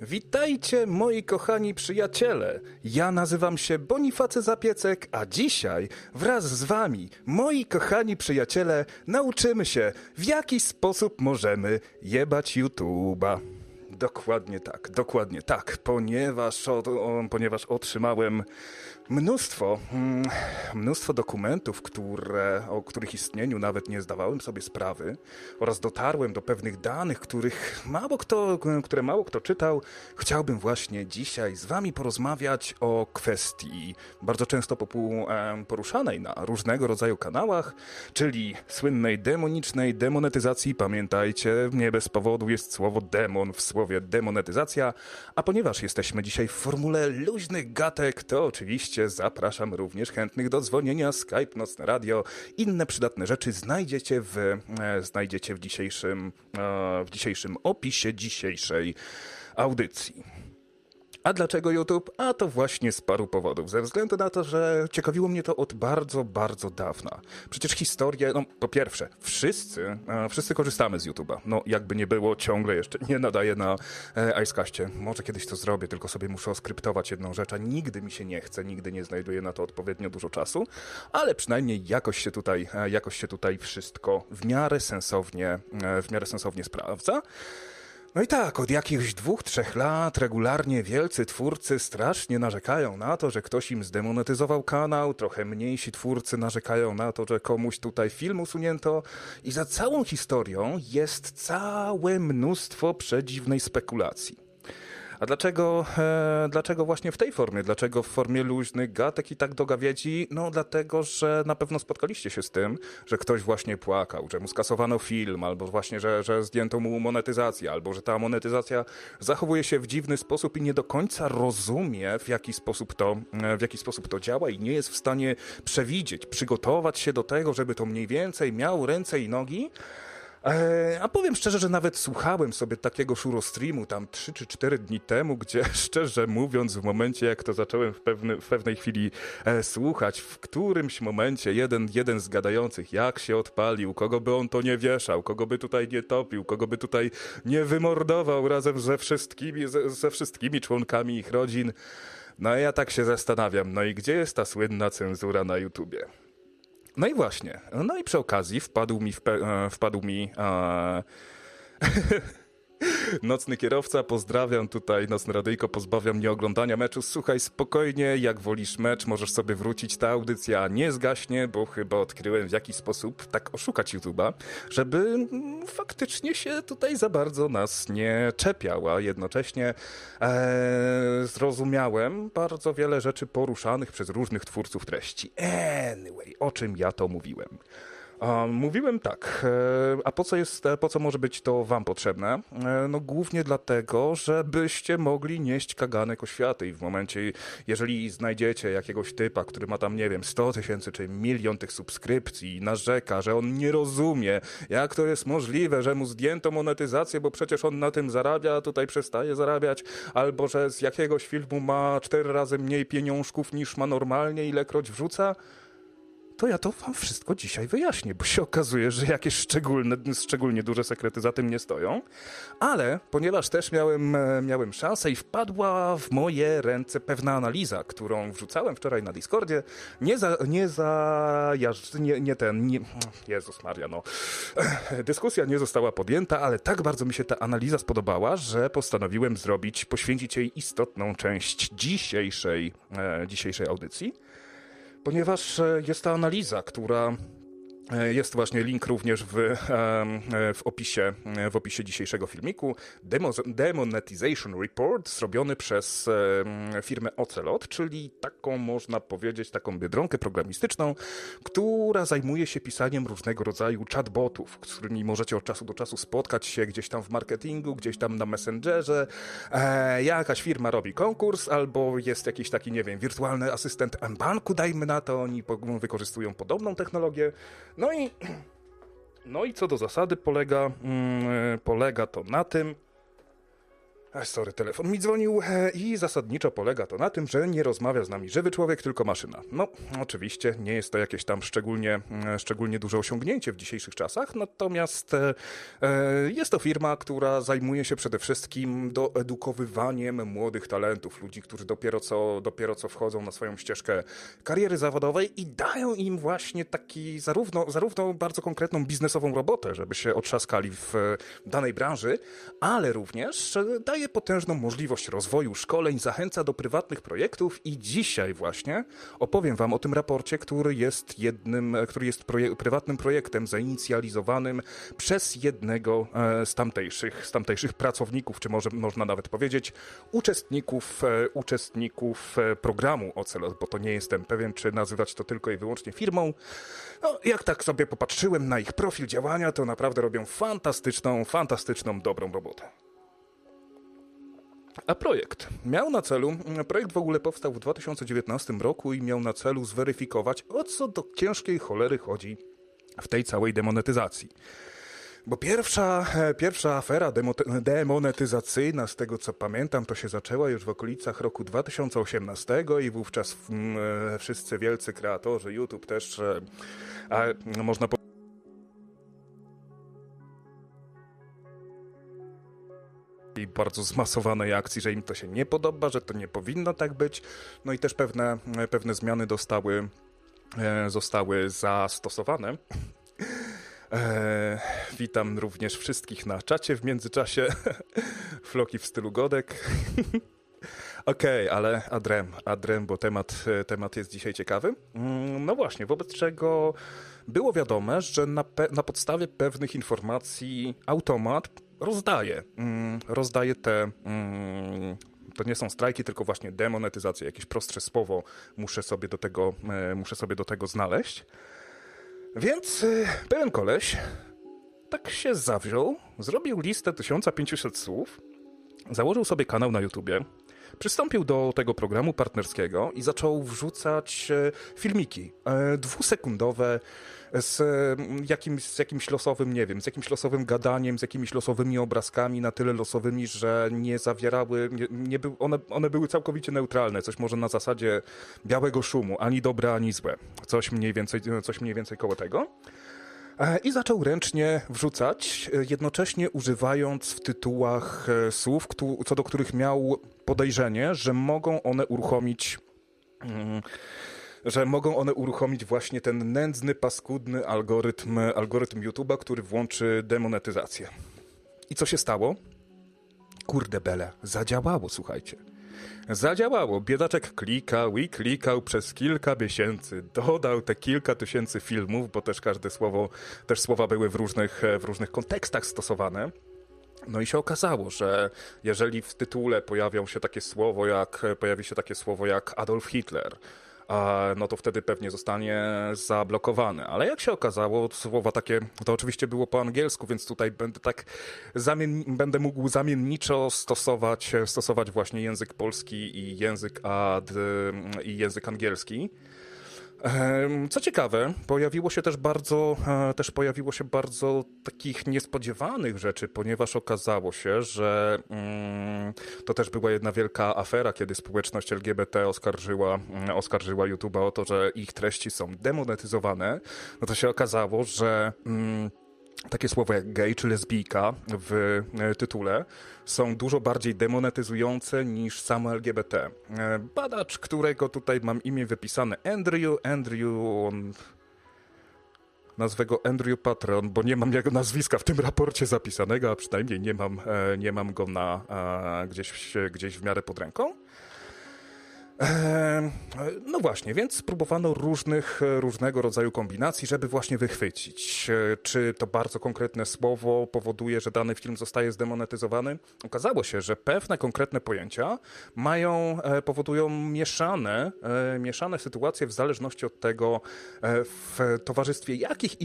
Witajcie moi kochani przyjaciele, ja nazywam się Bonifacy Zapiecek, a dzisiaj wraz z wami, moi kochani przyjaciele, nauczymy się, w jaki sposób możemy jebać YouTube'a. Dokładnie tak, ponieważ otrzymałem mnóstwo dokumentów, o których istnieniu nawet nie zdawałem sobie sprawy, oraz dotarłem do pewnych danych, które mało kto czytał. Chciałbym właśnie dzisiaj z wami porozmawiać o kwestii bardzo często poruszanej na różnego rodzaju kanałach, czyli słynnej demonicznej demonetyzacji. Pamiętajcie, nie bez powodu jest słowo demon w słowie demonetyzacja, a ponieważ jesteśmy dzisiaj w formule luźnych gatek, to oczywiście zapraszam również chętnych do dzwonienia. Skype, Nocne Radio, inne przydatne rzeczy znajdziecie w dzisiejszym opisie dzisiejszej audycji. A dlaczego YouTube? A to właśnie z paru powodów. Ze względu na to, że ciekawiło mnie to od bardzo, bardzo dawna. Przecież historię, po pierwsze, wszyscy korzystamy z YouTube'a. No, jakby nie było, ciągle jeszcze nie nadaję na Icecastie. Może kiedyś to zrobię, tylko sobie muszę oskryptować jedną rzecz, a nigdy mi się nie chce, nigdy nie znajduję na to odpowiednio dużo czasu, ale przynajmniej jakoś się tutaj wszystko w miarę sensownie sprawdza. No i tak, od jakichś 2-3 lat regularnie wielcy twórcy strasznie narzekają na to, że ktoś im zdemonetyzował kanał, trochę mniejsi twórcy narzekają na to, że komuś tutaj film usunięto i za całą historią jest całe mnóstwo przedziwnej spekulacji. A dlaczego właśnie w tej formie? Dlaczego w formie luźnych gatek i tak do gawiedzi? No dlatego, że na pewno spotkaliście się z tym, że ktoś właśnie płakał, że mu skasowano film, albo właśnie, że zdjęto mu monetyzację, albo że ta monetyzacja zachowuje się w dziwny sposób i nie do końca rozumie, w jaki sposób to działa i nie jest w stanie przewidzieć, przygotować się do tego, żeby to mniej więcej miało ręce i nogi. A powiem szczerze, że nawet słuchałem sobie takiego Shurostreamu tam 3 czy 4 dni temu, gdzie szczerze mówiąc w momencie jak to zacząłem w pewnej chwili słuchać, w którymś momencie jeden z gadających jak się odpalił, kogo by on to nie wieszał, kogo by tutaj nie topił, kogo by tutaj nie wymordował razem ze wszystkimi członkami ich rodzin. No ja tak się zastanawiam, no i gdzie jest ta słynna cenzura na YouTubie? No i właśnie, no i przy okazji wpadł mi nocny kierowca, pozdrawiam tutaj, Nocne Radyjko, pozbawiam mnie oglądania meczu. Słuchaj, spokojnie, jak wolisz mecz, możesz sobie wrócić, ta audycja nie zgaśnie, bo chyba odkryłem w jaki sposób tak oszukać YouTube'a, żeby faktycznie się tutaj za bardzo nas nie czepiał, a jednocześnie zrozumiałem bardzo wiele rzeczy poruszanych przez różnych twórców treści. Anyway, o czym ja to mówiłem? Mówiłem tak, a po co może być to wam potrzebne? No głównie dlatego, żebyście mogli nieść kaganek oświaty i w momencie, jeżeli znajdziecie jakiegoś typa, który ma tam, nie wiem, 100 000 czy 1 000 000 tych subskrypcji i narzeka, że on nie rozumie, jak to jest możliwe, że mu zdjęto monetyzację, bo przecież on na tym zarabia, a tutaj przestaje zarabiać, albo że z jakiegoś filmu ma 4 razy mniej pieniążków niż ma normalnie, ilekroć wrzuca, to ja to wam wszystko dzisiaj wyjaśnię, bo się okazuje, że jakieś szczególnie duże sekrety za tym nie stoją. Ale ponieważ też miałem szansę i wpadła w moje ręce pewna analiza, którą wrzucałem wczoraj na Discordzie, Jezus Maria, no. Dyskusja nie została podjęta, ale tak bardzo mi się ta analiza spodobała, że postanowiłem poświęcić jej istotną część dzisiejszej audycji. Ponieważ jest ta analiza, która jest właśnie link również w opisie dzisiejszego filmiku. Demonetization Report zrobiony przez firmę Ocelot, czyli taką, można powiedzieć, taką biedronkę programistyczną, która zajmuje się pisaniem różnego rodzaju chatbotów, z którymi możecie od czasu do czasu spotkać się gdzieś tam w marketingu, gdzieś tam na Messengerze. Jakaś firma robi konkurs, albo jest jakiś taki, nie wiem, wirtualny asystent mBanku, dajmy na to, oni wykorzystują podobną technologię. No i co do zasady polega to na tym, Sorry, telefon mi dzwonił i zasadniczo polega to na tym, że nie rozmawia z nami żywy człowiek, tylko maszyna. No, oczywiście nie jest to jakieś tam szczególnie duże osiągnięcie w dzisiejszych czasach, natomiast jest to firma, która zajmuje się przede wszystkim doedukowywaniem młodych talentów, ludzi, którzy dopiero co wchodzą na swoją ścieżkę kariery zawodowej i dają im właśnie taki zarówno bardzo konkretną biznesową robotę, żeby się otrzaskali w danej branży, ale również daje potężną możliwość rozwoju szkoleń, zachęca do prywatnych projektów i dzisiaj właśnie opowiem wam o tym raporcie, który jest prywatnym projektem zainicjalizowanym przez jednego z tamtejszych pracowników, czy można nawet powiedzieć uczestników programu Ocelot, bo to nie jestem pewien, czy nazywać to tylko i wyłącznie firmą. No, jak tak sobie popatrzyłem na ich profil działania, to naprawdę robią fantastyczną, dobrą robotę. A projekt w ogóle powstał w 2019 roku i miał na celu zweryfikować, o co do ciężkiej cholery chodzi w tej całej demonetyzacji. Bo pierwsza afera demonetyzacyjna, z tego co pamiętam, to się zaczęła już w okolicach roku 2018 i wówczas wszyscy wielcy kreatorzy, YouTube też, można powiedzieć, i bardzo zmasowanej akcji, że im to się nie podoba, że to nie powinno tak być. No i też pewne zmiany zostały zastosowane. Witam również wszystkich na czacie w międzyczasie. Floki w stylu Godek. Okej, ale adrem, bo temat jest dzisiaj ciekawy. No właśnie, wobec czego było wiadome, że na podstawie pewnych informacji automat rozdaje te... To nie są strajki, tylko właśnie demonetyzacje. Jakieś prostsze słowo muszę sobie do tego znaleźć. Więc pewien koleś tak się zawziął, zrobił listę 1500 słów, założył sobie kanał na YouTubie, przystąpił do tego programu partnerskiego i zaczął wrzucać filmiki 2-sekundowe z jakimś losowym, nie wiem, z jakimś losowym gadaniem, z jakimiś losowymi obrazkami, na tyle losowymi, że nie zawierały, one były całkowicie neutralne, coś może na zasadzie białego szumu, ani dobre, ani złe, coś mniej więcej koło tego. I zaczął ręcznie wrzucać, jednocześnie używając w tytułach słów, co do których miał podejrzenie, że mogą one uruchomić właśnie ten nędzny, paskudny algorytm YouTube'a, który włączy demonetyzację. I co się stało? Kurde bele, zadziałało, słuchajcie. Zadziałało. Biedaczek klikał przez kilka miesięcy. Dodał te kilka tysięcy filmów, bo też każde słowo, słowa były w różnych kontekstach stosowane. No i się okazało, że jeżeli w tytule pojawi się takie słowo jak Adolf Hitler, no to wtedy pewnie zostanie zablokowane. Ale jak się okazało, słowa takie, to oczywiście było po angielsku, więc tutaj będę mógł zamienniczo stosować właśnie język polski i język angielski. Co ciekawe, pojawiło się bardzo takich niespodziewanych rzeczy, ponieważ okazało się, że to też była jedna wielka afera, kiedy społeczność LGBT oskarżyła YouTube'a o to, że ich treści są demonetyzowane. No to się okazało, że takie słowa jak gej czy lesbijka w tytule są dużo bardziej demonetyzujące niż samo LGBT. Badacz, którego tutaj mam imię wypisane, nazwę go Andrew Patron, bo nie mam jego nazwiska w tym raporcie zapisanego, a przynajmniej nie mam go gdzieś w miarę pod ręką. No właśnie, więc spróbowano różnego rodzaju kombinacji, żeby właśnie wychwycić, czy to bardzo konkretne słowo powoduje, że dany film zostaje zdemonetyzowany. Okazało się, że pewne konkretne pojęcia powodują mieszane sytuacje w zależności od tego, w towarzystwie jakich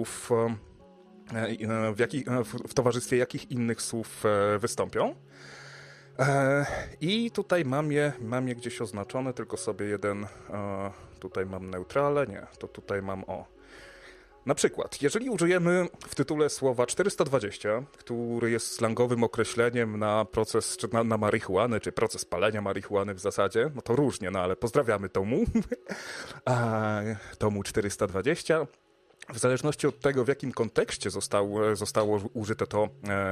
innych słów wystąpią. I tutaj mam je gdzieś oznaczone, tylko sobie tutaj mam neutrale, nie, to tutaj mam Na przykład, jeżeli użyjemy w tytule słowa 420, który jest slangowym określeniem na proces, czy na marihuanę, czy proces palenia marihuany w zasadzie, no to różnie, no ale pozdrawiamy Tomu, Tomu 420. W zależności od tego, w jakim kontekście zostało użyte to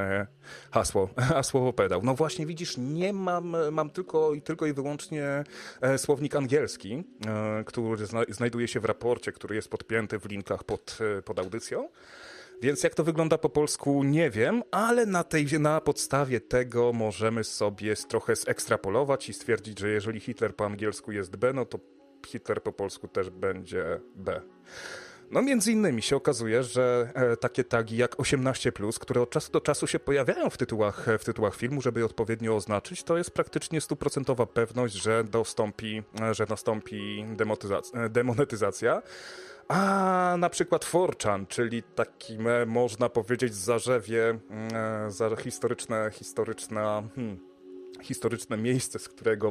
hasło pedał. No właśnie widzisz, nie mam tylko i wyłącznie słownik angielski, który znajduje się w raporcie, który jest podpięty w linkach pod audycją. Więc jak to wygląda po polsku, nie wiem, ale na podstawie tego możemy sobie trochę zekstrapolować i stwierdzić, że jeżeli Hitler po angielsku jest B, no to Hitler po polsku też będzie B. No między innymi się okazuje, że takie tagi jak 18+, które od czasu do czasu się pojawiają w tytułach filmu, żeby je odpowiednio oznaczyć, to jest praktycznie 100% pewność, że nastąpi demonetyzacja. A na przykład 4chan, czyli taki, można powiedzieć, zarzewie, historyczne miejsce, z którego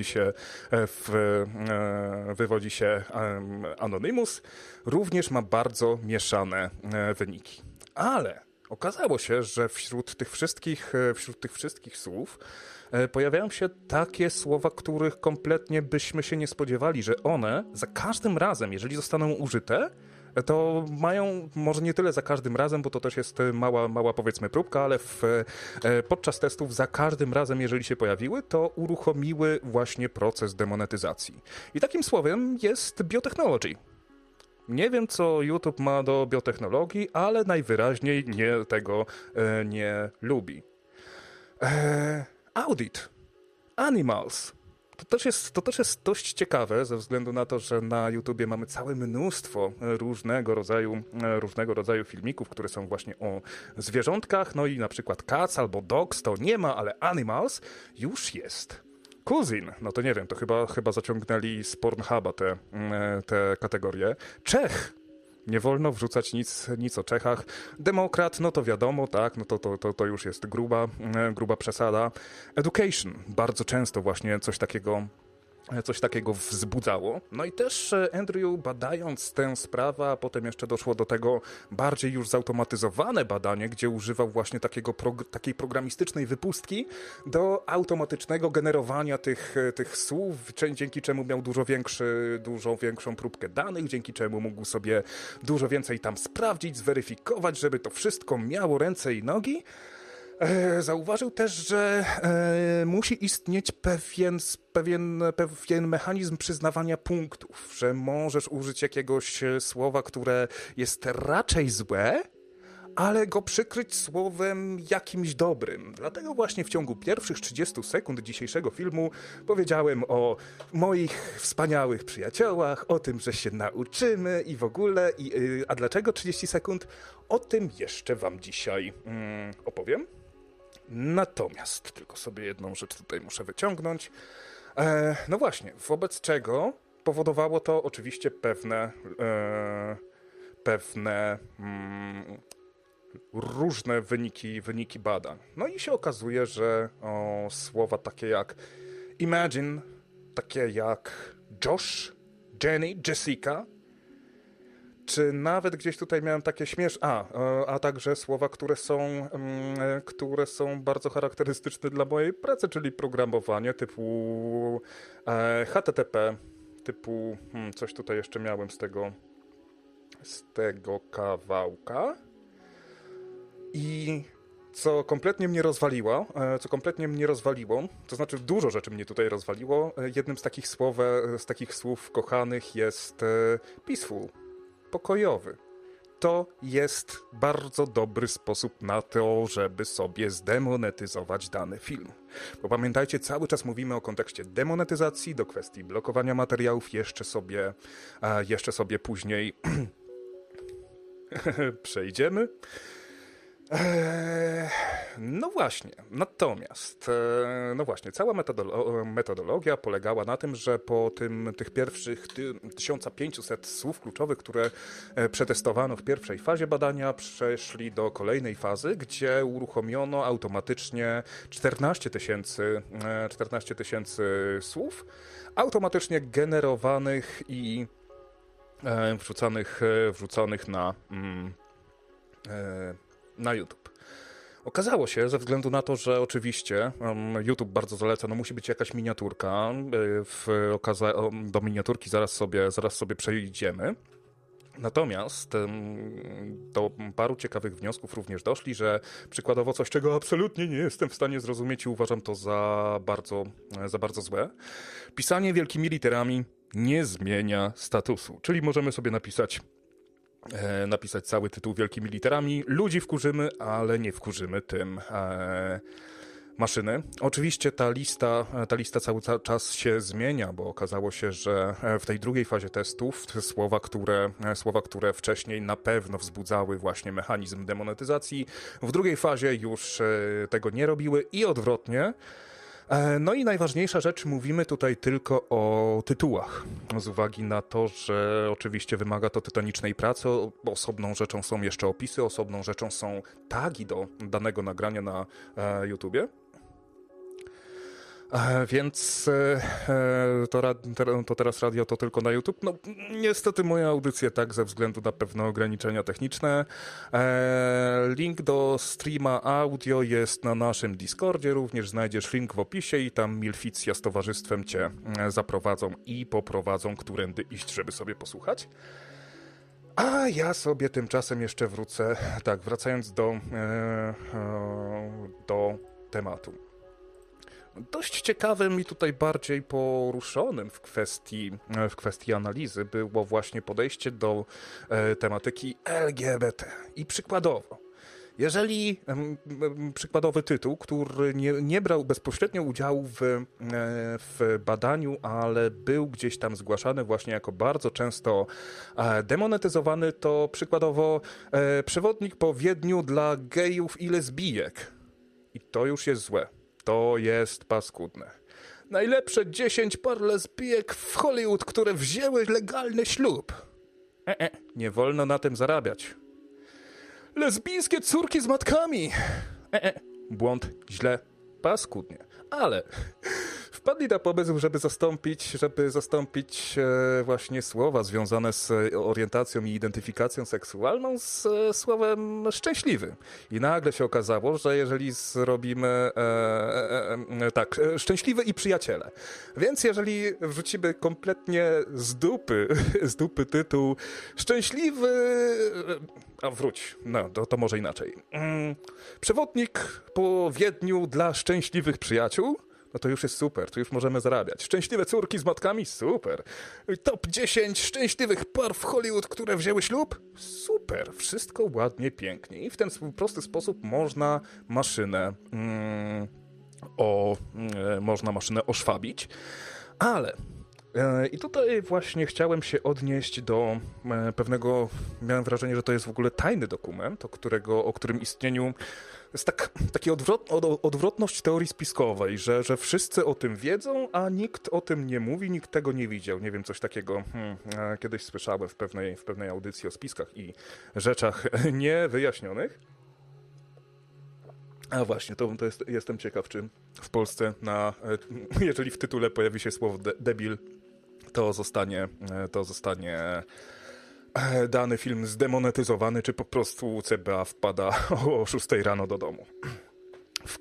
wywodzi się Anonymous, również ma bardzo mieszane wyniki. Ale okazało się, że wśród tych wszystkich słów pojawiają się takie słowa, których kompletnie byśmy się nie spodziewali, że one za każdym razem, jeżeli zostaną użyte, to mają, może nie tyle za każdym razem, bo to też jest mała powiedzmy próbka, ale podczas testów za każdym razem, jeżeli się pojawiły, to uruchomiły właśnie proces demonetyzacji. I takim słowem jest biotechnology. Nie wiem, co YouTube ma do biotechnologii, ale najwyraźniej tego nie lubi. Audit. Animals. To też jest dość ciekawe, ze względu na to, że na YouTubie mamy całe mnóstwo różnego rodzaju filmików, które są właśnie o zwierzątkach, no i na przykład cats albo dogs to nie ma, ale animals już jest. Cousin, no to nie wiem, to chyba zaciągnęli z Pornhuba te kategorie. Czech. Nie wolno wrzucać nic o Czechach. Demokrat, no to wiadomo, tak, no to już jest gruba przesada. Education, bardzo często właśnie coś takiego wzbudzało. No i też Andrew, badając tę sprawę, a potem jeszcze doszło do tego bardziej już zautomatyzowane badanie, gdzie używał właśnie takiej programistycznej wypustki do automatycznego generowania tych słów, dzięki czemu miał dużo większą próbkę danych, dzięki czemu mógł sobie dużo więcej tam sprawdzić, zweryfikować, żeby to wszystko miało ręce i nogi. Zauważył też, że musi istnieć pewien mechanizm przyznawania punktów, że możesz użyć jakiegoś słowa, które jest raczej złe, ale go przykryć słowem jakimś dobrym. Dlatego właśnie w ciągu pierwszych 30 sekund dzisiejszego filmu powiedziałem o moich wspaniałych przyjaciołach, o tym, że się nauczymy i w ogóle. A dlaczego 30 sekund? O tym jeszcze wam dzisiaj opowiem. Natomiast tylko sobie jedną rzecz tutaj muszę wyciągnąć. No właśnie, wobec czego powodowało to oczywiście pewne różne wyniki badań. No i się okazuje, że słowa takie jak imagine, takie jak Josh, Jenny, Jessica, czy nawet gdzieś tutaj miałem takie a także słowa, które są bardzo charakterystyczne dla mojej pracy, czyli programowanie typu HTTP, typu coś tutaj jeszcze miałem z tego kawałka. I co kompletnie mnie rozwaliło, to znaczy dużo rzeczy mnie tutaj rozwaliło, jednym z takich słów kochanych jest peaceful, pokojowy. To jest bardzo dobry sposób na to, żeby sobie zdemonetyzować dany film. Bo pamiętajcie, cały czas mówimy o kontekście demonetyzacji, do kwestii blokowania materiałów, jeszcze sobie później przejdziemy. No właśnie, natomiast cała metodologia polegała na tym, że po tych pierwszych 1500 słów kluczowych, które przetestowano w pierwszej fazie badania, przeszli do kolejnej fazy, gdzie uruchomiono automatycznie 14 tysięcy słów, automatycznie generowanych i wrzuconych na YouTube. Okazało się, ze względu na to, że oczywiście YouTube bardzo zaleca, no musi być jakaś miniaturka, do miniaturki zaraz sobie przejdziemy. Natomiast do paru ciekawych wniosków również doszli, że przykładowo coś, czego absolutnie nie jestem w stanie zrozumieć i uważam to za bardzo złe. Pisanie wielkimi literami nie zmienia statusu, czyli możemy sobie napisać cały tytuł wielkimi literami. Ludzi wkurzymy, ale nie wkurzymy tym maszyny. Oczywiście ta lista cały czas się zmienia, bo okazało się, że w tej drugiej fazie testów słowa, które wcześniej na pewno wzbudzały właśnie mechanizm demonetyzacji, w drugiej fazie już tego nie robiły i odwrotnie. No i najważniejsza rzecz, mówimy tutaj tylko o tytułach, z uwagi na to, że oczywiście wymaga to tytanicznej pracy, osobną rzeczą są jeszcze opisy, osobną rzeczą są tagi do danego nagrania na YouTubie. Więc to teraz radio to tylko na YouTube. No niestety moje audycje tak ze względu na pewne ograniczenia techniczne. Link do streama audio jest na naszym Discordzie, również znajdziesz link w opisie i tam Milficja z towarzystwem cię zaprowadzą i poprowadzą, którędy iść, żeby sobie posłuchać. A ja sobie tymczasem jeszcze wrócę, wracając do tematu. Dość ciekawym i tutaj bardziej poruszonym w kwestii analizy było właśnie podejście do tematyki LGBT. I przykładowo, jeżeli przykładowy tytuł, który nie brał bezpośrednio udziału w badaniu, ale był gdzieś tam zgłaszany właśnie jako bardzo często demonetyzowany, to przykładowo przewodnik po Wiedniu dla gejów i lesbijek. I to już jest złe. To jest paskudne. Najlepsze 10 par lesbijek w Hollywood, które wzięły legalny ślub. Nie wolno na tym zarabiać. Lesbijskie córki z matkami. Błąd, źle, paskudnie. Ale wpadli na pomysł, żeby zastąpić właśnie słowa związane z orientacją i identyfikacją seksualną z słowem szczęśliwy. I nagle się okazało, że jeżeli zrobimy szczęśliwy i przyjaciele. Więc jeżeli wrzucimy kompletnie z dupy tytuł szczęśliwy... to może inaczej. Przewodnik po Wiedniu dla szczęśliwych przyjaciół? No to już jest super, to już możemy zarabiać. Szczęśliwe córki z matkami? Super. Top 10 szczęśliwych par w Hollywood, które wzięły ślub? Super, wszystko ładnie, pięknie. I w ten prosty sposób można maszynę oszwabić. Ale... I tutaj właśnie chciałem się odnieść do pewnego, miałem wrażenie, że to jest w ogóle tajny dokument, o którym istnieniu jest taka odwrotność teorii spiskowej, że wszyscy o tym wiedzą, a nikt o tym nie mówi, nikt tego nie widział. Nie wiem, coś takiego kiedyś słyszałem w pewnej audycji o spiskach i rzeczach niewyjaśnionych. A właśnie, jestem ciekaw, czy w Polsce jeżeli w tytule pojawi się słowo debil, to zostanie dany film zdemonetyzowany, czy po prostu CBA wpada o 6 rano do domu. W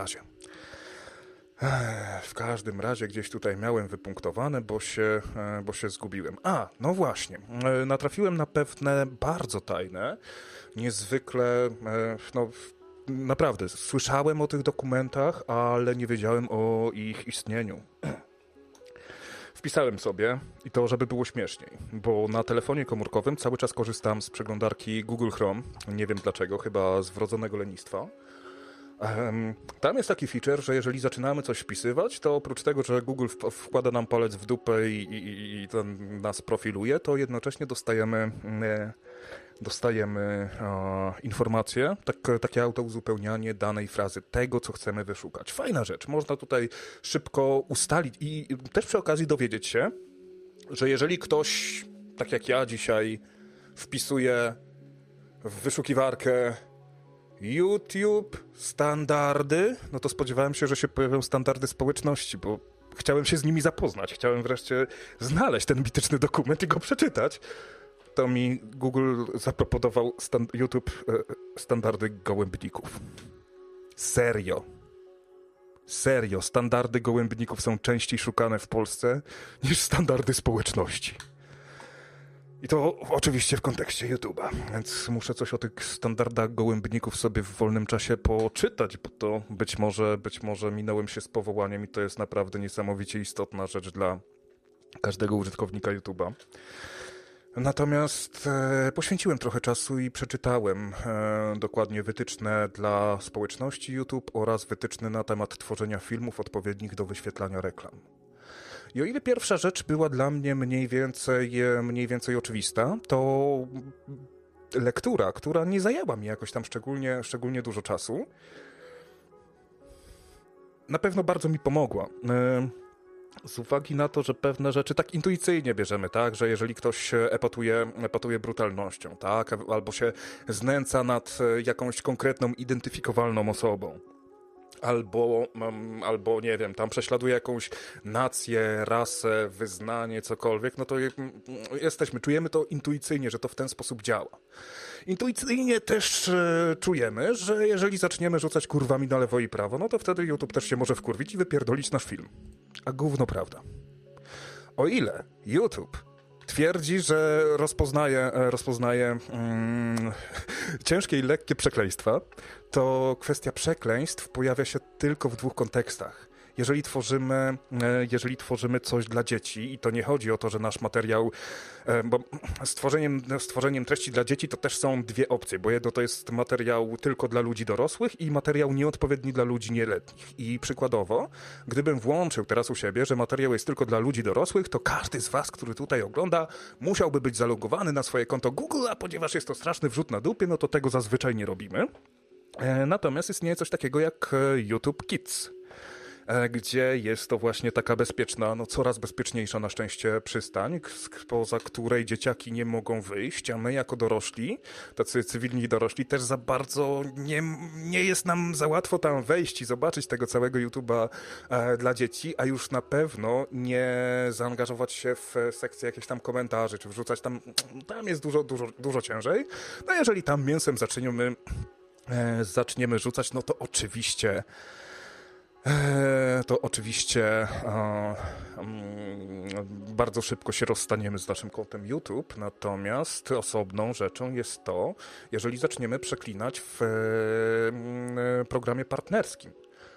każdym razie gdzieś tutaj miałem wypunktowane, bo się zgubiłem. No właśnie, natrafiłem na pewne bardzo tajne, niezwykle, naprawdę, słyszałem o tych dokumentach, ale nie wiedziałem o ich istnieniu. Wpisałem sobie i to, żeby było śmieszniej, bo na telefonie komórkowym cały czas korzystam z przeglądarki Google Chrome. Nie wiem dlaczego, chyba z wrodzonego lenistwa. Tam jest taki feature, że jeżeli zaczynamy coś wpisywać, to oprócz tego, że Google wkłada nam palec w dupę i nas profiluje, to jednocześnie dostajemy informacje, takie autouzupełnianie danej frazy, tego, co chcemy wyszukać. Fajna rzecz, można tutaj szybko ustalić i też przy okazji dowiedzieć się, że jeżeli ktoś, tak jak ja dzisiaj, wpisuje w wyszukiwarkę YouTube standardy, no to spodziewałem się, że się pojawią standardy społeczności, bo chciałem się z nimi zapoznać, chciałem wreszcie znaleźć ten mityczny dokument i go przeczytać, to mi Google zaproponował YouTube standardy gołębników. Serio, standardy gołębników są częściej szukane w Polsce niż standardy społeczności. I to oczywiście w kontekście YouTube'a, więc muszę coś o tych standardach gołębników sobie w wolnym czasie poczytać, bo to być może minąłem się z powołaniem i to jest naprawdę niesamowicie istotna rzecz dla każdego użytkownika YouTube'a. Natomiast poświęciłem trochę czasu i przeczytałem dokładnie wytyczne dla społeczności YouTube oraz wytyczne na temat tworzenia filmów odpowiednich do wyświetlania reklam. I o ile pierwsza rzecz była dla mnie mniej więcej oczywista, to lektura, która nie zajęła mi jakoś tam szczególnie dużo czasu, na pewno bardzo mi pomogła. Z uwagi na to, że pewne rzeczy tak intuicyjnie bierzemy, tak, że jeżeli ktoś się epatuje brutalnością, tak, albo się znęca nad jakąś konkretną, identyfikowalną osobą, albo nie wiem, tam prześladuje jakąś nację, rasę, wyznanie, cokolwiek, no to czujemy to intuicyjnie, że to w ten sposób działa. Intuicyjnie też czujemy, że jeżeli zaczniemy rzucać kurwami na lewo i prawo, no to wtedy YouTube też się może wkurwić i wypierdolić nasz film. A gówno prawda. O ile YouTube twierdzi, że rozpoznaje ciężkie i lekkie przekleństwa, to kwestia przekleństw pojawia się tylko w dwóch kontekstach. Jeżeli tworzymy coś dla dzieci i to nie chodzi o to, że nasz materiał, bo stworzeniem treści dla dzieci to też są dwie opcje, bo jedno to jest materiał tylko dla ludzi dorosłych i materiał nieodpowiedni dla ludzi nieletnich. I przykładowo, gdybym włączył teraz u siebie, że materiał jest tylko dla ludzi dorosłych, to każdy z was, który tutaj ogląda, musiałby być zalogowany na swoje konto Google, a ponieważ jest to straszny wrzut na dupie, no to tego zazwyczaj nie robimy. Natomiast istnieje coś takiego jak YouTube Kids, gdzie jest to właśnie taka bezpieczna, no coraz bezpieczniejsza na szczęście przystań, poza której dzieciaki nie mogą wyjść, a my jako dorośli, tacy cywilni dorośli, też za bardzo nie jest nam za łatwo tam wejść i zobaczyć tego całego YouTube'a dla dzieci, a już na pewno nie zaangażować się w sekcję jakichś tam komentarzy, czy wrzucać tam jest dużo ciężej. No jeżeli tam mięsem zaczniemy rzucać, no to oczywiście bardzo szybko się rozstaniemy z naszym kontem YouTube, natomiast osobną rzeczą jest to, jeżeli zaczniemy przeklinać w programie partnerskim,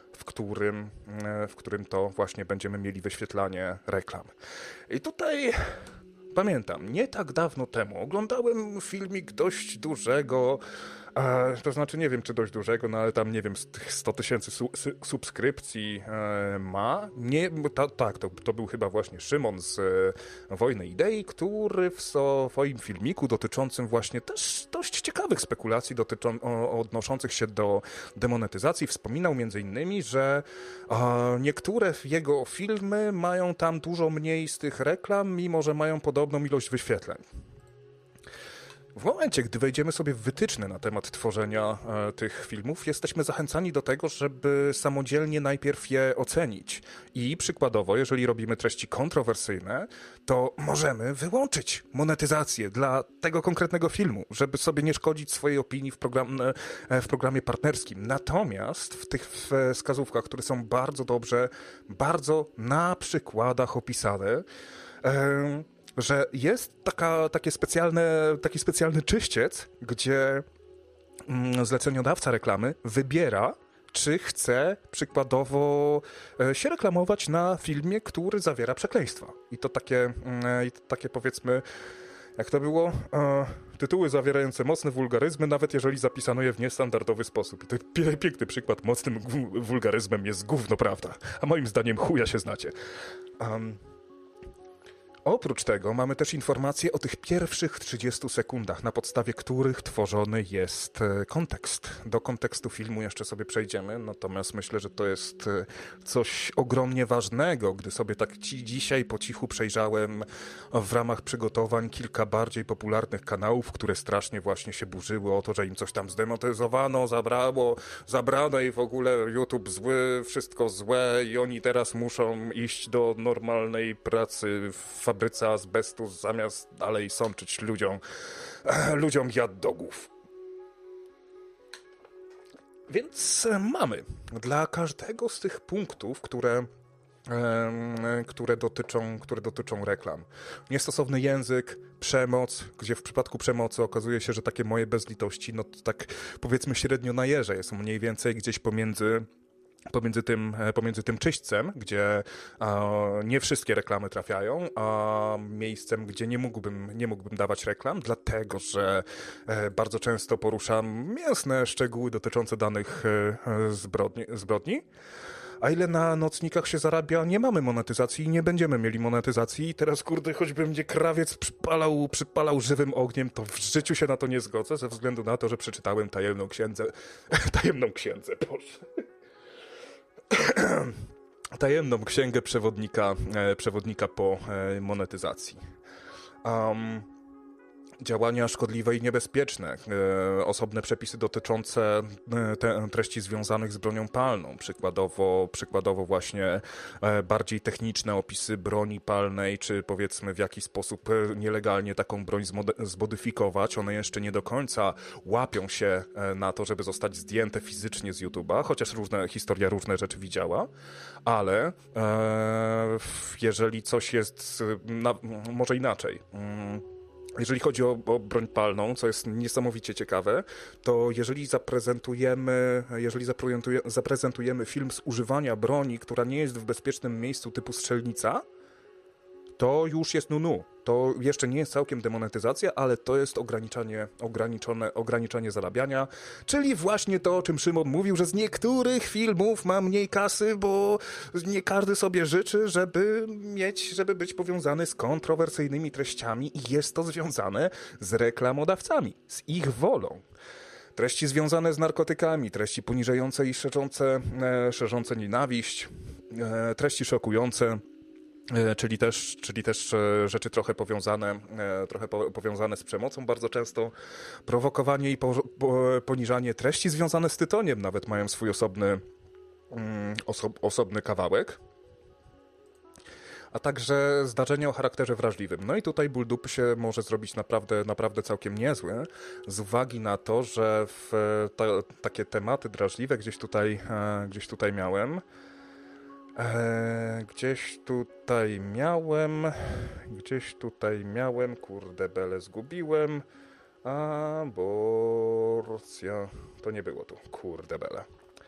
w którym to właśnie będziemy mieli wyświetlanie reklam. I tutaj pamiętam, nie tak dawno temu oglądałem filmik dość dużego, to znaczy nie wiem, czy dość dużego, no ale tam nie wiem, 100 000 subskrypcji ma. To był chyba właśnie Szymon z Wojny Idei, który w swoim filmiku dotyczącym właśnie też dość ciekawych spekulacji odnoszących się do demonetyzacji wspominał m.in., że niektóre jego filmy mają tam dużo mniej z tych reklam, mimo że mają podobną ilość wyświetleń. W momencie, gdy wejdziemy sobie w wytyczne na temat tworzenia tych filmów, jesteśmy zachęcani do tego, żeby samodzielnie najpierw je ocenić. I przykładowo, jeżeli robimy treści kontrowersyjne, to możemy wyłączyć monetyzację dla tego konkretnego filmu, żeby sobie nie szkodzić swojej opinii w programie partnerskim. Natomiast w tych wskazówkach, które są bardzo na przykładach opisane, że jest taki specjalny czyściec, gdzie zleceniodawca reklamy wybiera, czy chce przykładowo się reklamować na filmie, który zawiera przekleństwa. I to takie powiedzmy, jak to było? Tytuły zawierające mocne wulgaryzmy, nawet jeżeli zapisano je w niestandardowy sposób. I to piękny przykład. Mocnym wulgaryzmem jest gówno prawda. A moim zdaniem chuja się znacie. Oprócz tego mamy też informacje o tych pierwszych 30 sekundach, na podstawie których tworzony jest kontekst. Do kontekstu filmu jeszcze sobie przejdziemy, natomiast myślę, że to jest coś ogromnie ważnego, gdy sobie tak dzisiaj po cichu przejrzałem w ramach przygotowań kilka bardziej popularnych kanałów, które strasznie właśnie się burzyły o to, że im coś tam zdemonetyzowano, zabrano i w ogóle YouTube zły, wszystko złe i oni teraz muszą iść do normalnej pracy w fabryce azbestu zamiast dalej sączyć ludziom jad dogów. Więc mamy dla każdego z tych punktów, które dotyczą reklam. Niestosowny język, przemoc, gdzie w przypadku przemocy okazuje się, że takie moje bezlitości, no to tak powiedzmy średnio na jeże, jest mniej więcej gdzieś pomiędzy tym czyśćcem, gdzie nie wszystkie reklamy trafiają, a miejscem, gdzie nie mógłbym dawać reklam, dlatego że bardzo często poruszam mięsne szczegóły dotyczące danych zbrodni. A ile na nocnikach się zarabia, nie mamy monetyzacji i nie będziemy mieli monetyzacji. I teraz, kurde, choćby mnie krawiec przypalał żywym ogniem, to w życiu się na to nie zgodzę, ze względu na to, że przeczytałem tajemną księdzę, Boże. Tajemną księgę przewodnika po monetyzacji. Działania szkodliwe i niebezpieczne, osobne przepisy dotyczące treści związanych z bronią palną, przykładowo właśnie bardziej techniczne opisy broni palnej, czy powiedzmy w jaki sposób nielegalnie taką broń zmodyfikować. One jeszcze nie do końca łapią się na to, żeby zostać zdjęte fizycznie z YouTube'a, chociaż historia różne rzeczy widziała, ale jeżeli coś jest, może inaczej, jeżeli chodzi o broń palną, co jest niesamowicie ciekawe, to jeżeli zaprezentujemy film z używania broni, która nie jest w bezpiecznym miejscu typu strzelnica, to już jest To jeszcze nie jest całkiem demonetyzacja, ale to jest ograniczenie zarabiania, czyli właśnie to, o czym Szymon mówił, że z niektórych filmów ma mniej kasy, bo nie każdy sobie życzy, żeby być powiązany z kontrowersyjnymi treściami i jest to związane z reklamodawcami, z ich wolą. Treści związane z narkotykami, treści poniżające i szerzące nienawiść, treści szokujące, czyli też rzeczy trochę powiązane z przemocą bardzo często, prowokowanie i poniżanie, treści związane z tytoniem nawet mają swój osobny kawałek, a także zdarzenia o charakterze wrażliwym. No i tutaj ból dupy się może zrobić naprawdę całkiem niezły, z uwagi na to, że takie tematy drażliwe gdzieś tutaj miałem. Gdzieś tutaj miałem, kurde bele zgubiłem, aborcja, to nie było tu, kurde bele.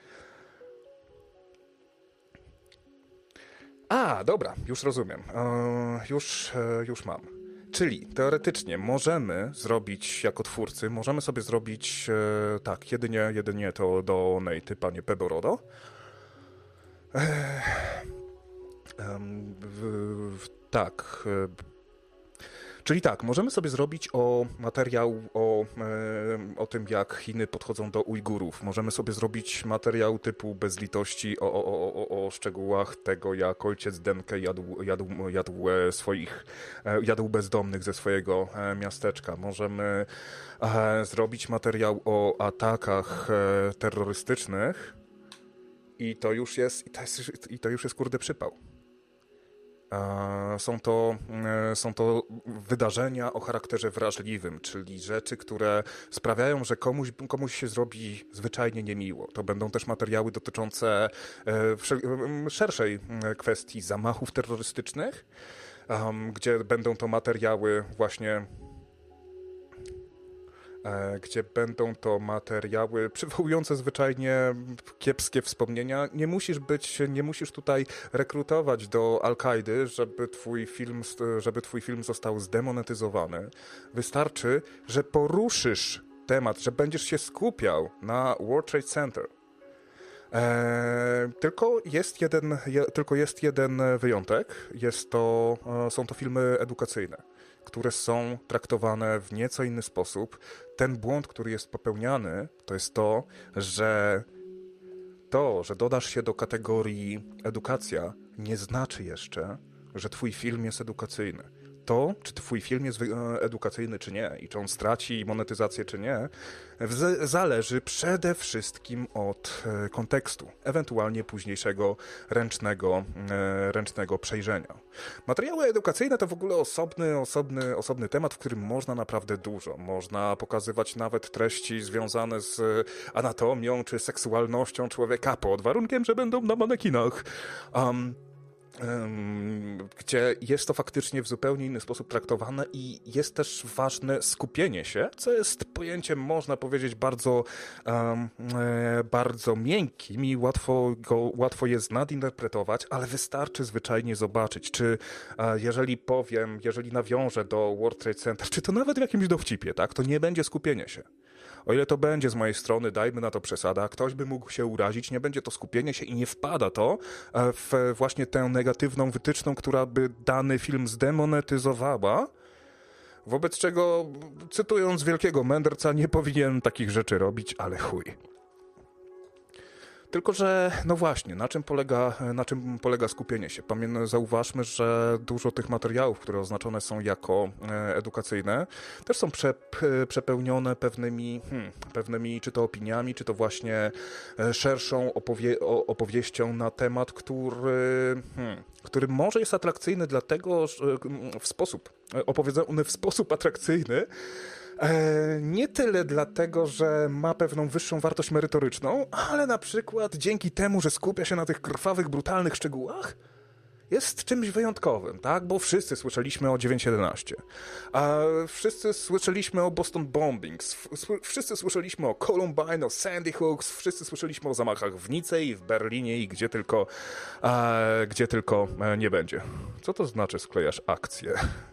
Dobra, już rozumiem, już mam. Czyli teoretycznie możemy zrobić, jako twórcy, możemy sobie zrobić, tak, jedynie to do Nejty, panie Peborodo. Czyli tak, możemy sobie zrobić materiał o tym, jak Chiny podchodzą do Ujgurów. Możemy sobie zrobić materiał typu bez litości o szczegółach tego, jak ojciec Denke jadł bezdomnych ze swojego miasteczka. Możemy zrobić materiał o atakach terrorystycznych. I to już jest kurde przypał. Są to wydarzenia o charakterze wrażliwym, czyli rzeczy, które sprawiają, że komuś się zrobi zwyczajnie niemiło. To będą też materiały dotyczące szerszej kwestii zamachów terrorystycznych, gdzie będą to materiały przywołujące zwyczajnie kiepskie wspomnienia. Nie musisz tutaj rekrutować do Al-Kaidy, żeby twój film został zdemonetyzowany. Wystarczy, że poruszysz temat, że będziesz się skupiał na World Trade Center. Tylko jest jeden wyjątek. Są to filmy edukacyjne, które są traktowane w nieco inny sposób. Ten błąd, który jest popełniany, to jest że dodasz się do kategorii edukacja, nie znaczy jeszcze, że twój film jest edukacyjny. To, czy twój film jest edukacyjny, czy nie, i czy on straci monetyzację, czy nie, zależy przede wszystkim od kontekstu, ewentualnie późniejszego ręcznego przejrzenia. Materiały edukacyjne to w ogóle osobny temat, w którym można naprawdę dużo. Można pokazywać nawet treści związane z anatomią czy seksualnością człowieka, pod warunkiem, że będą na manekinach. Gdzie jest to faktycznie w zupełnie inny sposób traktowane i jest też ważne skupienie się, co jest pojęciem, można powiedzieć, bardzo miękkim i łatwo jest nadinterpretować, ale wystarczy zwyczajnie zobaczyć, czy jeżeli nawiążę do World Trade Center, czy to nawet w jakimś dowcipie, tak, to nie będzie skupienie się. O ile to będzie z mojej strony, dajmy na to przesada, ktoś by mógł się urazić, nie będzie to skupienie się i nie wpada to w właśnie tę negatywną wytyczną, która by dany film zdemonetyzowała, wobec czego, cytując wielkiego mędrca, nie powinien takich rzeczy robić, ale chuj. Tylko że, no właśnie, na czym polega skupienie się? Zauważmy, że dużo tych materiałów, które oznaczone są jako edukacyjne, też są przepełnione pewnymi czy to opiniami, czy to właśnie szerszą opowieścią na temat, który może jest atrakcyjny dlatego, że opowiedziany w sposób atrakcyjny, nie tyle dlatego, że ma pewną wyższą wartość merytoryczną, ale na przykład dzięki temu, że skupia się na tych krwawych, brutalnych szczegółach, jest czymś wyjątkowym, tak? Bo wszyscy słyszeliśmy o 9/11, a wszyscy słyszeliśmy o Boston Bombings, wszyscy słyszeliśmy o Columbine, o Sandy Hook, wszyscy słyszeliśmy o zamachach w Nicei, w Berlinie i gdzie tylko nie będzie. Co to znaczy sklejasz akcje?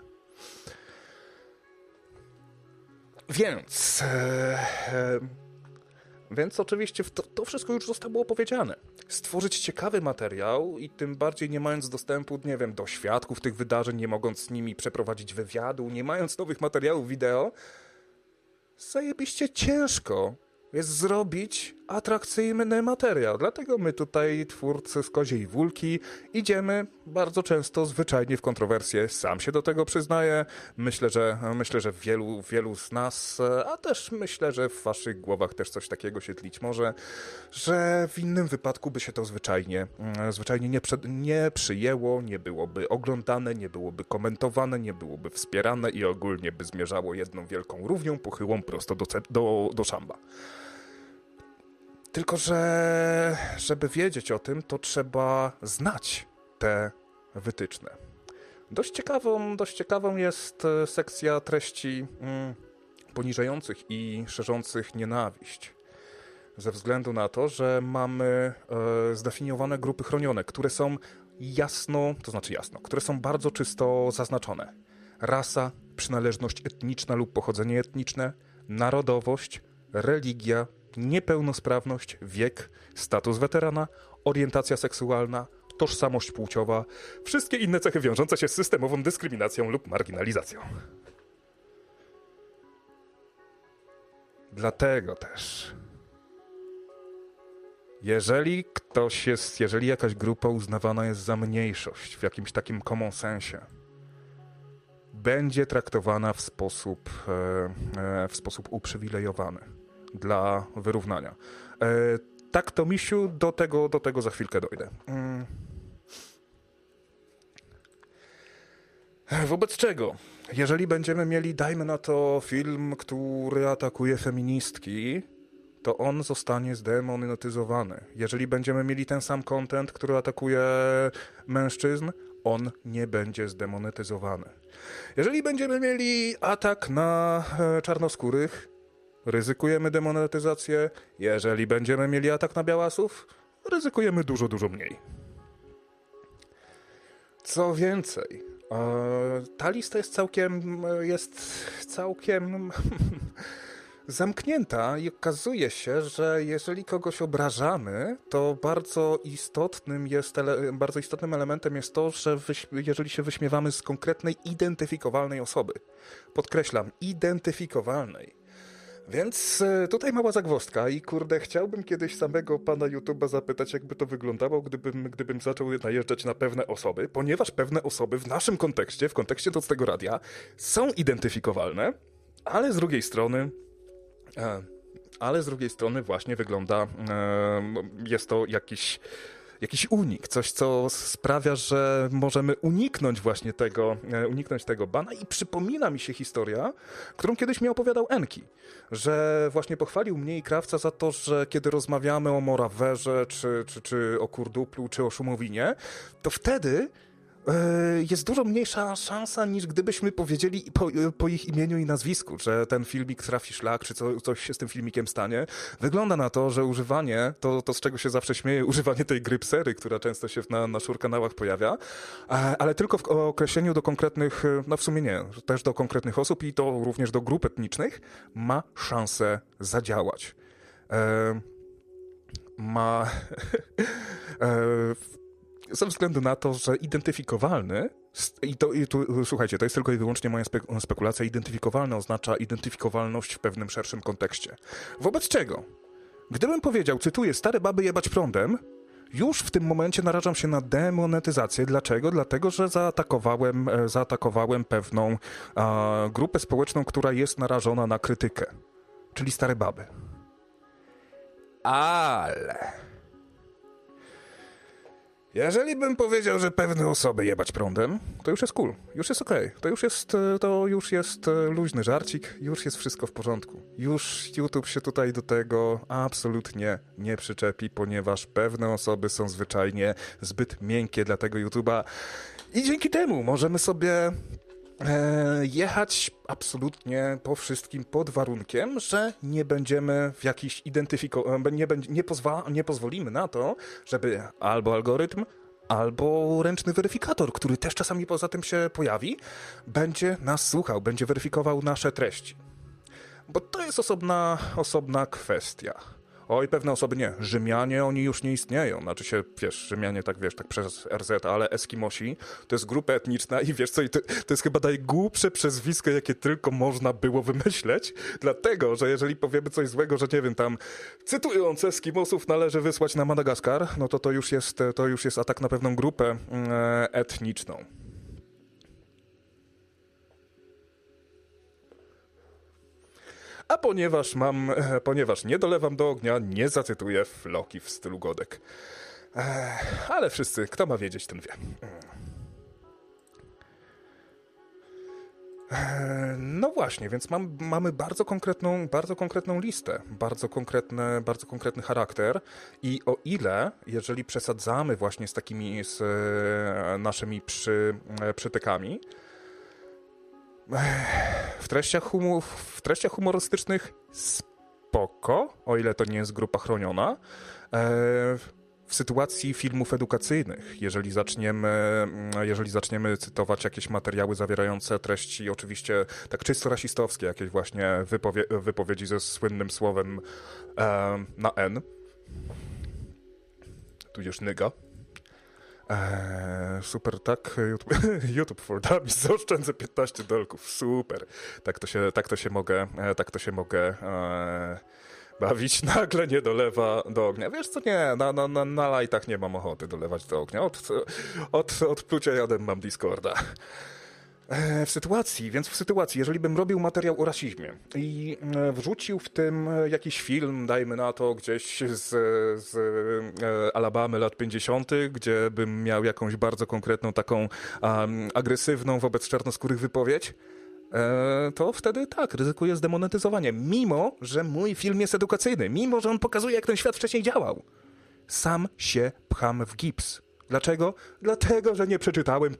Więc oczywiście to wszystko już zostało opowiedziane. Stworzyć ciekawy materiał i tym bardziej nie mając dostępu, nie wiem, do świadków tych wydarzeń, nie mogąc z nimi przeprowadzić wywiadu, nie mając nowych materiałów wideo, zajebiście ciężko jest zrobić atrakcyjny materiał. Dlatego my tutaj, twórcy z Koziej Wólki, idziemy bardzo często zwyczajnie w kontrowersje. Sam się do tego przyznaję. Myślę, że wielu z nas, a też myślę, że w waszych głowach też coś takiego się tlić może, że w innym wypadku by się to zwyczajnie nie przyjęło, nie byłoby oglądane, nie byłoby komentowane, nie byłoby wspierane i ogólnie by zmierzało jedną wielką równią pochyłą prosto do szamba. Tylko że żeby wiedzieć o tym, to trzeba znać te wytyczne. Dość ciekawą jest sekcja treści poniżających i szerzących nienawiść. Ze względu na to, że mamy zdefiniowane grupy chronione, które są które są bardzo czysto zaznaczone. Rasa, przynależność etniczna lub pochodzenie etniczne, narodowość, religia, niepełnosprawność, wiek, status weterana, orientacja seksualna, tożsamość płciowa, wszystkie inne cechy wiążące się z systemową dyskryminacją lub marginalizacją. Dlatego też, jeżeli jakaś grupa uznawana jest za mniejszość w jakimś takim common sensie, będzie traktowana w sposób uprzywilejowany dla wyrównania. Tak to, misiu, do tego za chwilkę dojdę. Wobec czego, jeżeli będziemy mieli, dajmy na to, film, który atakuje feministki, to on zostanie zdemonetyzowany. Jeżeli będziemy mieli ten sam content, który atakuje mężczyzn, on nie będzie zdemonetyzowany. Jeżeli będziemy mieli atak na czarnoskórych, ryzykujemy demonetyzację. Jeżeli będziemy mieli atak na białasów, ryzykujemy dużo, dużo mniej. Co więcej, ta lista jest całkiem zamknięta i okazuje się, że jeżeli kogoś obrażamy, to bardzo istotnym elementem jest to, że jeżeli się wyśmiewamy z konkretnej, identyfikowalnej osoby. Podkreślam, identyfikowalnej. Więc tutaj mała zagwozdka i kurde, chciałbym kiedyś samego pana YouTube'a zapytać, jakby to wyglądało, gdybym zaczął najeżdżać na pewne osoby, ponieważ pewne osoby w naszym kontekście, w kontekście Nocnego Radia, są identyfikowalne, ale z drugiej strony właśnie wygląda, jest to jakiś unik, coś, co sprawia, że możemy uniknąć tego bana i przypomina mi się historia, którą kiedyś mi opowiadał Enki, że właśnie pochwalił mnie i Krawca za to, że kiedy rozmawiamy o Morawerze, czy o Kurduplu, czy o Szumowinie, to wtedy jest dużo mniejsza szansa, niż gdybyśmy powiedzieli po ich imieniu i nazwisku, że ten filmik trafi szlak, czy coś się z tym filmikiem stanie. Wygląda na to, że używanie, to z czego się zawsze śmieję, używanie tej gry Psery, która często się na naszych kanałach pojawia, ale tylko w określeniu do konkretnych, no w sumie nie, też do konkretnych osób i to również do grup etnicznych, ma szansę zadziałać. Ze względu na to, że identyfikowalny, słuchajcie, to jest tylko i wyłącznie moja spekulacja, identyfikowalny oznacza identyfikowalność w pewnym szerszym kontekście. Wobec czego, gdybym powiedział, cytuję, stare baby jebać prądem, już w tym momencie narażam się na demonetyzację. Dlaczego? Dlatego, że zaatakowałem pewną grupę społeczną, która jest narażona na krytykę, czyli stare baby. Ale jeżeli bym powiedział, że pewne osoby jebać prądem, to już jest cool, już jest okej. To już jest luźny żarcik, już jest wszystko w porządku. Już YouTube się tutaj do tego absolutnie nie przyczepi, ponieważ pewne osoby są zwyczajnie zbyt miękkie dla tego YouTube'a i dzięki temu możemy sobie jechać absolutnie po wszystkim pod warunkiem, że nie będziemy w jakiś nie pozwolimy na to, żeby albo algorytm, albo ręczny weryfikator, który też czasami poza tym się pojawi, będzie nas słuchał, będzie weryfikował nasze treści. Bo to jest osobna kwestia. Oj, pewne osoby nie. Rzymianie, oni już nie istnieją. Znaczy się, wiesz, Rzymianie tak przez RZ, ale Eskimosi to jest grupa etniczna i wiesz co, to jest chyba najgłupsze przezwisko, jakie tylko można było wymyśleć, dlatego, że jeżeli powiemy coś złego, że nie wiem, tam cytując Eskimosów należy wysłać na Madagaskar, no to już jest atak na pewną grupę etniczną. A ponieważ nie dolewam do ognia, nie zacytuję Floki w stylu Godek. Ale wszyscy, kto ma wiedzieć, ten wie. No właśnie, więc mamy bardzo konkretną listę, bardzo konkretny charakter i o ile, jeżeli przesadzamy właśnie z naszymi przytykami, w treściach humorystycznych spoko, o ile to nie jest grupa chroniona. W sytuacji filmów edukacyjnych, jeżeli zaczniemy cytować jakieś materiały zawierające treści oczywiście tak czysto rasistowskie, jakieś właśnie wypowiedzi ze słynnym słowem na N, tudzież nyga. Super, tak? YouTube for Dummies, zaoszczędzę 15 dolków, super. Tak to się mogę bawić. Nagle nie dolewa do ognia. Wiesz co, nie, na lajtach nie mam ochoty dolewać do ognia. Od plucia jadem mam Discorda. W sytuacji, jeżeli bym robił materiał o rasizmie i wrzucił w tym jakiś film, dajmy na to gdzieś z Alabamy lat 50., gdzie bym miał jakąś bardzo konkretną, taką agresywną wobec czarnoskórych wypowiedź, to wtedy tak, ryzykuję zdemonetyzowanie, mimo że mój film jest edukacyjny, mimo że on pokazuje, jak ten świat wcześniej działał. Sam się pcham w gips. Dlaczego? Dlatego, że nie przeczytałem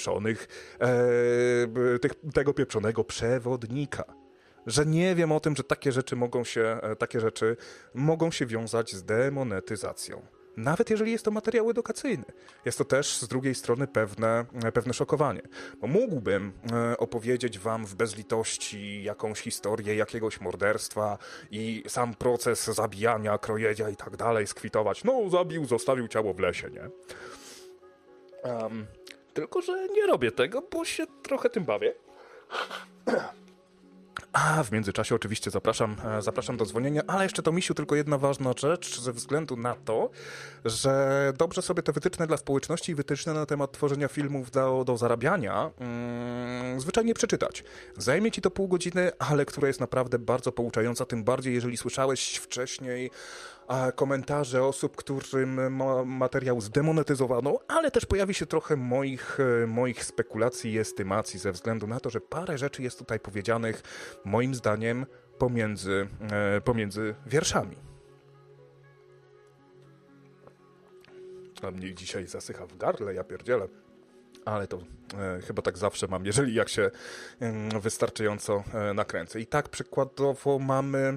tego pieprzonego przewodnika. Że nie wiem o tym, że takie rzeczy mogą się wiązać z demonetyzacją. Nawet jeżeli jest to materiał edukacyjny. Jest to też z drugiej strony pewne szokowanie. Bo mógłbym opowiedzieć wam w bezlitości jakąś historię jakiegoś morderstwa i sam proces zabijania, krojenia i tak dalej skwitować. No, zabił, zostawił ciało w lesie, nie? Tylko że nie robię tego, bo się trochę tym bawię. A w międzyczasie oczywiście zapraszam do dzwonienia, ale jeszcze to, misiu, tylko jedna ważna rzecz, ze względu na to, że dobrze sobie te wytyczne dla społeczności i wytyczne na temat tworzenia filmów do zarabiania zwyczajnie przeczytać. Zajmie ci to pół godziny, ale która jest naprawdę bardzo pouczająca, tym bardziej jeżeli słyszałeś wcześniej komentarze osób, którym materiał zdemonetyzowano, ale też pojawi się trochę moich spekulacji i estymacji ze względu na to, że parę rzeczy jest tutaj powiedzianych moim zdaniem pomiędzy wierszami. A mnie dzisiaj zasycha w gardle, ja pierdzielę. Ale to chyba tak zawsze mam, jak się wystarczająco nakręcę. I tak przykładowo mamy...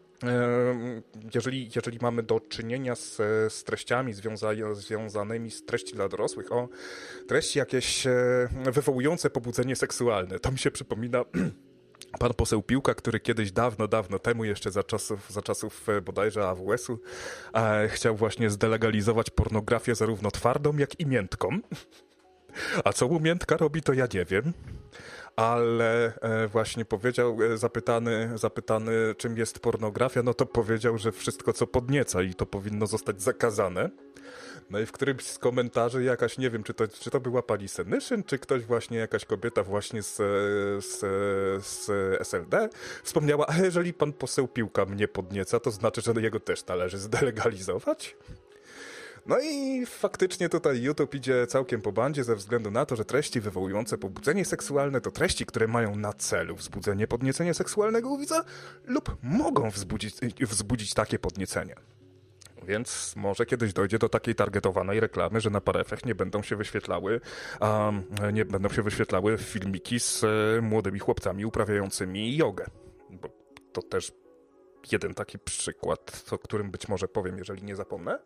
Jeżeli mamy do czynienia z treściami związanymi z treści dla dorosłych, treści jakieś wywołujące pobudzenie seksualne, to mi się przypomina pan poseł Piłka, który kiedyś dawno temu, jeszcze za czasów bodajże AWS-u, chciał właśnie zdelegalizować pornografię zarówno twardą, jak i miętką. A co mu miętka robi, to ja nie wiem. Ale właśnie powiedział, zapytany czym jest pornografia, no to powiedział, że wszystko co podnieca i to powinno zostać zakazane. No i w którymś z komentarzy jakaś, nie wiem, czy to była pani Senyszyn, czy ktoś właśnie, jakaś kobieta właśnie z SLD wspomniała, a jeżeli pan poseł Piłka mnie podnieca, to znaczy, że jego też należy zdelegalizować? No i faktycznie tutaj YouTube idzie całkiem po bandzie ze względu na to, że treści wywołujące pobudzenie seksualne to treści, które mają na celu wzbudzenie podniecenia seksualnego u widza lub mogą wzbudzić takie podniecenie. Więc może kiedyś dojdzie do takiej targetowanej reklamy, że na parefach nie będą się wyświetlały filmiki z młodymi chłopcami uprawiającymi jogę. Bo to też jeden taki przykład, o którym być może powiem, jeżeli nie zapomnę.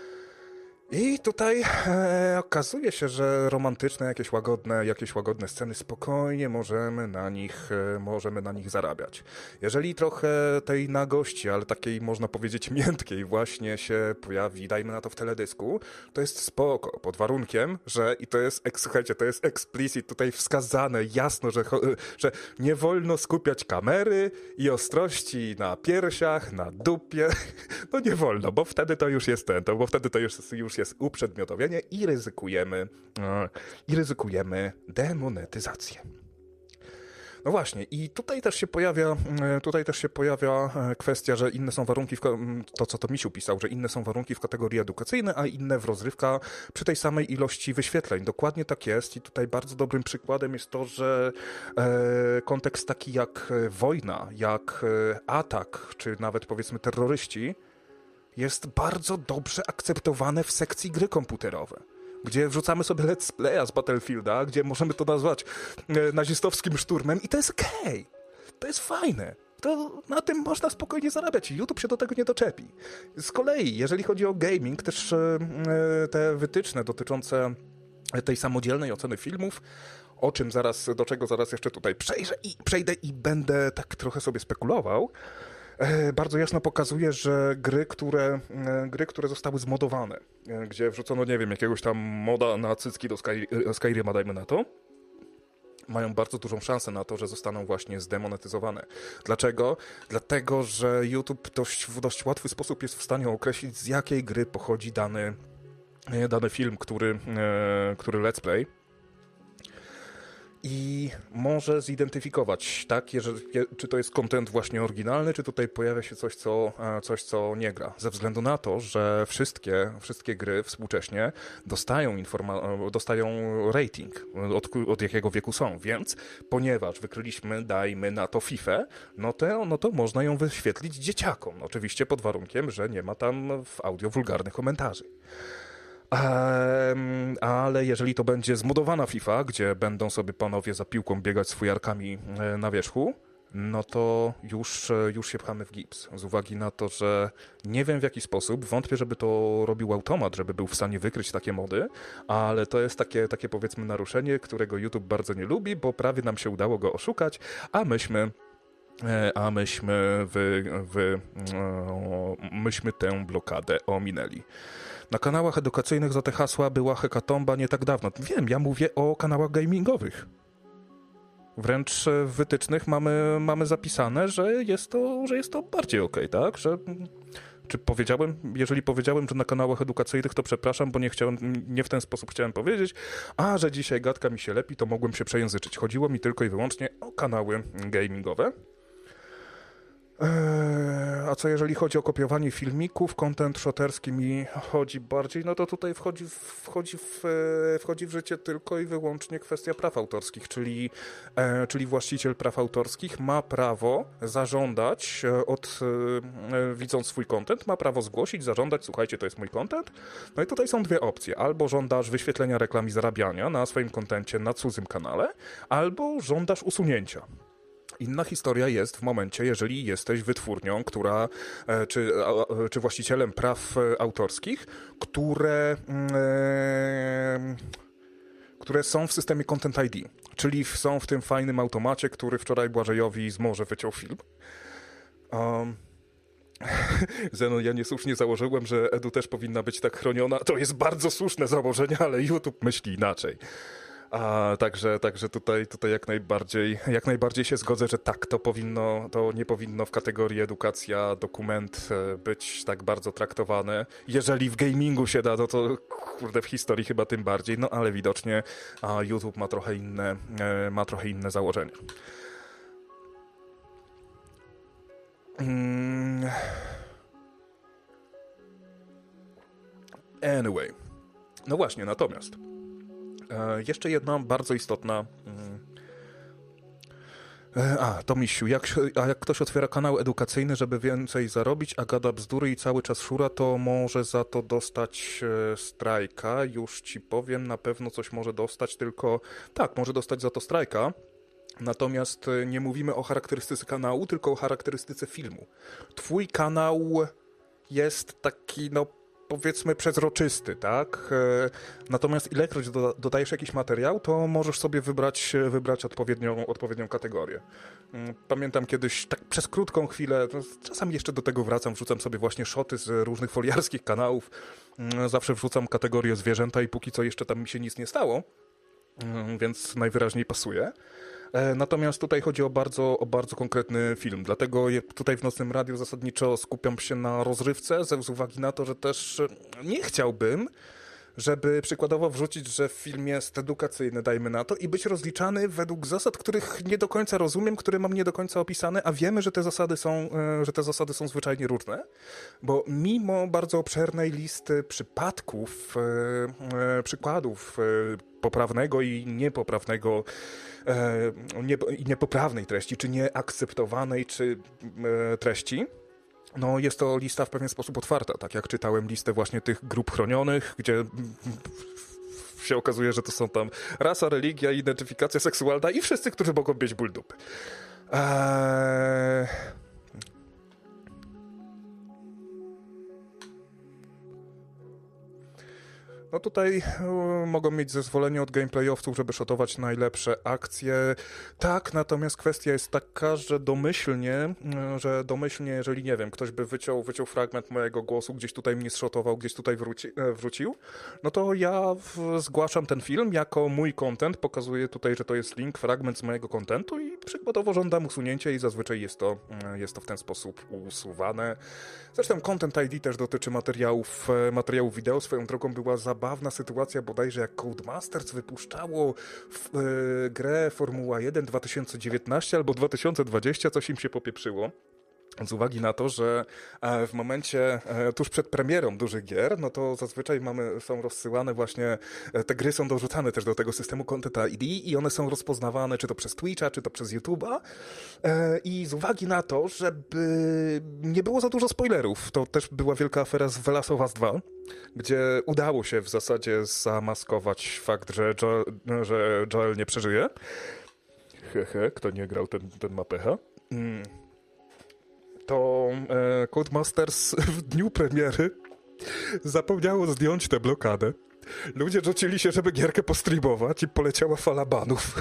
I tutaj okazuje się, że romantyczne, jakieś łagodne sceny spokojnie możemy na nich zarabiać. Jeżeli trochę tej nagości, ale takiej można powiedzieć miętkiej właśnie się pojawi, dajmy na to w teledysku, to jest spoko, pod warunkiem, że słuchajcie, to jest explicit tutaj wskazane jasno, że nie wolno skupiać kamery i ostrości na piersiach, na dupie. No nie wolno, bo wtedy to już jest bo wtedy to już jest uprzedmiotowienie i ryzykujemy demonetyzację. No właśnie, i tutaj też się pojawia kwestia, że inne są warunki, to co to Misiu pisał, że inne są warunki w kategorii edukacyjnej, a inne w rozrywka przy tej samej ilości wyświetleń. Dokładnie tak jest i tutaj bardzo dobrym przykładem jest to, że kontekst taki jak wojna, jak atak, czy nawet powiedzmy terroryści, jest bardzo dobrze akceptowane w sekcji gry komputerowe, gdzie wrzucamy sobie let's playa z Battlefielda, gdzie możemy to nazwać nazistowskim szturmem i to jest okej. To jest fajne. To na tym można spokojnie zarabiać i YouTube się do tego nie doczepi. Z kolei, jeżeli chodzi o gaming, też te wytyczne dotyczące tej samodzielnej oceny filmów, do czego zaraz jeszcze tutaj przejdę i będę tak trochę sobie spekulował, bardzo jasno pokazuje, że gry, które zostały zmodowane, gdzie wrzucono, nie wiem, jakiegoś tam moda na cycki do Skyrima, dajmy na to, mają bardzo dużą szansę na to, że zostaną właśnie zdemonetyzowane. Dlaczego? Dlatego, że YouTube w dość łatwy sposób jest w stanie określić, z jakiej gry pochodzi dany film, który let's play. I może zidentyfikować, tak, czy to jest content właśnie oryginalny, czy tutaj pojawia się coś, co nie gra. Ze względu na to, że wszystkie gry współcześnie dostają rating, od jakiego wieku są. Więc ponieważ wykryliśmy, dajmy na to FIFA, no to można ją wyświetlić dzieciakom. Oczywiście pod warunkiem, że nie ma tam w audio wulgarnych komentarzy. Ale jeżeli to będzie zmodowana FIFA, gdzie będą sobie panowie za piłką biegać z fujarkami na wierzchu, no to już się pchamy w gips. Z uwagi na to, że nie wiem w jaki sposób, wątpię, żeby to robił automat, żeby był w stanie wykryć takie mody, ale to jest takie powiedzmy naruszenie, którego YouTube bardzo nie lubi, bo prawie nam się udało go oszukać, myśmy tę blokadę ominęli. Na kanałach edukacyjnych za te hasła była hekatomba nie tak dawno. Wiem, ja mówię o kanałach gamingowych. Wręcz w wytycznych mamy zapisane, że jest to bardziej okej, tak? Czy jeżeli powiedziałem, że na kanałach edukacyjnych, to przepraszam, bo nie w ten sposób chciałem powiedzieć, a że dzisiaj gadka mi się lepi, to mogłem się przejęzyczyć. Chodziło mi tylko i wyłącznie o kanały gamingowe. A co jeżeli chodzi o kopiowanie filmików, content shoterski mi chodzi bardziej, no to tutaj wchodzi w życie tylko i wyłącznie kwestia praw autorskich, czyli właściciel praw autorskich ma prawo zażądać widząc swój content, ma prawo zgłosić, zażądać, słuchajcie, to jest mój content. No i tutaj są dwie opcje. Albo żądasz wyświetlenia reklam i zarabiania na swoim kontencie na cudzym kanale, albo żądasz usunięcia. Inna historia jest w momencie, jeżeli jesteś wytwórnią, czy właścicielem praw autorskich, które są w systemie Content ID, czyli są w tym fajnym automacie, który wczoraj Błażejowi z morza wyciął film. Zenon, ja niesłusznie założyłem, że Edu też powinna być tak chroniona. To jest bardzo słuszne założenie, ale YouTube myśli inaczej. Także tutaj jak najbardziej się zgodzę, że tak, to nie powinno w kategorii edukacja, dokument być tak bardzo traktowane. Jeżeli w gamingu się da, to kurde w historii chyba tym bardziej, no ale widocznie YouTube ma trochę inne założenie. Anyway, no właśnie, natomiast jeszcze jedna bardzo istotna... To Misiu, jak ktoś otwiera kanał edukacyjny, żeby więcej zarobić, a gada bzdury i cały czas szura, to może za to dostać strajka. Już ci powiem, na pewno coś może dostać, tylko... Tak, może dostać za to strajka. Natomiast nie mówimy o charakterystyce kanału, tylko o charakterystyce filmu. Twój kanał jest taki, powiedzmy przezroczysty, tak? Natomiast ilekroć dodajesz jakiś materiał, to możesz sobie wybrać odpowiednią kategorię. Pamiętam kiedyś, tak przez krótką chwilę, czasami jeszcze do tego wracam, wrzucam sobie właśnie szoty z różnych foliarskich kanałów. Zawsze wrzucam kategorię zwierzęta i póki co jeszcze tam mi się nic nie stało, więc najwyraźniej pasuje. Natomiast tutaj chodzi o bardzo konkretny film, dlatego tutaj w Nocnym Radiu zasadniczo skupiam się na rozrywce, z uwagi na to, że też nie chciałbym, żeby przykładowo wrzucić, że film jest edukacyjny, dajmy na to, i być rozliczany według zasad, których nie do końca rozumiem, które mam nie do końca opisane, a wiemy, że te zasady są zwyczajnie różne, bo mimo bardzo obszernej listy przykładów poprawnego i niepoprawnego, niepoprawnej treści, czy nieakceptowanej, treści, jest to lista w pewien sposób otwarta, tak jak czytałem listę właśnie tych grup chronionych, gdzie się okazuje, że to są tam rasa, religia, identyfikacja seksualna i wszyscy, którzy mogą być ból dupy. Tutaj mogą mieć zezwolenie od gameplayowców, żeby szotować najlepsze akcje. Tak, natomiast kwestia jest taka, że domyślnie, jeżeli nie wiem, ktoś by wyciął fragment mojego głosu, gdzieś tutaj mnie zszotował, gdzieś tutaj wrócił, no to ja zgłaszam ten film jako mój content, pokazuję tutaj, że to jest link, fragment z mojego contentu i przykładowo żądam usunięcia i zazwyczaj jest to w ten sposób usuwane. Zresztą Content ID też dotyczy materiałów wideo. Swoją drogą była zabawna sytuacja, bodajże jak Codemasters wypuszczało grę Formuła 1 2019 albo 2020, coś im się popieprzyło. Z uwagi na to, że w momencie tuż przed premierą dużych gier, no to zazwyczaj są rozsyłane właśnie, te gry są dorzucane też do tego systemu Content ID i one są rozpoznawane czy to przez Twitcha, czy to przez YouTube'a i z uwagi na to, żeby nie było za dużo spoilerów, to też była wielka afera z The Last of Us 2, gdzie udało się w zasadzie zamaskować fakt, że Joel nie przeżyje. Kto nie grał, ten ma pecha. to Codemasters w dniu premiery zapomniało zdjąć tę blokadę. Ludzie rzucili się, żeby gierkę postreamować i poleciała fala banów.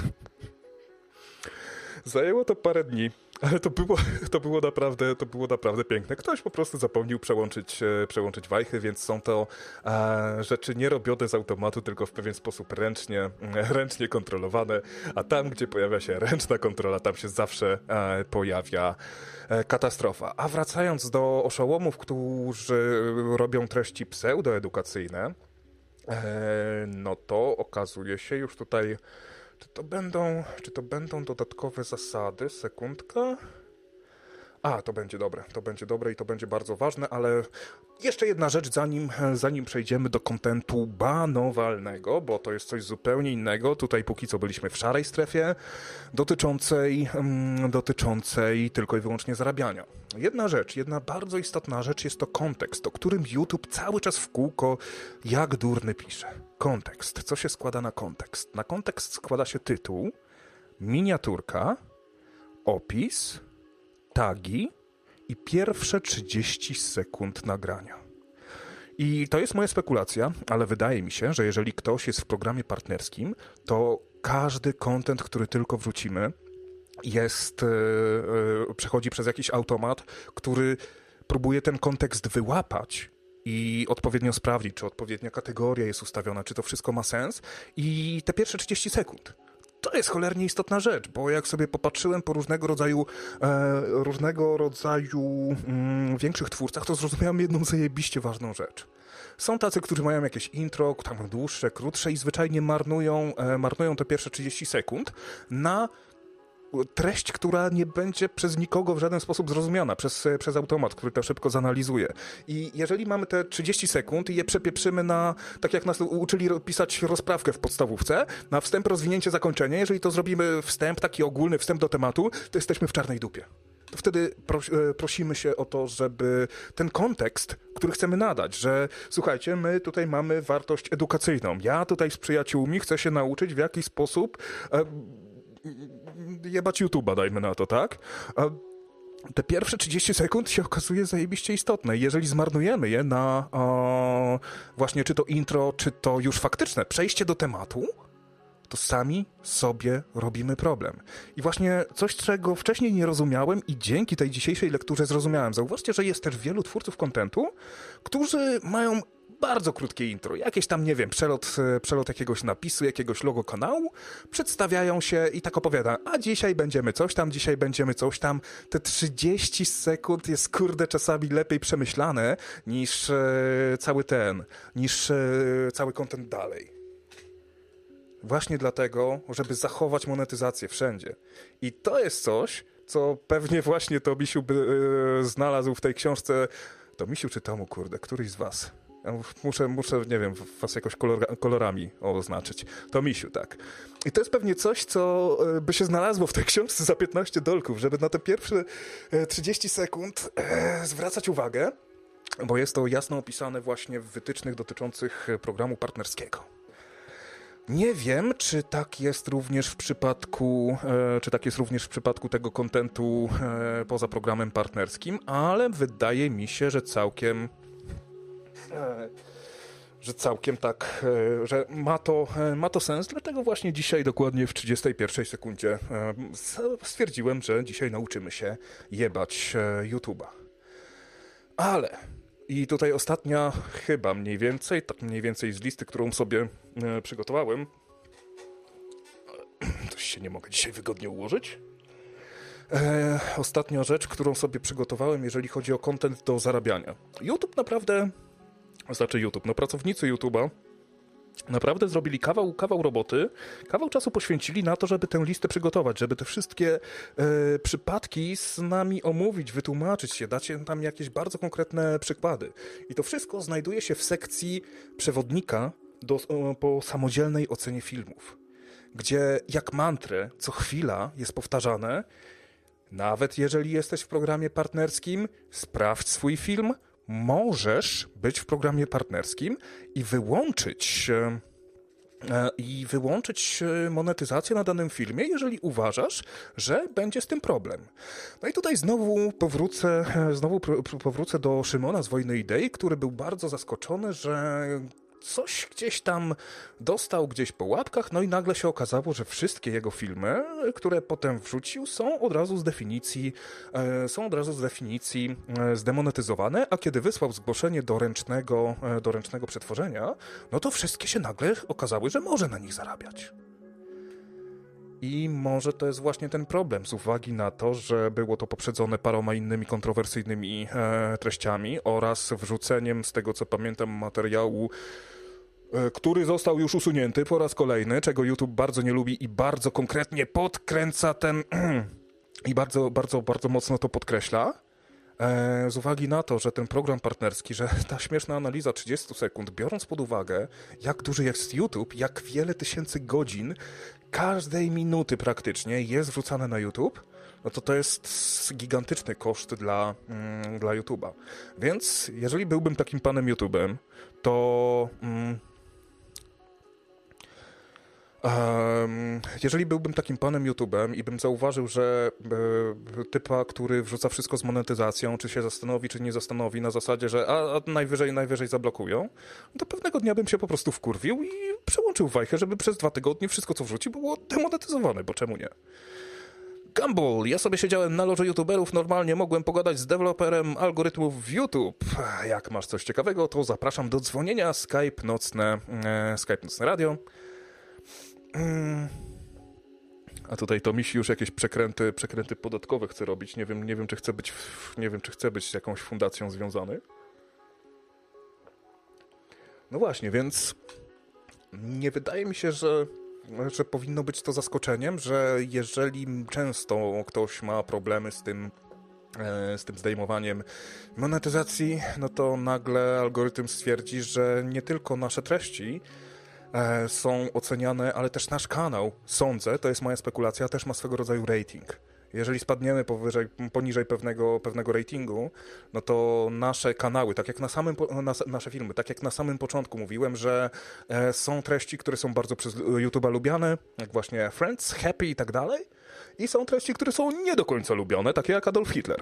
Zajęło to parę dni, ale to było naprawdę piękne. Ktoś po prostu zapomniał przełączyć wajchy, więc są to rzeczy nie robione z automatu, tylko w pewien sposób ręcznie kontrolowane, a tam, gdzie pojawia się ręczna kontrola, tam się zawsze pojawia katastrofa. A wracając do oszołomów, którzy robią treści pseudoedukacyjne, no to okazuje się już tutaj, czy to będą dodatkowe zasady? Sekundka. To będzie dobre i to będzie bardzo ważne, ale jeszcze jedna rzecz, zanim przejdziemy do kontentu banowalnego, bo to jest coś zupełnie innego. Tutaj póki co byliśmy w szarej strefie dotyczącej tylko i wyłącznie zarabiania. Jedna bardzo istotna rzecz jest to kontekst, o którym YouTube cały czas w kółko jak durny pisze. Kontekst. Co się składa na kontekst? Na kontekst składa się tytuł, miniaturka, opis, tagi i pierwsze 30 sekund nagrania. I to jest moja spekulacja, ale wydaje mi się, że jeżeli ktoś jest w programie partnerskim, to każdy content, który tylko wrzucimy, przechodzi przez jakiś automat, który próbuje ten kontekst wyłapać i odpowiednio sprawdzić, czy odpowiednia kategoria jest ustawiona, czy to wszystko ma sens. I te pierwsze 30 sekund to jest cholernie istotna rzecz, bo jak sobie popatrzyłem po różnego rodzaju większych twórcach, to zrozumiałem jedną zajebiście ważną rzecz. Są tacy, którzy mają jakieś intro, tam dłuższe, krótsze i zwyczajnie marnują te pierwsze 30 sekund na treść, która nie będzie przez nikogo w żaden sposób zrozumiana, przez automat, który to szybko zanalizuje. I jeżeli mamy te 30 sekund i je przepieprzymy na, tak jak nas uczyli pisać rozprawkę w podstawówce, na wstęp, rozwinięcie, zakończenie, jeżeli to zrobimy wstęp, taki ogólny wstęp do tematu, to jesteśmy w czarnej dupie. To wtedy prosimy się o to, żeby ten kontekst, który chcemy nadać, że słuchajcie, my tutaj mamy wartość edukacyjną. Ja tutaj z przyjaciółmi chcę się nauczyć, w jaki sposób jebać YouTube'a, dajmy na to, tak? Te pierwsze 30 sekund się okazuje zajebiście istotne. Jeżeli zmarnujemy je na właśnie czy to intro, czy to już faktyczne przejście do tematu, to sami sobie robimy problem. I właśnie coś, czego wcześniej nie rozumiałem i dzięki tej dzisiejszej lekturze zrozumiałem. Zauważcie, że jest też wielu twórców kontentu, którzy mają bardzo krótkie intro, jakieś tam, nie wiem, przelot jakiegoś napisu, jakiegoś logo kanału, przedstawiają się i tak opowiada, a dzisiaj będziemy coś tam. Te 30 sekund jest, kurde, czasami lepiej przemyślane niż cały content dalej. Właśnie dlatego, żeby zachować monetyzację wszędzie. I to jest coś, co pewnie właśnie Tomisiu by znalazł w tej książce. Tomisiu czy Tomu, kurde, któryś z was? Ja muszę, nie wiem, was jakoś kolorami oznaczyć. Tomisiu, tak. I to jest pewnie coś, co by się znalazło w tej książce za 15 dolków, żeby na te pierwsze 30 sekund zwracać uwagę, bo jest to jasno opisane właśnie w wytycznych dotyczących programu partnerskiego. Nie wiem, czy tak jest również w przypadku tego kontentu poza programem partnerskim, ale wydaje mi się, że całkiem tak, że ma to sens, dlatego właśnie dzisiaj dokładnie w 31 sekundzie stwierdziłem, że dzisiaj nauczymy się jebać YouTube'a. Ale i tutaj ostatnia, chyba mniej więcej z listy, którą sobie przygotowałem. Coś się nie mogę dzisiaj wygodnie ułożyć. Ostatnia rzecz, którą sobie przygotowałem, jeżeli chodzi o content do zarabiania. Pracownicy YouTube'a naprawdę zrobili kawał roboty, kawał czasu poświęcili na to, żeby tę listę przygotować, żeby te wszystkie przypadki z nami omówić, wytłumaczyć się, dać tam jakieś bardzo konkretne przykłady. I to wszystko znajduje się w sekcji przewodnika po samodzielnej ocenie filmów, gdzie jak mantrę co chwila jest powtarzane, nawet jeżeli jesteś w programie partnerskim, sprawdź swój film, możesz być w programie partnerskim i wyłączyć i wyłączyć monetyzację na danym filmie, jeżeli uważasz, że będzie z tym problem. No i tutaj znowu powrócę do Szymona z Wojny Idei, który był bardzo zaskoczony, że coś gdzieś tam dostał gdzieś po łapkach, no i nagle się okazało, że wszystkie jego filmy, które potem wrzucił, są od razu z definicji zdemonetyzowane, a kiedy wysłał zgłoszenie do ręcznego przetworzenia, no to wszystkie się nagle okazały, że może na nich zarabiać. I może to jest właśnie ten problem, z uwagi na to, że było to poprzedzone paroma innymi kontrowersyjnymi treściami oraz wrzuceniem, z tego co pamiętam, materiału, który został już usunięty po raz kolejny, czego YouTube bardzo nie lubi i bardzo konkretnie podkręca ten i bardzo, bardzo, bardzo mocno to podkreśla. Z uwagi na to, że ten program partnerski, że ta śmieszna analiza 30 sekund, biorąc pod uwagę, jak duży jest YouTube, jak wiele tysięcy godzin każdej minuty praktycznie jest wrzucane na YouTube, no to jest gigantyczny koszt dla YouTube'a. Więc jeżeli byłbym takim panem YouTube'em, to... Jeżeli byłbym takim panem YouTube'em i bym zauważył, że typa, który wrzuca wszystko z monetyzacją, czy się zastanowi, czy nie zastanowi, na zasadzie, że najwyżej zablokują, to pewnego dnia bym się po prostu wkurwił i przełączył wajchę, żeby przez 2 tygodnie wszystko, co wrzuci, było demonetyzowane, bo czemu nie? Gumball, ja sobie siedziałem na loży youtuberów, normalnie mogłem pogadać z deweloperem algorytmów w YouTube. Jak masz coś ciekawego, to zapraszam do dzwonienia. Skype Nocne Radio. A tutaj Tomisi już jakieś przekręty podatkowe chce robić. Nie wiem, czy chce być z jakąś fundacją związany. No właśnie, więc nie wydaje mi się, że powinno być to zaskoczeniem, że jeżeli często ktoś ma problemy z tym zdejmowaniem monetyzacji, no to nagle algorytm stwierdzi, że nie tylko nasze treści są oceniane, ale też nasz kanał, sądzę, to jest moja spekulacja, też ma swego rodzaju rating. Jeżeli spadniemy poniżej pewnego ratingu, no to nasze kanały, tak jak nasze filmy, tak jak na samym początku mówiłem, że są treści, które są bardzo przez YouTube'a lubiane, jak właśnie Friends, Happy i tak dalej, i są treści, które są nie do końca lubione, takie jak Adolf Hitler.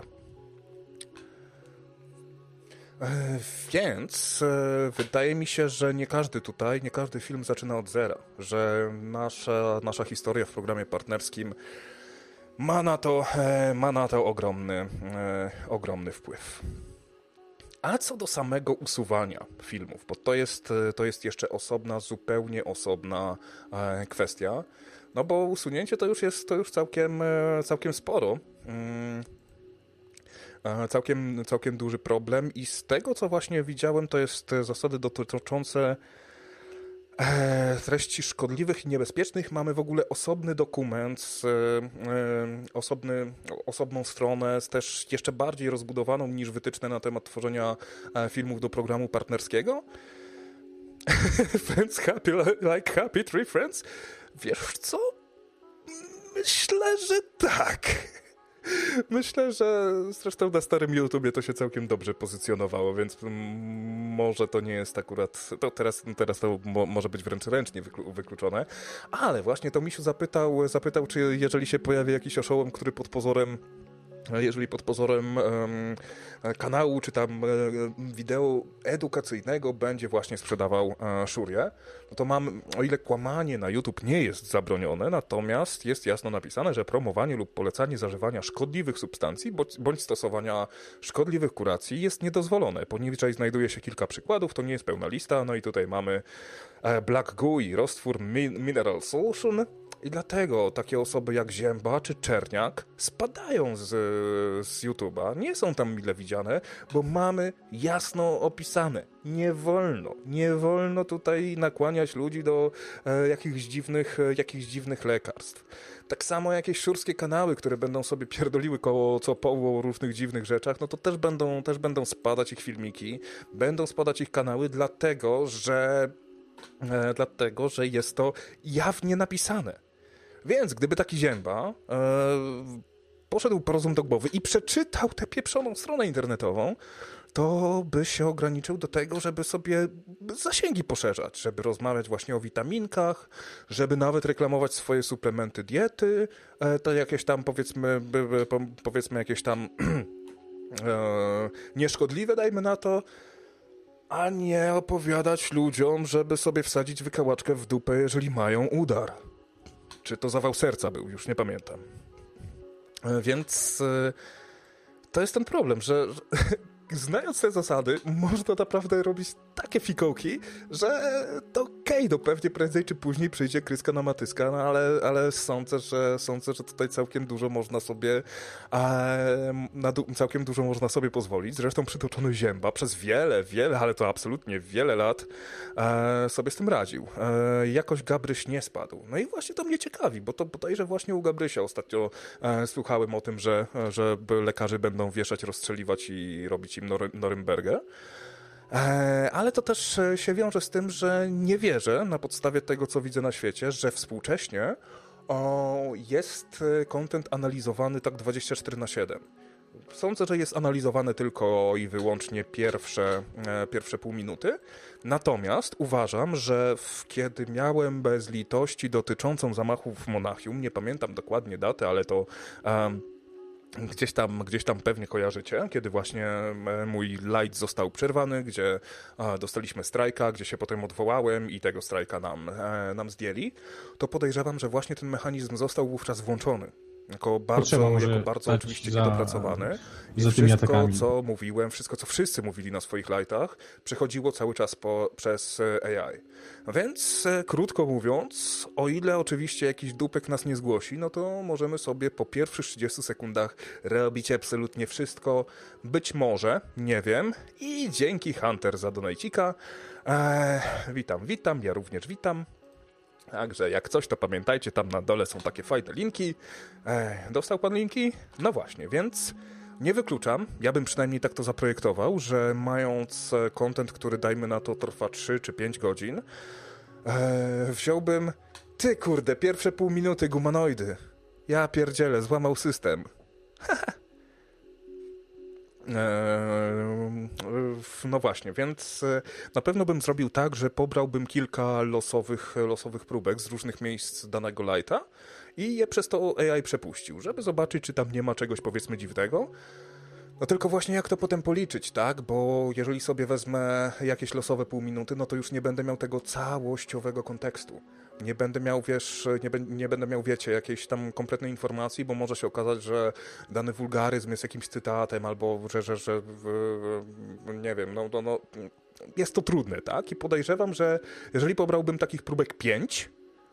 Więc wydaje mi się, że nie każdy film zaczyna od zera, że nasza historia w programie partnerskim ma na to ogromny wpływ. A co do samego usuwania filmów, bo to jest jeszcze zupełnie osobna kwestia, no bo usunięcie to już całkiem sporo. Całkiem duży problem i z tego, co właśnie widziałem, to jest zasady dotyczące treści szkodliwych i niebezpiecznych. Mamy w ogóle osobny dokument, osobną stronę, też jeszcze bardziej rozbudowaną niż wytyczne na temat tworzenia filmów do programu partnerskiego. Friends happy like happy, 3 friends? Wiesz co? Myślę, że tak. Myślę, że zresztą na starym YouTubie to się całkiem dobrze pozycjonowało, więc może to nie jest akurat... To teraz to może być wręcz ręcznie wykluczone. Ale właśnie to Misiu zapytał, czy jeżeli się pojawi jakiś oszołom, który pod pozorem kanału czy tam wideo edukacyjnego będzie właśnie sprzedawał szurię, no to o ile kłamanie na YouTube nie jest zabronione, natomiast jest jasno napisane, że promowanie lub polecanie zażywania szkodliwych substancji bądź stosowania szkodliwych kuracji jest niedozwolone. Poniżej znajduje się kilka przykładów, to nie jest pełna lista, no i tutaj mamy Black Goo, roztwór Mineral Solution. I dlatego takie osoby jak Zięba czy Czerniak spadają z YouTube'a. Nie są tam mile widziane, bo mamy jasno opisane. Nie wolno tutaj nakłaniać ludzi do jakichś dziwnych lekarstw. Tak samo jakieś szurskie kanały, które będą sobie pierdoliły co połową o różnych dziwnych rzeczach, no to też będą spadać ich filmiki, będą spadać ich kanały, dlatego że jest to jawnie napisane. Więc gdyby taki Zięba poszedł po rozum do głowy i przeczytał tę pieprzoną stronę internetową, to by się ograniczył do tego, żeby sobie zasięgi poszerzać, żeby rozmawiać właśnie o witaminkach, żeby nawet reklamować swoje suplementy diety, to jakieś tam powiedzmy jakieś tam nieszkodliwe, dajmy na to, a nie opowiadać ludziom, żeby sobie wsadzić wykałaczkę w dupę, jeżeli mają udar. Czy to zawał serca był, już nie pamiętam. Więc to jest ten problem, że znając te zasady, można naprawdę robić takie fikołki, że to okej, no pewnie prędzej czy później przyjdzie kryska na matyska, no ale sądzę, że tutaj całkiem dużo można sobie całkiem dużo można sobie pozwolić. Zresztą przytoczony Zięba przez wiele, ale to absolutnie wiele lat sobie z tym radził. Jakoś Gabryś nie spadł. No i właśnie to mnie ciekawi, bo to bodajże właśnie u Gabrysia ostatnio słuchałem o tym, że lekarze będą wieszać, rozstrzeliwać i robić im Norymbergę. Ale to też się wiąże z tym, że nie wierzę na podstawie tego, co widzę na świecie, że współcześnie jest content analizowany tak 24/7. Sądzę, że jest analizowane tylko i wyłącznie pierwsze pół minuty. Natomiast uważam, że kiedy miałem bezlitości dotyczącą zamachów w Monachium, nie pamiętam dokładnie daty, ale to gdzieś tam pewnie kojarzycie, kiedy właśnie mój light został przerwany, gdzie dostaliśmy strajka, gdzie się potem odwołałem i tego strajka nam zdjęli, to podejrzewam, że właśnie ten mechanizm został wówczas włączony. Jako bardzo oczywiście niedopracowany. I wszystko, co mówiłem, wszystko, co wszyscy mówili na swoich lightach, przechodziło cały czas przez AI. Więc, krótko mówiąc, o ile oczywiście jakiś dupek nas nie zgłosi, no to możemy sobie po pierwszych 30 sekundach robić absolutnie wszystko. Być może, nie wiem. I dzięki Hunter za donajcika. Witam, ja również witam. Także jak coś, to pamiętajcie, tam na dole są takie fajne linki. Dostał pan linki? No właśnie, więc nie wykluczam, ja bym przynajmniej tak to zaprojektował, że mając content, który dajmy na to trwa 3 czy 5 godzin, wziąłbym, pierwsze pół minuty gumanoidy. Ja pierdzielę, złamał system. No właśnie, więc na pewno bym zrobił tak, że pobrałbym kilka losowych próbek z różnych miejsc danego lighta i je przez to AI przepuścił, żeby zobaczyć, czy tam nie ma czegoś, powiedzmy, dziwnego. No tylko właśnie jak to potem policzyć, tak? Bo jeżeli sobie wezmę jakieś losowe pół minuty, no to już nie będę miał tego całościowego kontekstu. Nie będę miał, nie będę miał, wiecie, jakiejś tam kompletnej informacji, bo może się okazać, że dany wulgaryzm jest jakimś cytatem, albo że nie wiem, no jest to trudne, tak? I podejrzewam, że jeżeli pobrałbym takich próbek 5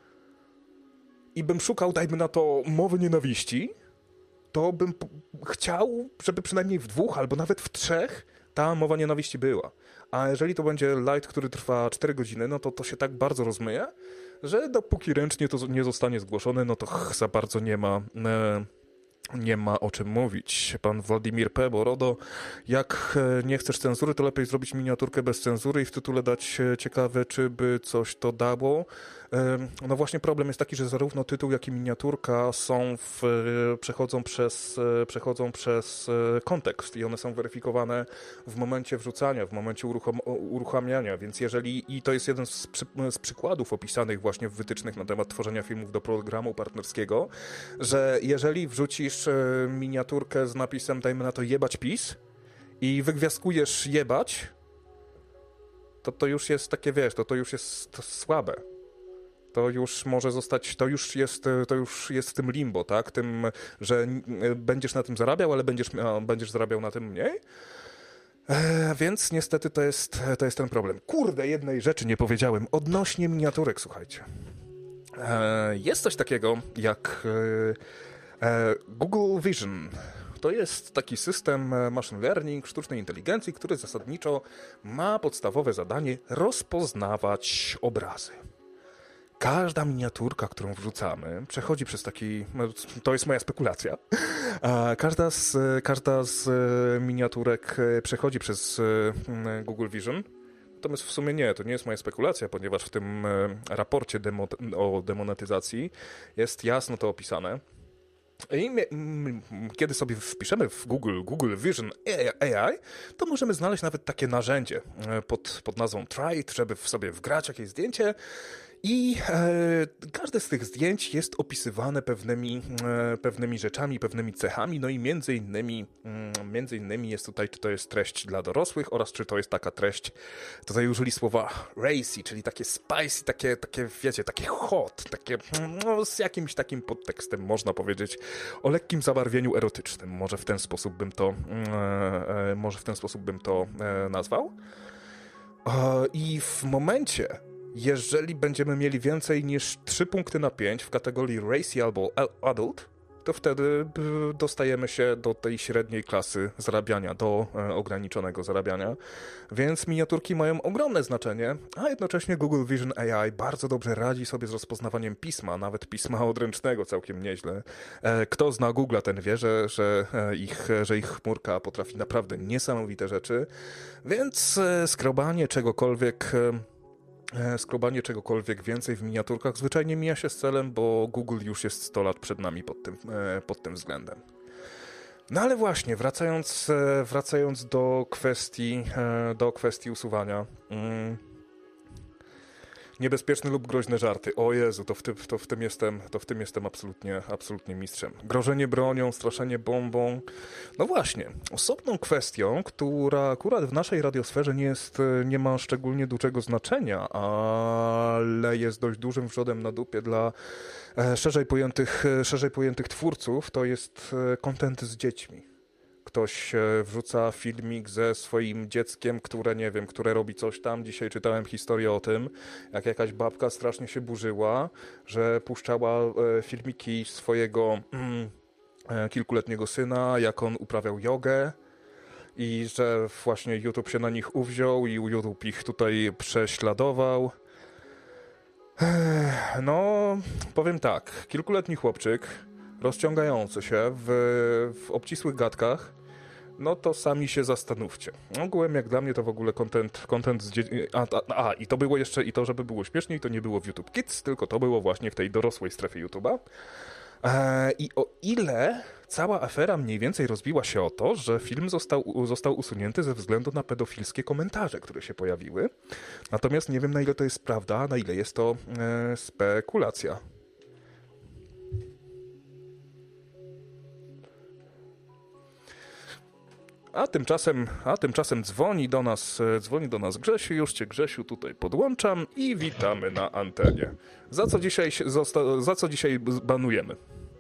i bym szukał, dajmy na to, mowy nienawiści, to bym chciał, żeby przynajmniej w 2 albo nawet w 3 ta mowa nienawiści była. A jeżeli to będzie light, który trwa 4 godziny, no to się tak bardzo rozmyje, że dopóki ręcznie to nie zostanie zgłoszone, no to za bardzo nie ma o czym mówić. Pan Władimir P. Borodo, jak nie chcesz cenzury, to lepiej zrobić miniaturkę bez cenzury i w tytule dać ciekawe, czy by coś to dało. No właśnie problem jest taki, że zarówno tytuł, jak i miniaturka przechodzą przez kontekst i one są weryfikowane w momencie wrzucania, w momencie uruchamiania, więc i to jest jeden z przykładów opisanych właśnie w wytycznych na temat tworzenia filmów do programu partnerskiego, że jeżeli wrzucisz miniaturkę z napisem, dajmy na to jebać PiS i wygwiazdkujesz jebać, to już jest takie, wiesz, to już jest słabe. To już może zostać, to już jest w tym limbo, tak? Tym, że będziesz na tym zarabiał, ale będziesz zarabiał na tym mniej. Więc niestety to jest ten problem. Kurde, jednej rzeczy nie powiedziałem. Odnośnie miniaturek, słuchajcie. Jest coś takiego jak Google Vision. To jest taki system machine learning, sztucznej inteligencji, który zasadniczo ma podstawowe zadanie rozpoznawać obrazy. Każda miniaturka, którą wrzucamy, przechodzi przez taki... To jest moja spekulacja. Każda z miniaturek przechodzi przez Google Vision. Natomiast w sumie to nie jest moja spekulacja, ponieważ w tym raporcie o demonetyzacji jest jasno to opisane. I kiedy sobie wpiszemy w Google Vision AI, to możemy znaleźć nawet takie narzędzie pod nazwą Try, żeby sobie wgrać jakieś zdjęcie. I każde z tych zdjęć jest opisywane pewnymi rzeczami, pewnymi cechami, no i między innymi jest tutaj, czy to jest treść dla dorosłych oraz czy to jest taka treść, tutaj użyli słowa racy, czyli takie spicy, takie wiecie, takie hot, takie no, z jakimś takim podtekstem, można powiedzieć, o lekkim zabarwieniu erotycznym. Może w ten sposób bym to nazwał. I w momencie, jeżeli będziemy mieli więcej niż 3 punkty na 5 w kategorii racy albo adult, to wtedy dostajemy się do tej średniej klasy zarabiania, do ograniczonego zarabiania. Więc miniaturki mają ogromne znaczenie, a jednocześnie Google Vision AI bardzo dobrze radzi sobie z rozpoznawaniem pisma, nawet pisma odręcznego całkiem nieźle. Kto zna Google'a, ten wie, że ich chmurka potrafi naprawdę niesamowite rzeczy, więc skrobanie czegokolwiek więcej w miniaturkach zwyczajnie mija się z celem, bo Google już jest 100 lat przed nami pod tym względem. No ale właśnie, wracając do kwestii usuwania. Niebezpieczne lub groźne żarty. O Jezu, to w tym jestem absolutnie mistrzem. Grożenie bronią, straszenie bombą. No właśnie, osobną kwestią, która akurat w naszej radiosferze nie ma szczególnie dużego znaczenia, ale jest dość dużym wrzodem na dupie dla szerzej pojętych twórców, to jest content z dziećmi. Ktoś wrzuca filmik ze swoim dzieckiem, które robi coś tam. Dzisiaj czytałem historię o tym, jak jakaś babka strasznie się burzyła, że puszczała filmiki swojego kilkuletniego syna, jak on uprawiał jogę i że właśnie YouTube się na nich uwziął i YouTube ich tutaj prześladował. No, powiem tak, kilkuletni chłopczyk rozciągający się w obcisłych gadkach, no to sami się zastanówcie. Ogółem jak dla mnie to w ogóle content z dzieci... I to było jeszcze, i to żeby było śmieszniej, to nie było w YouTube Kids, tylko to było właśnie w tej dorosłej strefie YouTube'a. I o ile cała afera mniej więcej rozbiła się o to, że film został usunięty ze względu na pedofilskie komentarze, które się pojawiły. Natomiast nie wiem, na ile to jest prawda, a na ile jest to spekulacja. A tymczasem dzwoni do nas Grzesiu. Już cię, Grzesiu, tutaj podłączam i witamy na antenie. Za co dzisiaj banujemy?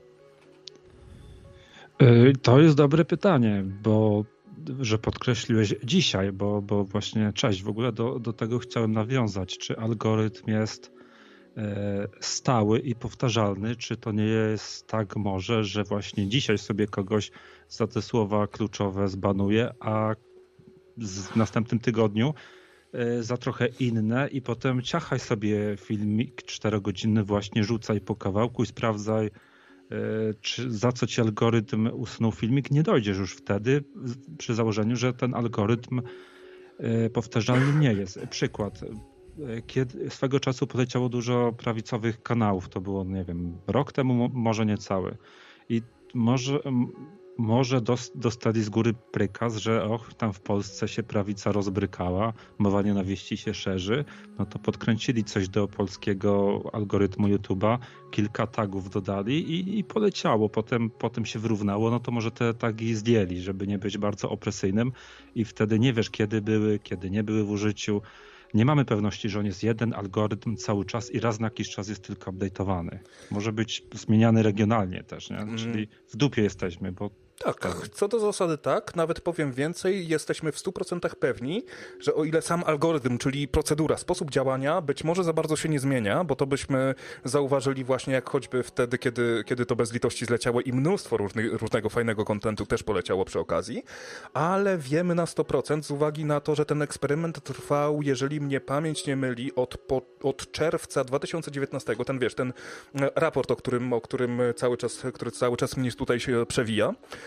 To jest dobre pytanie, że podkreśliłeś dzisiaj, bo właśnie cześć, w ogóle do tego chciałem nawiązać. Czy algorytm jest stały i powtarzalny, czy to nie jest tak może, że właśnie dzisiaj sobie kogoś za te słowa kluczowe zbanuje, a w następnym tygodniu za trochę inne i potem ciachaj sobie filmik 4-godzinny, właśnie rzucaj po kawałku i sprawdzaj, czy za co ci algorytm usunął filmik. Nie dojdziesz już wtedy przy założeniu, że ten algorytm powtarzalny nie jest. Przykład. Kiedy swego czasu poleciało dużo prawicowych kanałów, to było, nie wiem, rok temu, może niecały. I może dostali z góry prykaz, że tam w Polsce się prawica rozbrykała, mowa nienawiści się szerzy, no to podkręcili coś do polskiego algorytmu YouTube'a, kilka tagów dodali i poleciało. Potem się wyrównało, no to może te tagi zdjęli, żeby nie być bardzo opresyjnym i wtedy nie wiesz, kiedy nie były w użyciu. Nie mamy pewności, że on jest jeden algorytm cały czas i raz na jakiś czas jest tylko update'owany. Może być zmieniany regionalnie też, nie? Czyli w dupie jesteśmy, bo... Tak, co do zasady tak, nawet powiem więcej, jesteśmy w 100% pewni, że o ile sam algorytm, czyli procedura, sposób działania być może za bardzo się nie zmienia, bo to byśmy zauważyli właśnie jak choćby wtedy, kiedy to bez litości zleciało i mnóstwo różnego fajnego kontentu też poleciało przy okazji, ale wiemy na 100% z uwagi na to, że ten eksperyment trwał, jeżeli mnie pamięć nie myli, od czerwca 2019, ten raport, który cały czas mnie tutaj się przewija,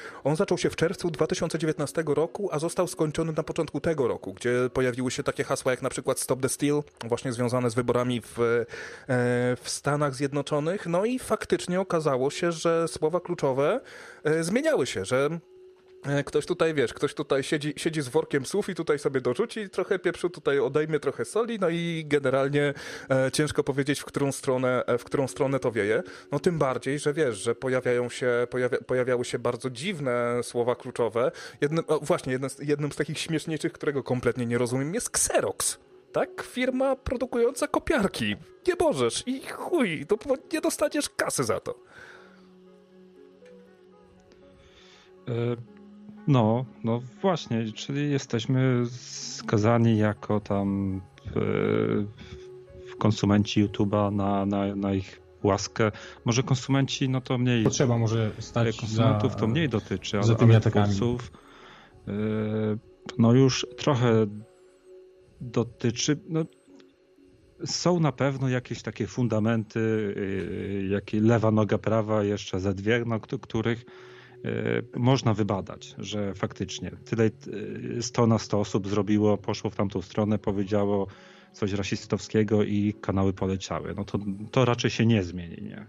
On zaczął się w czerwcu 2019 roku, a został skończony na początku tego roku, gdzie pojawiły się takie hasła jak na przykład Stop the Steal, właśnie związane z wyborami w Stanach Zjednoczonych. No i faktycznie okazało się, że słowa kluczowe zmieniały się, że ktoś tutaj, ktoś tutaj siedzi z workiem słów i tutaj sobie dorzuci trochę pieprzu, tutaj odejmie trochę soli, no i generalnie ciężko powiedzieć, w którą stronę to wieje. No tym bardziej, że że pojawiały się bardzo dziwne słowa kluczowe. Jednym z takich śmieszniejszych, którego kompletnie nie rozumiem, jest Xerox. Tak? Firma produkująca kopiarki. Nie możesz i chuj, to nie dostaniesz kasy za to. No właśnie, czyli jesteśmy skazani jako tam konsumenci YouTube'a na ich łaskę. Może konsumenci, no to mniej. Potrzeba może stać konsumentów to mniej dotyczy, ale twórców no już trochę dotyczy. No, są na pewno jakieś takie fundamenty, jakie lewa noga, prawa, jeszcze ze dwie, no, których można wybadać, że faktycznie tyle 100 na 100 osób poszło w tamtą stronę, powiedziało coś rasistowskiego i kanały poleciały. No to raczej się nie zmieni, nie?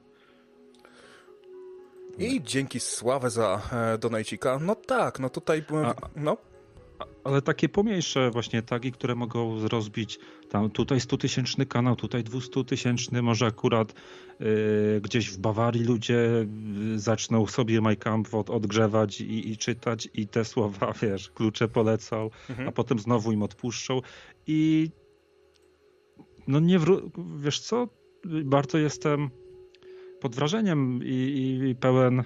I dzięki Sławę za donajcika. No tak, no tutaj... Ale takie pomniejsze właśnie tagi, które mogą rozbić tam tutaj 100-tysięczny kanał, tutaj 200-tysięczny, może akurat gdzieś w Bawarii ludzie zaczną sobie Mein Kampf odgrzewać i czytać i te słowa, klucze polecą, a potem znowu im odpuszczą i no wiesz co, bardzo jestem pod wrażeniem i pełen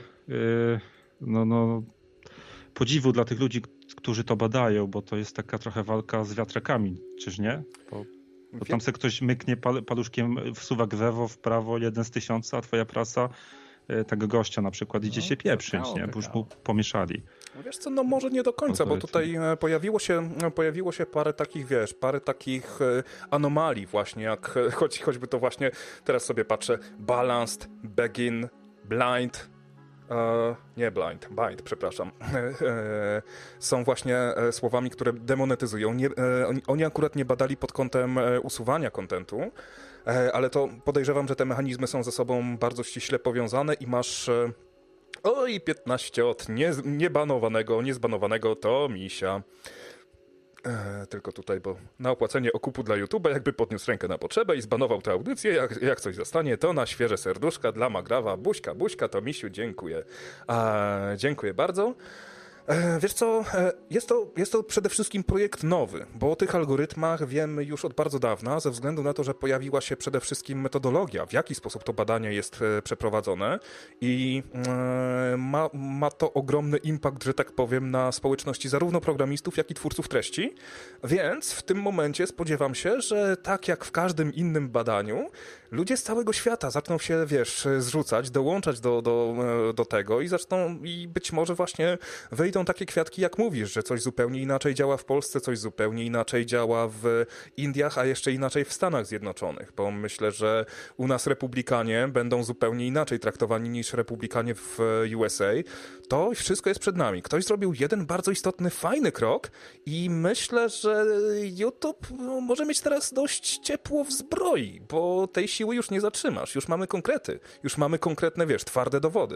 podziwu dla tych ludzi, którzy to badają, bo to jest taka trochę walka z wiatrakami, czyż nie? Bo tam se ktoś myknie paluszkiem, wsuwa gwewo w prawo 1 z 1000, a twoja prasa tego gościa na przykład idzie się pieprzyć, nie? Bo już mu pomieszali. Wiesz co, no może nie do końca, bo tutaj pojawiło się parę takich anomalii właśnie, jak choćby to właśnie, teraz sobie patrzę, balanced, begin, blind, bind, przepraszam. Są właśnie słowami, które demonetyzują. Oni akurat nie badali pod kątem usuwania kontentu, ale to podejrzewam, że te mechanizmy są ze sobą bardzo ściśle powiązane i masz 15 od niezbanowanego to misia. Tylko tutaj, bo na opłacenie okupu dla YouTube'a jakby podniósł rękę na potrzebę i zbanował tę audycję, jak coś zostanie, to na świeże serduszka dla Magrawa, buźka, to misiu, dziękuję. Dziękuję bardzo. Wiesz co, jest to przede wszystkim projekt nowy, bo o tych algorytmach wiemy już od bardzo dawna, ze względu na to, że pojawiła się przede wszystkim metodologia, w jaki sposób to badanie jest przeprowadzone i ma to ogromny impact, że tak powiem, na społeczności zarówno programistów, jak i twórców treści, więc w tym momencie spodziewam się, że tak jak w każdym innym badaniu, ludzie z całego świata zaczną się, zrzucać, dołączać do tego i być może właśnie wyjdą takie kwiatki, jak mówisz, że coś zupełnie inaczej działa w Polsce, coś zupełnie inaczej działa w Indiach, a jeszcze inaczej w Stanach Zjednoczonych, bo myślę, że u nas republikanie będą zupełnie inaczej traktowani niż republikanie w USA. To wszystko jest przed nami. Ktoś zrobił jeden bardzo istotny, fajny krok i myślę, że YouTube może mieć teraz dość ciepło w zbroi, bo tej siły już nie zatrzymasz. Już mamy konkrety. Już mamy konkretne, twarde dowody.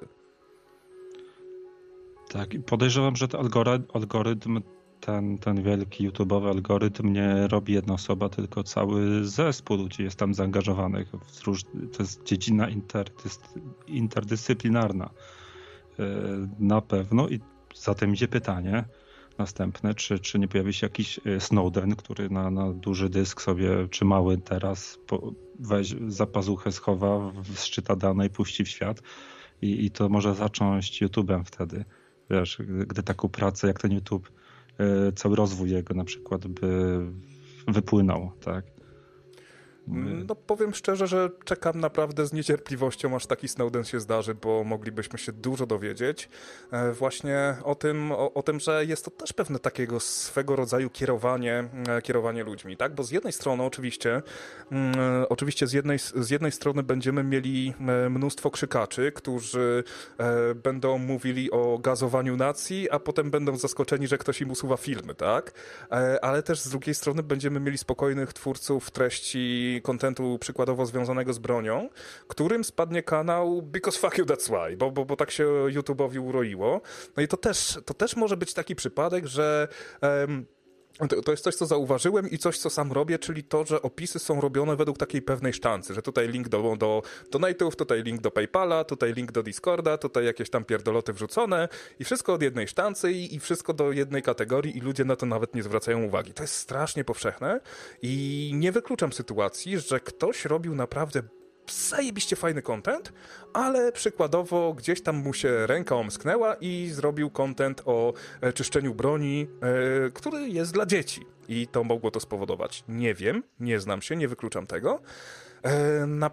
Tak, i podejrzewam, że ten algorytm, ten wielki YouTube'owy algorytm nie robi jedna osoba, tylko cały zespół ludzi jest tam zaangażowanych. To jest dziedzina interdyscyplinarna na pewno i zatem idzie pytanie następne, czy nie pojawi się jakiś Snowden, który na duży dysk sobie, czy mały teraz, za pazuchę schowa, zczyta dane i puści w świat i to może zacząć YouTube'em wtedy. Wiesz, gdy taką pracę jak ten YouTube, cały rozwój jego na przykład by wypłynął, tak? No powiem szczerze, że czekam naprawdę z niecierpliwością, aż taki Snowden się zdarzy, bo moglibyśmy się dużo dowiedzieć właśnie o tym, że jest to też pewne takiego swego rodzaju kierowanie ludźmi, tak? Bo z jednej strony oczywiście z jednej strony będziemy mieli mnóstwo krzykaczy, którzy będą mówili o gazowaniu nacji, a potem będą zaskoczeni, że ktoś im usuwa filmy, tak? Ale też z drugiej strony będziemy mieli spokojnych twórców treści, kontentu przykładowo związanego z bronią, którym spadnie kanał because fuck you, that's why, bo tak się YouTube'owi uroiło. No i to też może być taki przypadek, że to jest coś, co zauważyłem i coś, co sam robię, czyli to, że opisy są robione według takiej pewnej sztancy, że tutaj link do donate'ów, tutaj link do PayPala, tutaj link do Discorda, tutaj jakieś tam pierdoloty wrzucone i wszystko od jednej sztancy i wszystko do jednej kategorii i ludzie na to nawet nie zwracają uwagi. To jest strasznie powszechne i nie wykluczam sytuacji, że ktoś robił naprawdę zajebiście fajny content, ale przykładowo gdzieś tam mu się ręka omsknęła i zrobił content o czyszczeniu broni, który jest dla dzieci. I to mogło to spowodować. Nie wiem, nie znam się, nie wykluczam tego. Na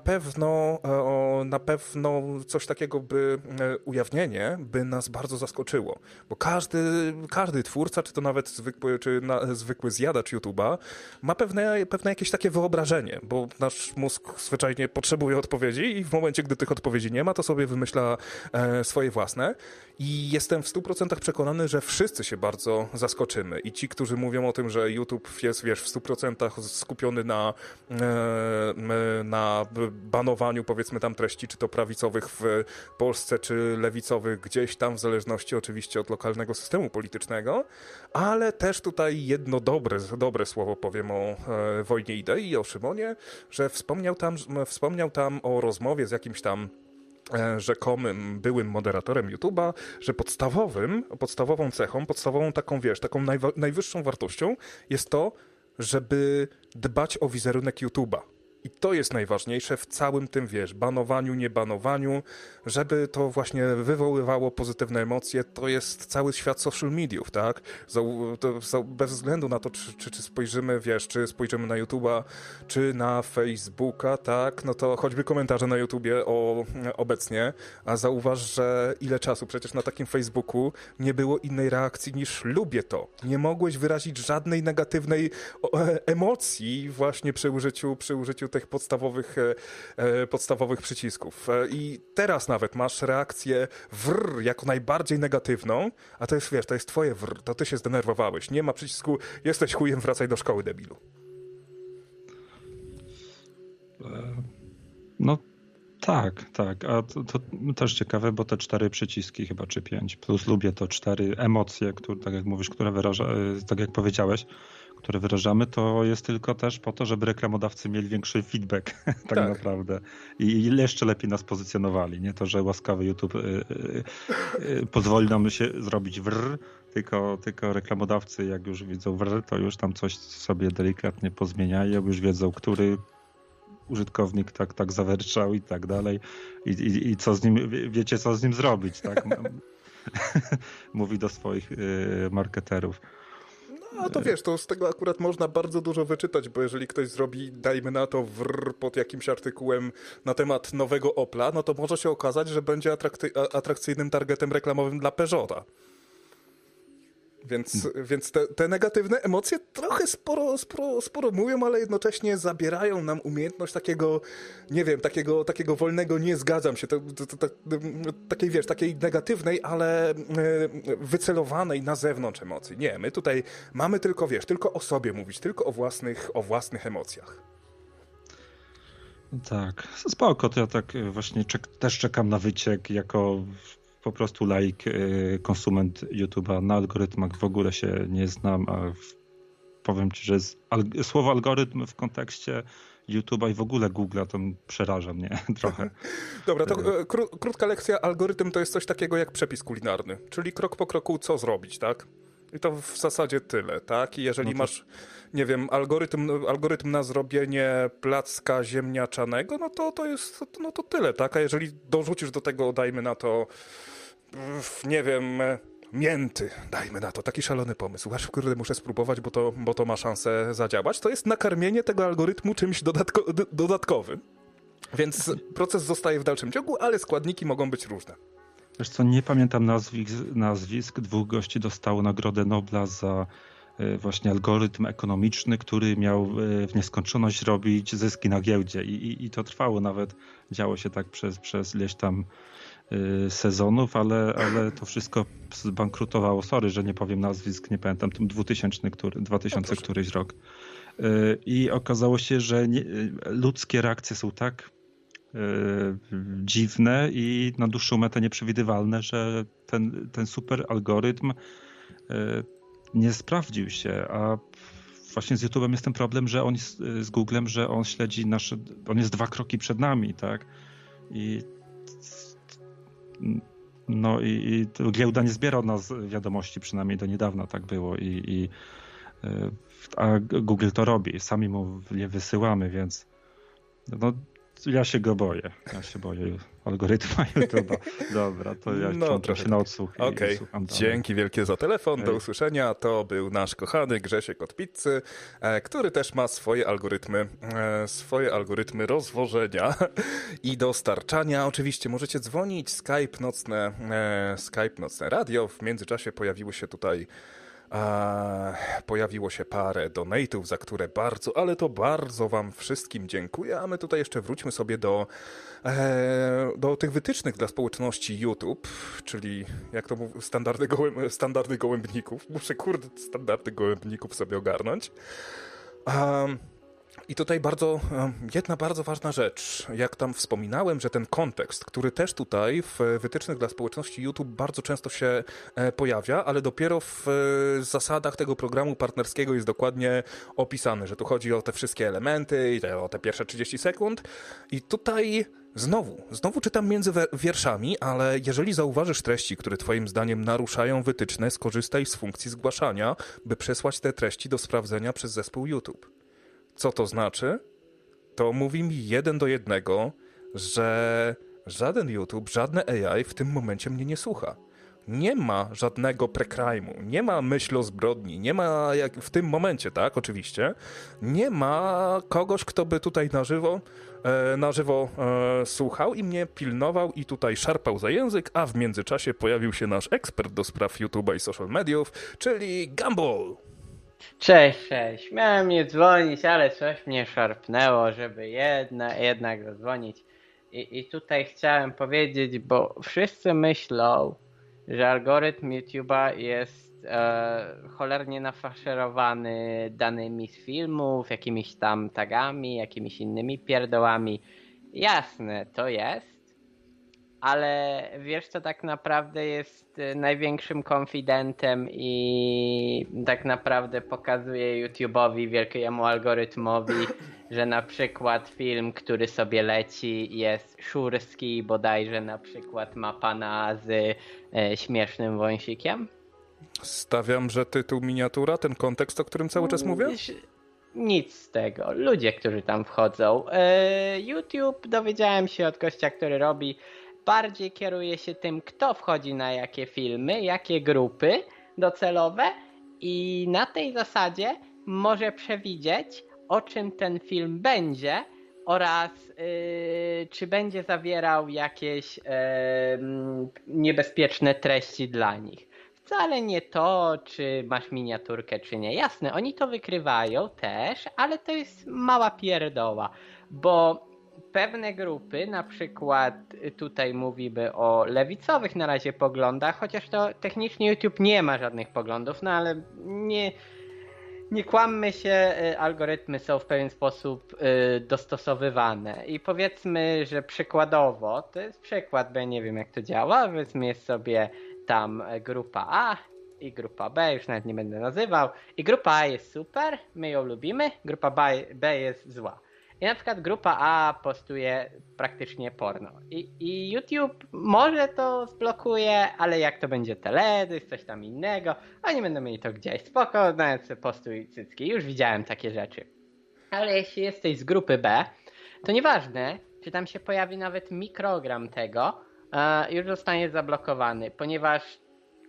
pewno coś takiego ujawnienie by nas bardzo zaskoczyło, bo każdy twórca, czy to nawet zwykły zjadacz YouTube'a, ma pewne jakieś takie wyobrażenie, bo nasz mózg zwyczajnie potrzebuje odpowiedzi i w momencie, gdy tych odpowiedzi nie ma, to sobie wymyśla swoje własne i jestem w 100% przekonany, że wszyscy się bardzo zaskoczymy i ci, którzy mówią o tym, że YouTube jest, w 100% skupiony na banowaniu, powiedzmy tam treści, czy to prawicowych w Polsce, czy lewicowych gdzieś tam, w zależności oczywiście od lokalnego systemu politycznego, ale też tutaj jedno dobre słowo powiem o wojnie idei i o Szymonie, że wspomniał tam o rozmowie z jakimś tam rzekomym byłym moderatorem YouTube'a, że podstawową cechą, taką najwyższą wartością jest to, żeby dbać o wizerunek YouTube'a. I to jest najważniejsze w całym tym, banowaniu, nie banowaniu, żeby to właśnie wywoływało pozytywne emocje. To jest cały świat social mediów, tak? Bez względu na to, czy spojrzymy, czy spojrzymy na YouTube'a, czy na Facebooka, tak? No to choćby komentarze na YouTubie obecnie, a zauważ, że ile czasu przecież na takim Facebooku nie było innej reakcji niż lubię to. Nie mogłeś wyrazić żadnej negatywnej emocji właśnie przy użyciu tych podstawowych przycisków. I teraz nawet masz reakcję wrr jako najbardziej negatywną, a to jest, to jest twoje wrr, to ty się zdenerwowałeś. Nie ma przycisku jesteś chujem, wracaj do szkoły, debilu. No tak. A to też ciekawe, bo te 4 przyciski chyba, czy 5, plus lubię to 4 emocje, które, tak jak mówisz, które tak jak powiedziałeś, które wyrażamy, to jest tylko też po to, żeby reklamodawcy mieli większy feedback tak naprawdę i jeszcze lepiej nas pozycjonowali. Nie to, że łaskawy YouTube pozwoli nam się zrobić wrr, tylko reklamodawcy jak już widzą wrr, to już tam coś sobie delikatnie pozmieniają, już wiedzą, który użytkownik tak zawerczał i tak dalej i co z nim, wiecie co z nim zrobić, tak? Mówi do swoich marketerów. No to to z tego akurat można bardzo dużo wyczytać, bo jeżeli ktoś zrobi, dajmy na to pod jakimś artykułem na temat nowego Opla, no to może się okazać, że będzie atrakcyjnym targetem reklamowym dla Peugeota. Więc te negatywne emocje trochę sporo mówią, ale jednocześnie zabierają nam umiejętność takiego, nie wiem, takiego wolnego nie zgadzam się, takiej negatywnej, ale wycelowanej na zewnątrz emocji. Nie, my tutaj mamy tylko o sobie mówić, tylko o własnych emocjach. Tak, spoko, to ja tak właśnie też czekam na wyciek jako po prostu konsument YouTube'a. Na algorytmach w ogóle się nie znam, a powiem ci, że słowo algorytm w kontekście YouTube'a i w ogóle Google'a to przeraża mnie trochę. Dobra, to krótka lekcja. Algorytm to jest coś takiego jak przepis kulinarny, czyli krok po kroku co zrobić, tak? I to w zasadzie tyle, tak? I jeżeli masz, nie wiem, algorytm na zrobienie placka ziemniaczanego, no to jest, to tyle, tak? A jeżeli dorzucisz do tego, dajmy na to, nie wiem, mięty, dajmy na to, taki szalony pomysł. Aż kurde muszę spróbować, bo to ma szansę zadziałać. To jest nakarmienie tego algorytmu czymś dodatkowym. Więc proces zostaje w dalszym ciągu, ale składniki mogą być różne. Wiesz co, nie pamiętam nazwisk. 2 gości dostało Nagrodę Nobla za właśnie algorytm ekonomiczny, który miał w nieskończoność robić zyski na giełdzie. I to trwało nawet, działo się tak przez ileś tam sezonów, ale to wszystko zbankrutowało. Sorry, że nie powiem nazwisk, nie pamiętam, 2000 któryś rok. I okazało się, że ludzkie reakcje są tak dziwne i na dłuższą metę nieprzewidywalne, że ten super algorytm nie sprawdził się, a właśnie z YouTube'em jest ten problem, że z Googlem, że on śledzi on jest 2 kroki przed nami, tak? I giełda nie zbiera od nas wiadomości, przynajmniej do niedawna tak było a Google to robi, sami mu je wysyłamy, więc ja się boję algorytma YouTube'a. Dobra, to ja włączam się na odsłuch i słucham dalej. Dzięki wielkie za telefon, do usłyszenia. To był nasz kochany Grzesiek od Pizzy, który też ma swoje algorytmy rozwożenia i dostarczania. Oczywiście możecie dzwonić, Skype nocne radio. W międzyczasie pojawiło się parę donate'ów, za które bardzo wam wszystkim dziękuję, a my tutaj jeszcze wróćmy sobie do tych wytycznych dla społeczności YouTube, czyli jak to mówię, standardy gołębników. Muszę standardy gołębników sobie ogarnąć. I tutaj jedna bardzo ważna rzecz. Jak tam wspominałem, że ten kontekst, który też tutaj w wytycznych dla społeczności YouTube bardzo często się pojawia, ale dopiero w zasadach tego programu partnerskiego jest dokładnie opisany, że tu chodzi o te wszystkie elementy i o te pierwsze 30 sekund. I tutaj znowu czytam między wierszami, ale jeżeli zauważysz treści, które twoim zdaniem naruszają wytyczne, skorzystaj z funkcji zgłaszania, by przesłać te treści do sprawdzenia przez zespół YouTube. Co to znaczy? To mówi mi 1 do 1, że żaden YouTube, żadne AI w tym momencie mnie nie słucha. Nie ma żadnego pre-crime'u, nie ma myśli o zbrodni, nie ma jak w tym momencie, tak, oczywiście, nie ma kogoś, kto by tutaj na żywo słuchał i mnie pilnował i tutaj szarpał za język, a w międzyczasie pojawił się nasz ekspert do spraw YouTube'a i social mediów, czyli Gumball. Cześć. Miałem nie dzwonić, ale coś mnie szarpnęło, żeby jednak zadzwonić. I tutaj chciałem powiedzieć, bo wszyscy myślą, że algorytm YouTube'a jest cholernie nafaszerowany danymi z filmów, jakimiś tam tagami, jakimiś innymi pierdołami. Jasne, to jest. Ale wiesz, co tak naprawdę jest największym konfidentem i tak naprawdę pokazuje YouTube'owi, wielkiemu algorytmowi, że na przykład film, który sobie leci, jest szurski, bodajże na przykład ma pana z śmiesznym wąsikiem? Stawiam, że tytuł miniatura, ten kontekst, o którym cały czas mówię? Nic z tego. Ludzie, którzy tam wchodzą. YouTube, dowiedziałem się od gościa, który robi, bardziej kieruje się tym, kto wchodzi na jakie filmy, jakie grupy docelowe i na tej zasadzie może przewidzieć, o czym ten film będzie oraz czy będzie zawierał jakieś niebezpieczne treści dla nich. Wcale nie to, czy masz miniaturkę, czy nie. Jasne, oni to wykrywają też, ale to jest mała pierdoła, bo pewne grupy, na przykład tutaj mówimy o lewicowych na razie poglądach, chociaż to technicznie YouTube nie ma żadnych poglądów, no ale nie kłammy się, algorytmy są w pewien sposób dostosowywane i powiedzmy, że przykładowo, to jest przykład, bo ja nie wiem jak to działa, powiedzmy jest sobie tam grupa A i grupa B, już nawet nie będę nazywał, i grupa A jest super, my ją lubimy, grupa B jest zła. I na przykład grupa A postuje praktycznie porno. I YouTube może to zblokuje, ale jak to będzie teledysk, coś tam innego, oni będą mieli to gdzieś. Spoko, nawet sobie postuj cycki. Już widziałem takie rzeczy. Ale jeśli jesteś z grupy B, to nieważne, czy tam się pojawi nawet mikrogram tego, już zostanie zablokowany, ponieważ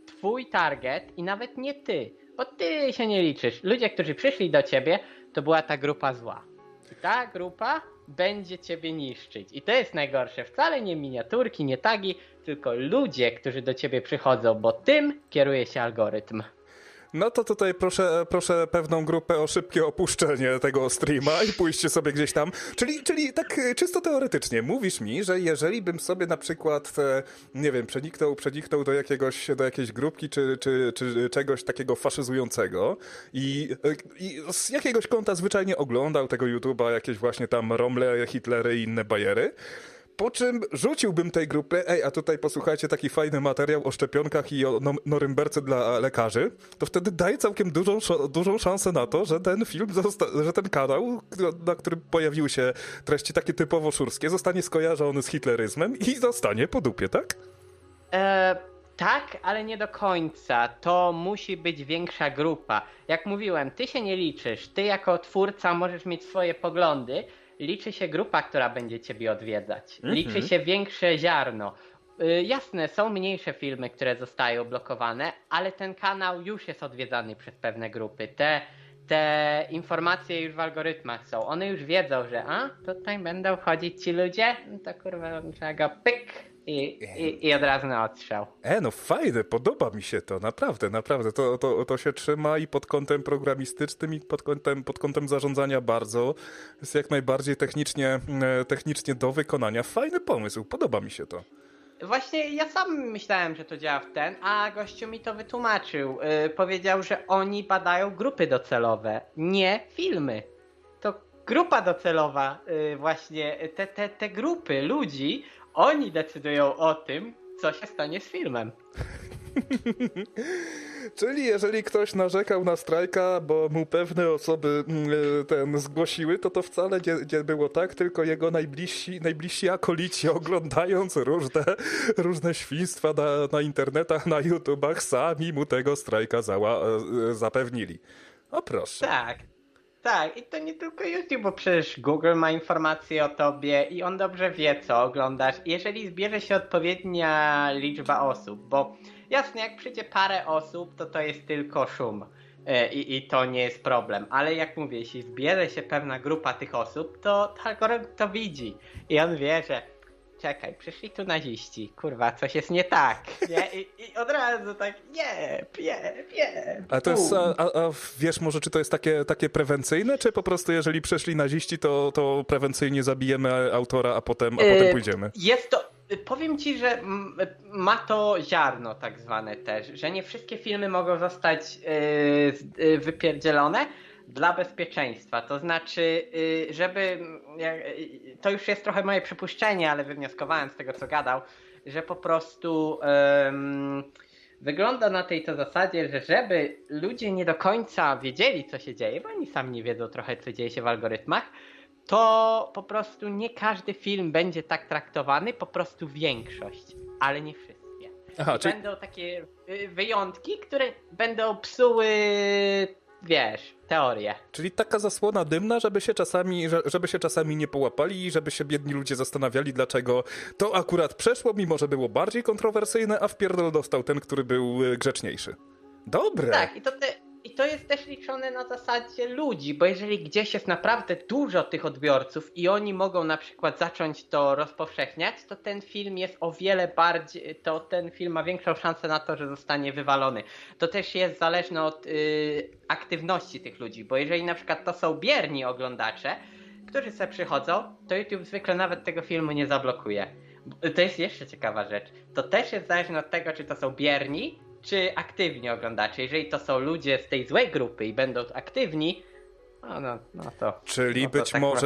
twój target i nawet nie ty, bo ty się nie liczysz. Ludzie, którzy przyszli do ciebie, to była ta grupa zła. I ta grupa będzie ciebie niszczyć. I to jest najgorsze. Wcale nie miniaturki, nie tagi, tylko ludzie, którzy do ciebie przychodzą, bo tym kieruje się algorytm. No to tutaj proszę pewną grupę o szybkie opuszczenie tego streama i pójście sobie gdzieś tam. Czyli tak czysto teoretycznie mówisz mi, że jeżeli bym sobie na przykład, nie wiem, przeniknął do jakiejś grupki czy czegoś takiego faszyzującego i z jakiegoś kąta zwyczajnie oglądał tego YouTube'a, jakieś właśnie tam Romle, Hitlery i inne bajery, po czym rzuciłbym tej grupy, a tutaj posłuchajcie, taki fajny materiał o szczepionkach i o norymberce dla lekarzy, to wtedy daje całkiem dużą szansę na to, że ten film, że ten kanał, na którym pojawiły się treści takie typowo szurskie, zostanie skojarzony z hitleryzmem i zostanie po dupie, tak? Tak, ale nie do końca. To musi być większa grupa. Jak mówiłem, ty się nie liczysz. Ty jako twórca możesz mieć swoje poglądy. Liczy się grupa, która będzie ciebie odwiedzać. Liczy się większe ziarno. Jasne, są mniejsze filmy, które zostają blokowane, ale ten kanał już jest odwiedzany przez pewne grupy. Te informacje już w algorytmach są. One już wiedzą, że tutaj będą wchodzić ci ludzie, no to kurwa trzeba go pyk i od razu na odstrzał. No fajne, podoba mi się to, naprawdę. To się trzyma i pod kątem programistycznym i pod kątem zarządzania bardzo. Jest jak najbardziej technicznie do wykonania. Fajny pomysł, podoba mi się to. Właśnie ja sam myślałem, że to działa w a gościu mi to wytłumaczył. Powiedział, że oni badają grupy docelowe, nie filmy. To grupa docelowa, właśnie te grupy ludzi, oni decydują o tym, co się stanie z filmem. Czyli jeżeli ktoś narzekał na strajka, bo mu pewne osoby zgłosiły, to wcale nie było tak, tylko jego najbliżsi akolici, oglądając różne świństwa na internetach, na YouTubach, sami mu tego strajka zapewnili. O proszę. Tak, i to nie tylko YouTube, bo przecież Google ma informacje o tobie i on dobrze wie, co oglądasz. Jeżeli zbierze się odpowiednia liczba osób, bo jasne, jak przyjdzie parę osób, to jest tylko szum i to nie jest problem. Ale jak mówię, jeśli zbierze się pewna grupa tych osób, to algorytm to widzi i on wie, że czekaj, przyszli tu naziści, kurwa, coś jest nie tak, nie? I od razu tak, nie. A to jest, a wiesz może, czy to jest takie prewencyjne, czy po prostu jeżeli przyszli naziści, to prewencyjnie zabijemy autora, a potem pójdziemy? Jest to, powiem ci, że ma to ziarno tak zwane też, że nie wszystkie filmy mogą zostać wypierdzielone dla bezpieczeństwa, to znaczy, żeby, to już jest trochę moje przypuszczenie, ale wywnioskowałem z tego, co gadał, że po prostu wygląda na tej to zasadzie, że żeby ludzie nie do końca wiedzieli, co się dzieje, bo oni sami nie wiedzą trochę, co dzieje się w algorytmach, to po prostu nie każdy film będzie tak traktowany, po prostu większość, ale nie wszystkie. Aha, będą takie wyjątki, które będą psuły, wiesz, teorię. Czyli taka zasłona dymna, żeby się czasami nie połapali i żeby się biedni ludzie zastanawiali, dlaczego to akurat przeszło, mimo że było bardziej kontrowersyjne, a wpierdol dostał ten, który był grzeczniejszy. Dobre. Tak, i to jest też liczone na zasadzie ludzi, bo jeżeli gdzieś jest naprawdę dużo tych odbiorców i oni mogą na przykład zacząć to rozpowszechniać, to ten film jest o wiele bardziej, to ten film ma większą szansę na to, że zostanie wywalony. To też jest zależne od aktywności tych ludzi, bo jeżeli na przykład to są bierni oglądacze, którzy sobie przychodzą, to YouTube zwykle nawet tego filmu nie zablokuje. To jest jeszcze ciekawa rzecz. To też jest zależne od tego, czy to są bierni, czy aktywni oglądacze. Jeżeli to są ludzie z tej złej grupy i będą aktywni, no to... Czyli no to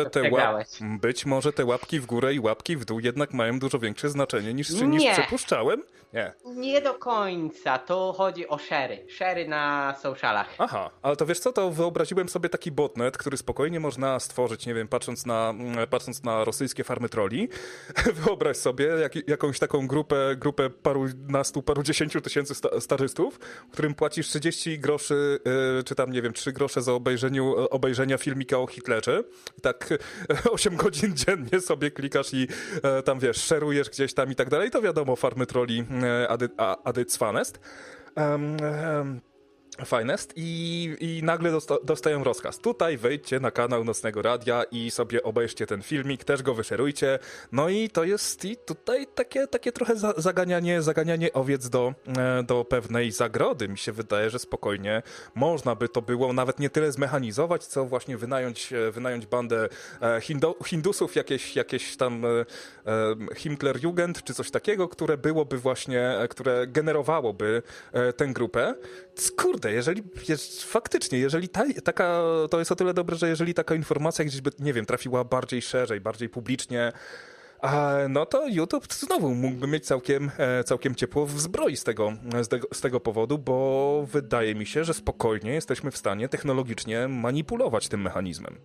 być może te łapki w górę i łapki w dół jednak mają dużo większe znaczenie niż przypuszczałem? Nie do końca. To chodzi o share'y na socialach. Aha, ale to wiesz co, to wyobraziłem sobie taki botnet, który spokojnie można stworzyć, nie wiem, patrząc na rosyjskie farmy trolli. Wyobraź sobie jakąś taką grupę parudziesięciu tysięcy stażystów, którym płacisz 30 groszy, czy tam, nie wiem, 3 grosze za obejrzenia filmika o Hitlerze. I tak 8 godzin dziennie sobie klikasz i tam, wiesz, szerujesz gdzieś tam i tak dalej. To wiadomo, farmy trolli at its finest. Finest i nagle dostają rozkaz. Tutaj wejdźcie na kanał Nocnego Radia i sobie obejrzcie ten filmik, też go wyszerujcie. No i to jest i tutaj takie trochę zaganianie owiec do pewnej zagrody. Mi się wydaje, że spokojnie można by to było nawet nie tyle zmechanizować, co właśnie wynająć bandę Hindusów, jakieś tam Himmlerjugend czy coś takiego, które byłoby właśnie, które generowałoby tę grupę. Kurde, faktycznie, jeżeli to jest o tyle dobre, że jeżeli taka informacja gdzieś by, nie wiem, trafiła bardziej szerzej, bardziej publicznie, no to YouTube znowu mógłby mieć całkiem ciepło w zbroi z tego powodu, bo wydaje mi się, że spokojnie jesteśmy w stanie technologicznie manipulować tym mechanizmem.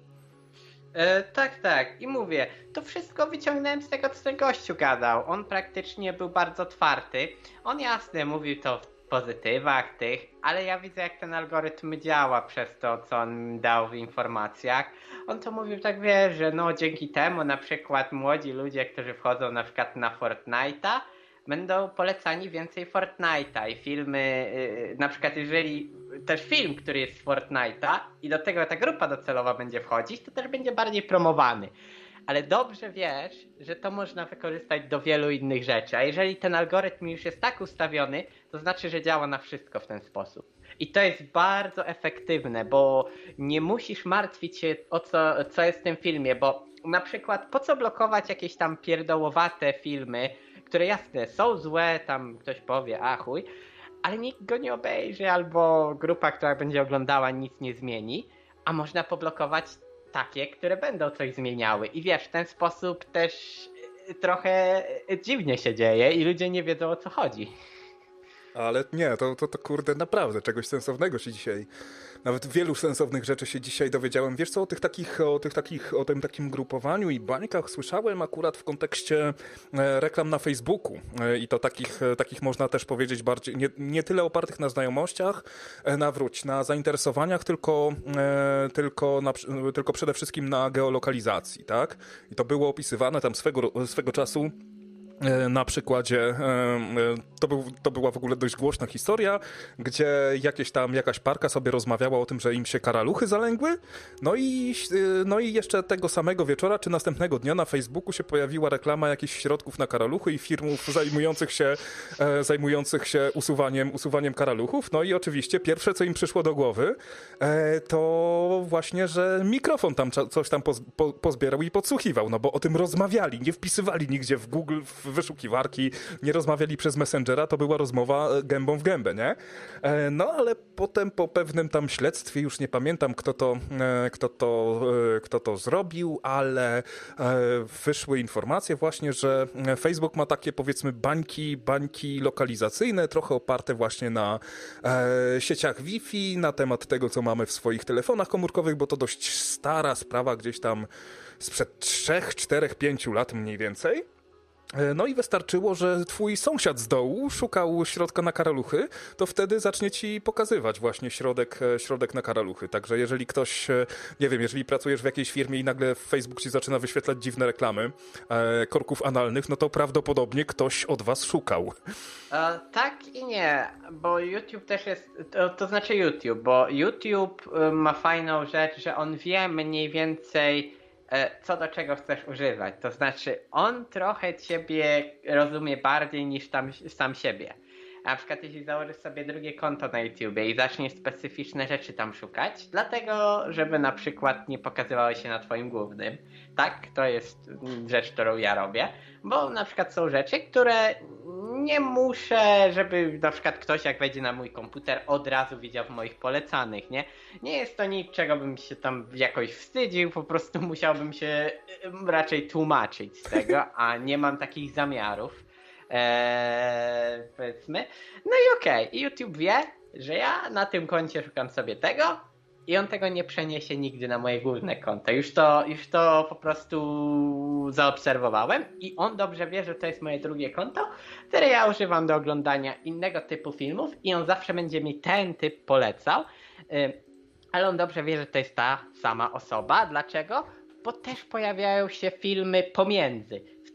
Tak. I mówię, to wszystko wyciągnąłem z tego, co ten gościu gadał. On praktycznie był bardzo otwarty. On jasne mówił to w pozytywach tych, ale ja widzę, jak ten algorytm działa przez to, co on dał w informacjach. On to mówił tak, wiesz, że no dzięki temu na przykład młodzi ludzie, którzy wchodzą na przykład na Fortnite'a, będą polecani więcej Fortnite'a i filmy, na przykład jeżeli też film, który jest z Fortnite'a i do tego ta grupa docelowa będzie wchodzić, to też będzie bardziej promowany. Ale dobrze wiesz, że to można wykorzystać do wielu innych rzeczy, a jeżeli ten algorytm już jest tak ustawiony, to znaczy, że działa na wszystko w ten sposób. I to jest bardzo efektywne, bo nie musisz martwić się o co jest w tym filmie, bo na przykład po co blokować jakieś tam pierdołowate filmy, które jasne są złe, tam ktoś powie, a chuj, ale nikt go nie obejrzy, albo grupa, która będzie oglądała, nic nie zmieni, a można poblokować takie, które będą coś zmieniały. I wiesz, w ten sposób też trochę dziwnie się dzieje i ludzie nie wiedzą, o co chodzi. Ale nie, to kurde, naprawdę czegoś sensownego się dzisiaj, nawet wielu sensownych rzeczy się dzisiaj dowiedziałem. Wiesz co, o tym takim grupowaniu i bańkach słyszałem akurat w kontekście reklam na Facebooku i to takich można też powiedzieć bardziej, nie tyle opartych na znajomościach, na zainteresowaniach, tylko przede wszystkim na geolokalizacji, tak? I to było opisywane tam swego czasu na przykładzie, to była w ogóle dość głośna historia, gdzie jakaś parka sobie rozmawiała o tym, że im się karaluchy zalęgły, no i jeszcze tego samego wieczora, czy następnego dnia na Facebooku się pojawiła reklama jakichś środków na karaluchy i firmów zajmujących się usuwaniem karaluchów, no i oczywiście pierwsze, co im przyszło do głowy, to właśnie, że mikrofon tam coś tam pozbierał i podsłuchiwał, no bo o tym rozmawiali, nie wpisywali nigdzie w Google, w wyszukiwarki, nie rozmawiali przez Messengera, to była rozmowa gębą w gębę, nie? No ale potem po pewnym tam śledztwie, już nie pamiętam kto to zrobił, ale wyszły informacje właśnie, że Facebook ma takie powiedzmy bańki lokalizacyjne, trochę oparte właśnie na sieciach Wi-Fi, na temat tego, co mamy w swoich telefonach komórkowych, bo to dość stara sprawa gdzieś tam sprzed 3, 4, 5 lat mniej więcej. No i wystarczyło, że twój sąsiad z dołu szukał środka na karaluchy, to wtedy zacznie ci pokazywać właśnie środek na karaluchy. Także jeżeli ktoś, nie wiem, jeżeli pracujesz w jakiejś firmie i nagle Facebook ci zaczyna wyświetlać dziwne reklamy korków analnych, no to prawdopodobnie ktoś od was szukał. Tak i nie, bo YouTube też jest, to znaczy YouTube, bo YouTube ma fajną rzecz, że on wie mniej więcej co do czego chcesz używać. To znaczy on trochę ciebie rozumie bardziej niż sam siebie. Na przykład jeśli założysz sobie drugie konto na YouTubie i zaczniesz specyficzne rzeczy tam szukać, dlatego żeby na przykład nie pokazywały się na twoim głównym. Tak, to jest rzecz, którą ja robię, bo na przykład są rzeczy, które nie muszę, żeby na przykład ktoś jak wejdzie na mój komputer od razu widział w moich polecanych, nie? Nie jest to nic, czego bym się tam jakoś wstydził, po prostu musiałbym się raczej tłumaczyć z tego, a nie mam takich zamiarów. Powiedzmy. No i okej. YouTube wie, że ja na tym koncie szukam sobie tego i on tego nie przeniesie nigdy na moje główne konto. Już to po prostu zaobserwowałem i on dobrze wie, że to jest moje drugie konto, które ja używam do oglądania innego typu filmów i on zawsze będzie mi ten typ polecał, ale on dobrze wie, że to jest ta sama osoba. Dlaczego? Bo też pojawiają się filmy pomiędzy. W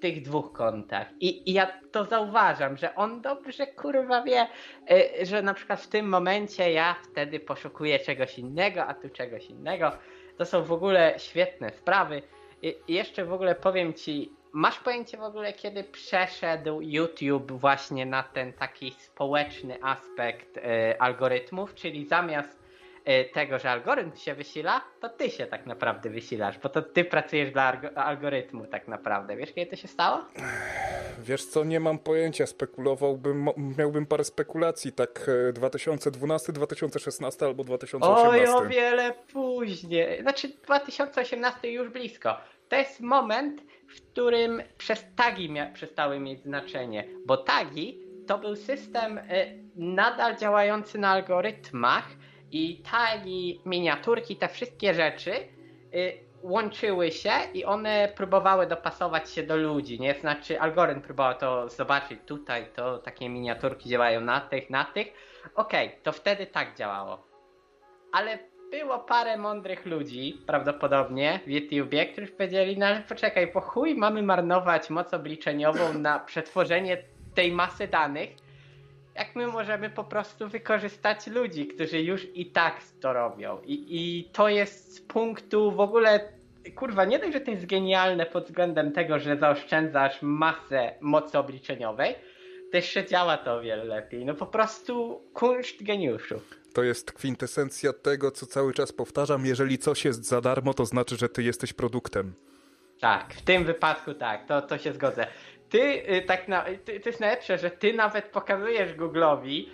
tych dwóch kontach. I ja to zauważam, że on dobrze kurwa wie, że na przykład w tym momencie ja wtedy poszukuję czegoś innego, a tu czegoś innego. To są w ogóle świetne sprawy. I jeszcze w ogóle powiem ci, masz pojęcie w ogóle, kiedy przeszedł YouTube właśnie na ten taki społeczny aspekt algorytmów, czyli zamiast tego, że algorytm się wysila, to ty się tak naprawdę wysilasz, bo to ty pracujesz dla algorytmu tak naprawdę. Wiesz, kiedy to się stało? Wiesz co, nie mam pojęcia, spekulowałbym, miałbym parę spekulacji, tak 2012, 2016 albo 2018. Oj, o wiele później. Znaczy 2018 już blisko. To jest moment, w którym przez tagi przestały mieć znaczenie, bo tagi to był system nadal działający na algorytmach i tagi, miniaturki, te wszystkie rzeczy łączyły się i one próbowały dopasować się do ludzi, nie? Znaczy algorytm próbował to zobaczyć, tutaj to takie miniaturki działają na tych. Okej, to wtedy tak działało. Ale było parę mądrych ludzi, prawdopodobnie w YouTubie, którzy powiedzieli, no ale poczekaj, po chuj mamy marnować moc obliczeniową na przetworzenie tej masy danych, jak my możemy po prostu wykorzystać ludzi, którzy już i tak to robią. I to jest z punktu w ogóle, kurwa, nie dość, że to jest genialne pod względem tego, że zaoszczędzasz masę mocy obliczeniowej, to jeszcze działa to o wiele lepiej. No po prostu kunszt geniuszu. To jest kwintesencja tego, co cały czas powtarzam. Jeżeli coś jest za darmo, to znaczy, że ty jesteś produktem. Tak, w tym wypadku tak, to się zgodzę. To jest najlepsze, że ty nawet pokazujesz Google'owi,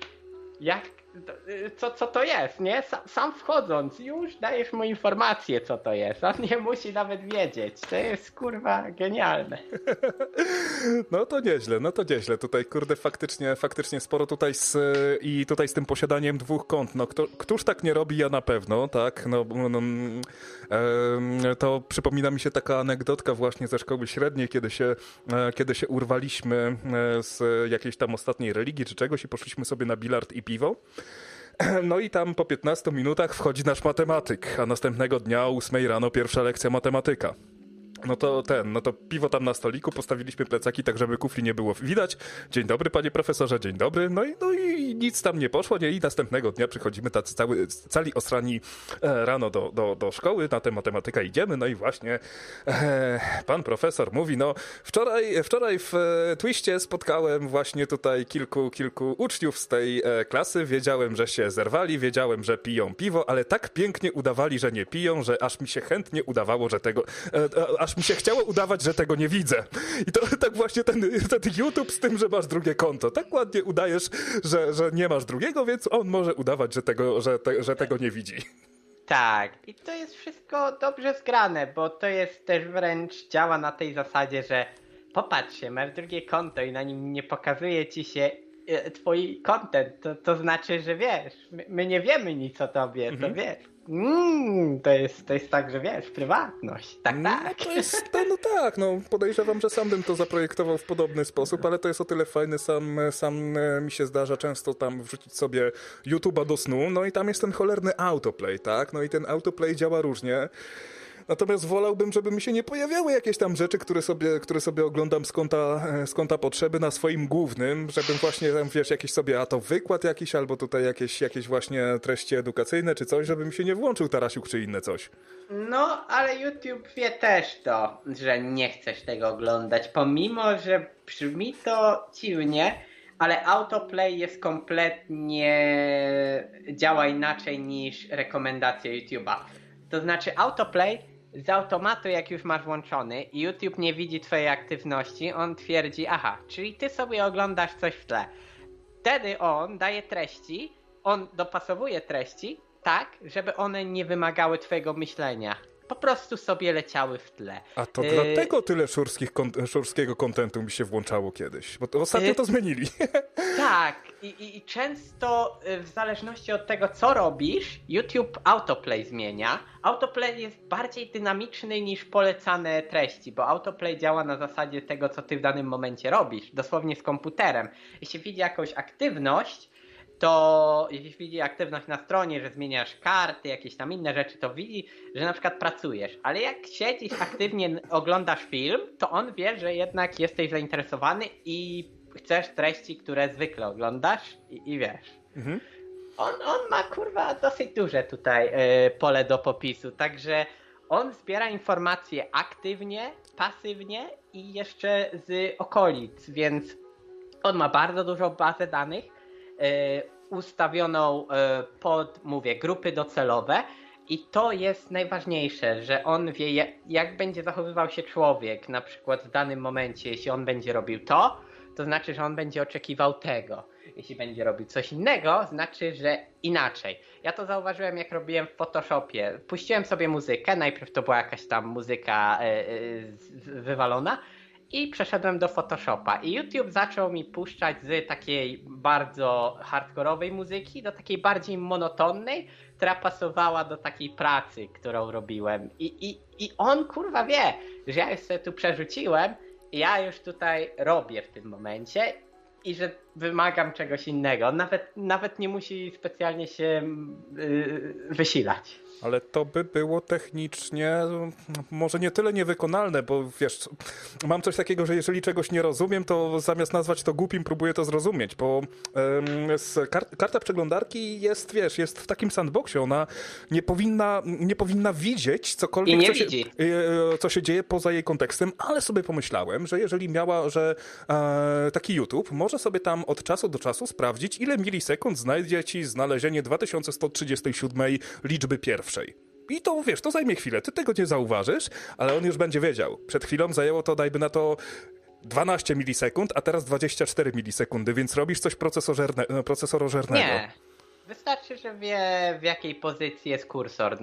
co to jest, nie? Sam wchodząc już dajesz mu informację, co to jest. On nie musi nawet wiedzieć. To jest kurwa genialne. No to nieźle. Tutaj kurde faktycznie sporo tutaj z tym posiadaniem dwóch kont. No któż tak nie robi, ja na pewno, tak? To przypomina mi się taka anegdotka właśnie ze szkoły średniej, kiedy się urwaliśmy z jakiejś tam ostatniej religii czy czegoś i poszliśmy sobie na bilard i piwo. No i tam po 15 minutach wchodzi nasz matematyk, a następnego dnia o 8 rano pierwsza lekcja matematyka. No to piwo tam na stoliku, postawiliśmy plecaki tak, żeby kufli nie było widać. Dzień dobry, panie profesorze, dzień dobry. No i nic tam nie poszło, nie? I następnego dnia przychodzimy tacy cali osrani rano do szkoły, na tę matematykę idziemy, no i właśnie pan profesor mówi, no wczoraj w Twiście spotkałem właśnie tutaj kilku uczniów z tej klasy, wiedziałem, że się zerwali, wiedziałem, że piją piwo, ale tak pięknie udawali, że nie piją, że aż mi się chętnie udawało, że tego... aż mi się chciało udawać, że tego nie widzę. I to tak właśnie ten YouTube z tym, że masz drugie konto. Tak ładnie udajesz, że nie masz drugiego, więc on może udawać, że tego nie widzi. Tak. I to jest wszystko dobrze zgrane, bo to jest też wręcz działa na tej zasadzie, że popatrzcie, masz drugie konto i na nim nie pokazuje ci się twój content. To znaczy, że wiesz, my nie wiemy nic o tobie, to wiesz. To jest tak, że wiesz, prywatność. Tak. Podejrzewam, że sam bym to zaprojektował w podobny sposób, ale to jest o tyle fajne, sam mi się zdarza często tam wrzucić sobie YouTube'a do snu, no i tam jest ten cholerny autoplay, tak? No i ten autoplay działa różnie. Natomiast wolałbym, żeby mi się nie pojawiały jakieś tam rzeczy, które sobie oglądam z kąta potrzeby na swoim głównym, żebym właśnie tam, wiesz, jakiś sobie, a to wykład jakiś, albo tutaj jakieś właśnie treści edukacyjne czy coś, żeby mi się nie włączył Tarasiuk czy inne coś. No, ale YouTube wie też to, że nie chcesz tego oglądać, pomimo, że brzmi to dziwnie, ale autoplay jest kompletnie, działa inaczej niż rekomendacja YouTube'a. To znaczy autoplay z automatu, jak już masz włączony i YouTube nie widzi twojej aktywności, on twierdzi, aha, czyli ty sobie oglądasz coś w tle. Wtedy on daje treści, on dopasowuje treści tak, żeby one nie wymagały twojego myślenia. Po prostu sobie leciały w tle. A to dlatego tyle szurskiego kontentu mi się włączało kiedyś, bo to ostatnio to zmienili. Tak, i często w zależności od tego, co robisz, YouTube autoplay zmienia. Autoplay jest bardziej dynamiczny niż polecane treści, bo autoplay działa na zasadzie tego, co ty w danym momencie robisz, dosłownie z komputerem. Jeśli widzi jakąś aktywność, to jeśli widzi aktywność na stronie, że zmieniasz karty, jakieś tam inne rzeczy, to widzi, że na przykład pracujesz. Ale jak siedzisz aktywnie, oglądasz film, to on wie, że jednak jesteś zainteresowany i chcesz treści, które zwykle oglądasz i wiesz. Mhm. On ma kurwa dosyć duże tutaj pole do popisu, także on zbiera informacje aktywnie, pasywnie i jeszcze z okolic, więc on ma bardzo dużą bazę danych ustawioną pod, mówię, grupy docelowe i to jest najważniejsze, że on wie, jak będzie zachowywał się człowiek, na przykład w danym momencie, jeśli on będzie robił to znaczy, że on będzie oczekiwał tego. Jeśli będzie robił coś innego, znaczy, że inaczej. Ja to zauważyłem, jak robiłem w Photoshopie. Puściłem sobie muzykę, najpierw to była jakaś tam muzyka wywalona i przeszedłem do Photoshopa. I YouTube zaczął mi puszczać z takiej bardzo hardkorowej muzyki do takiej bardziej monotonnej, która pasowała do takiej pracy, którą robiłem. I on kurwa wie, że ja już sobie tu przerzuciłem i ja już tutaj robię w tym momencie i że wymagam czegoś innego. On nawet nie musi specjalnie się wysilać. Ale to by było technicznie może nie tyle niewykonalne, bo wiesz, mam coś takiego, że jeżeli czegoś nie rozumiem, to zamiast nazwać to głupim, próbuję to zrozumieć, bo karta przeglądarki jest, wiesz, jest w takim sandboxie, ona nie powinna widzieć cokolwiek, co się dzieje poza jej kontekstem, ale sobie pomyślałem, że jeżeli że taki YouTube może sobie tam od czasu do czasu sprawdzić, ile milisekund znajdzie ci znalezienie 2137 liczby pierwszej. I to, wiesz, to zajmie chwilę. Ty tego nie zauważysz, ale on już będzie wiedział. Przed chwilą zajęło to, dajmy na to 12 milisekund, a teraz 24 milisekundy, więc robisz coś procesorożernego. Nie. Wystarczy, że wie, w jakiej pozycji jest kursor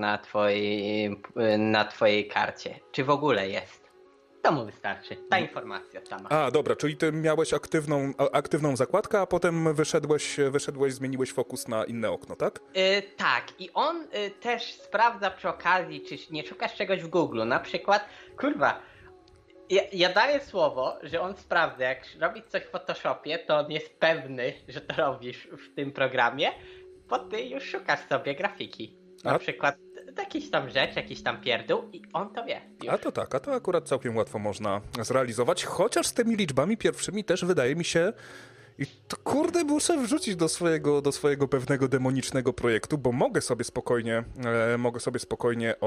na twojej karcie. Czy w ogóle jest. To mu wystarczy. Ta informacja sama. A, dobra, czyli ty miałeś aktywną zakładkę, a potem wyszedłeś, zmieniłeś fokus na inne okno, tak? Tak. I on też sprawdza przy okazji, czy nie szukasz czegoś w Google. Na przykład, kurwa, ja daję słowo, że on sprawdza, jak robisz coś w Photoshopie, to on jest pewny, że to robisz w tym programie, bo ty już szukasz sobie grafiki. Na przykład jakiś tam rzecz, jakiś tam pierdół i on to wie. Już. A to akurat całkiem łatwo można zrealizować, chociaż z tymi liczbami pierwszymi też wydaje mi się, i to kurde muszę wrzucić do swojego pewnego demonicznego projektu, bo mogę sobie spokojnie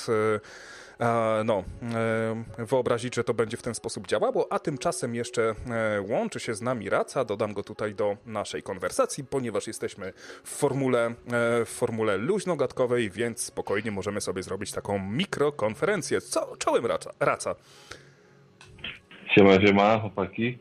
wyobrazić, że to będzie w ten sposób działało, a tymczasem jeszcze łączy się z nami Raca, dodam go tutaj do naszej konwersacji, ponieważ jesteśmy w formule luźno-gadkowej, więc spokojnie możemy sobie zrobić taką mikrokonferencję. Czołem Raca. Siema, chłopaki.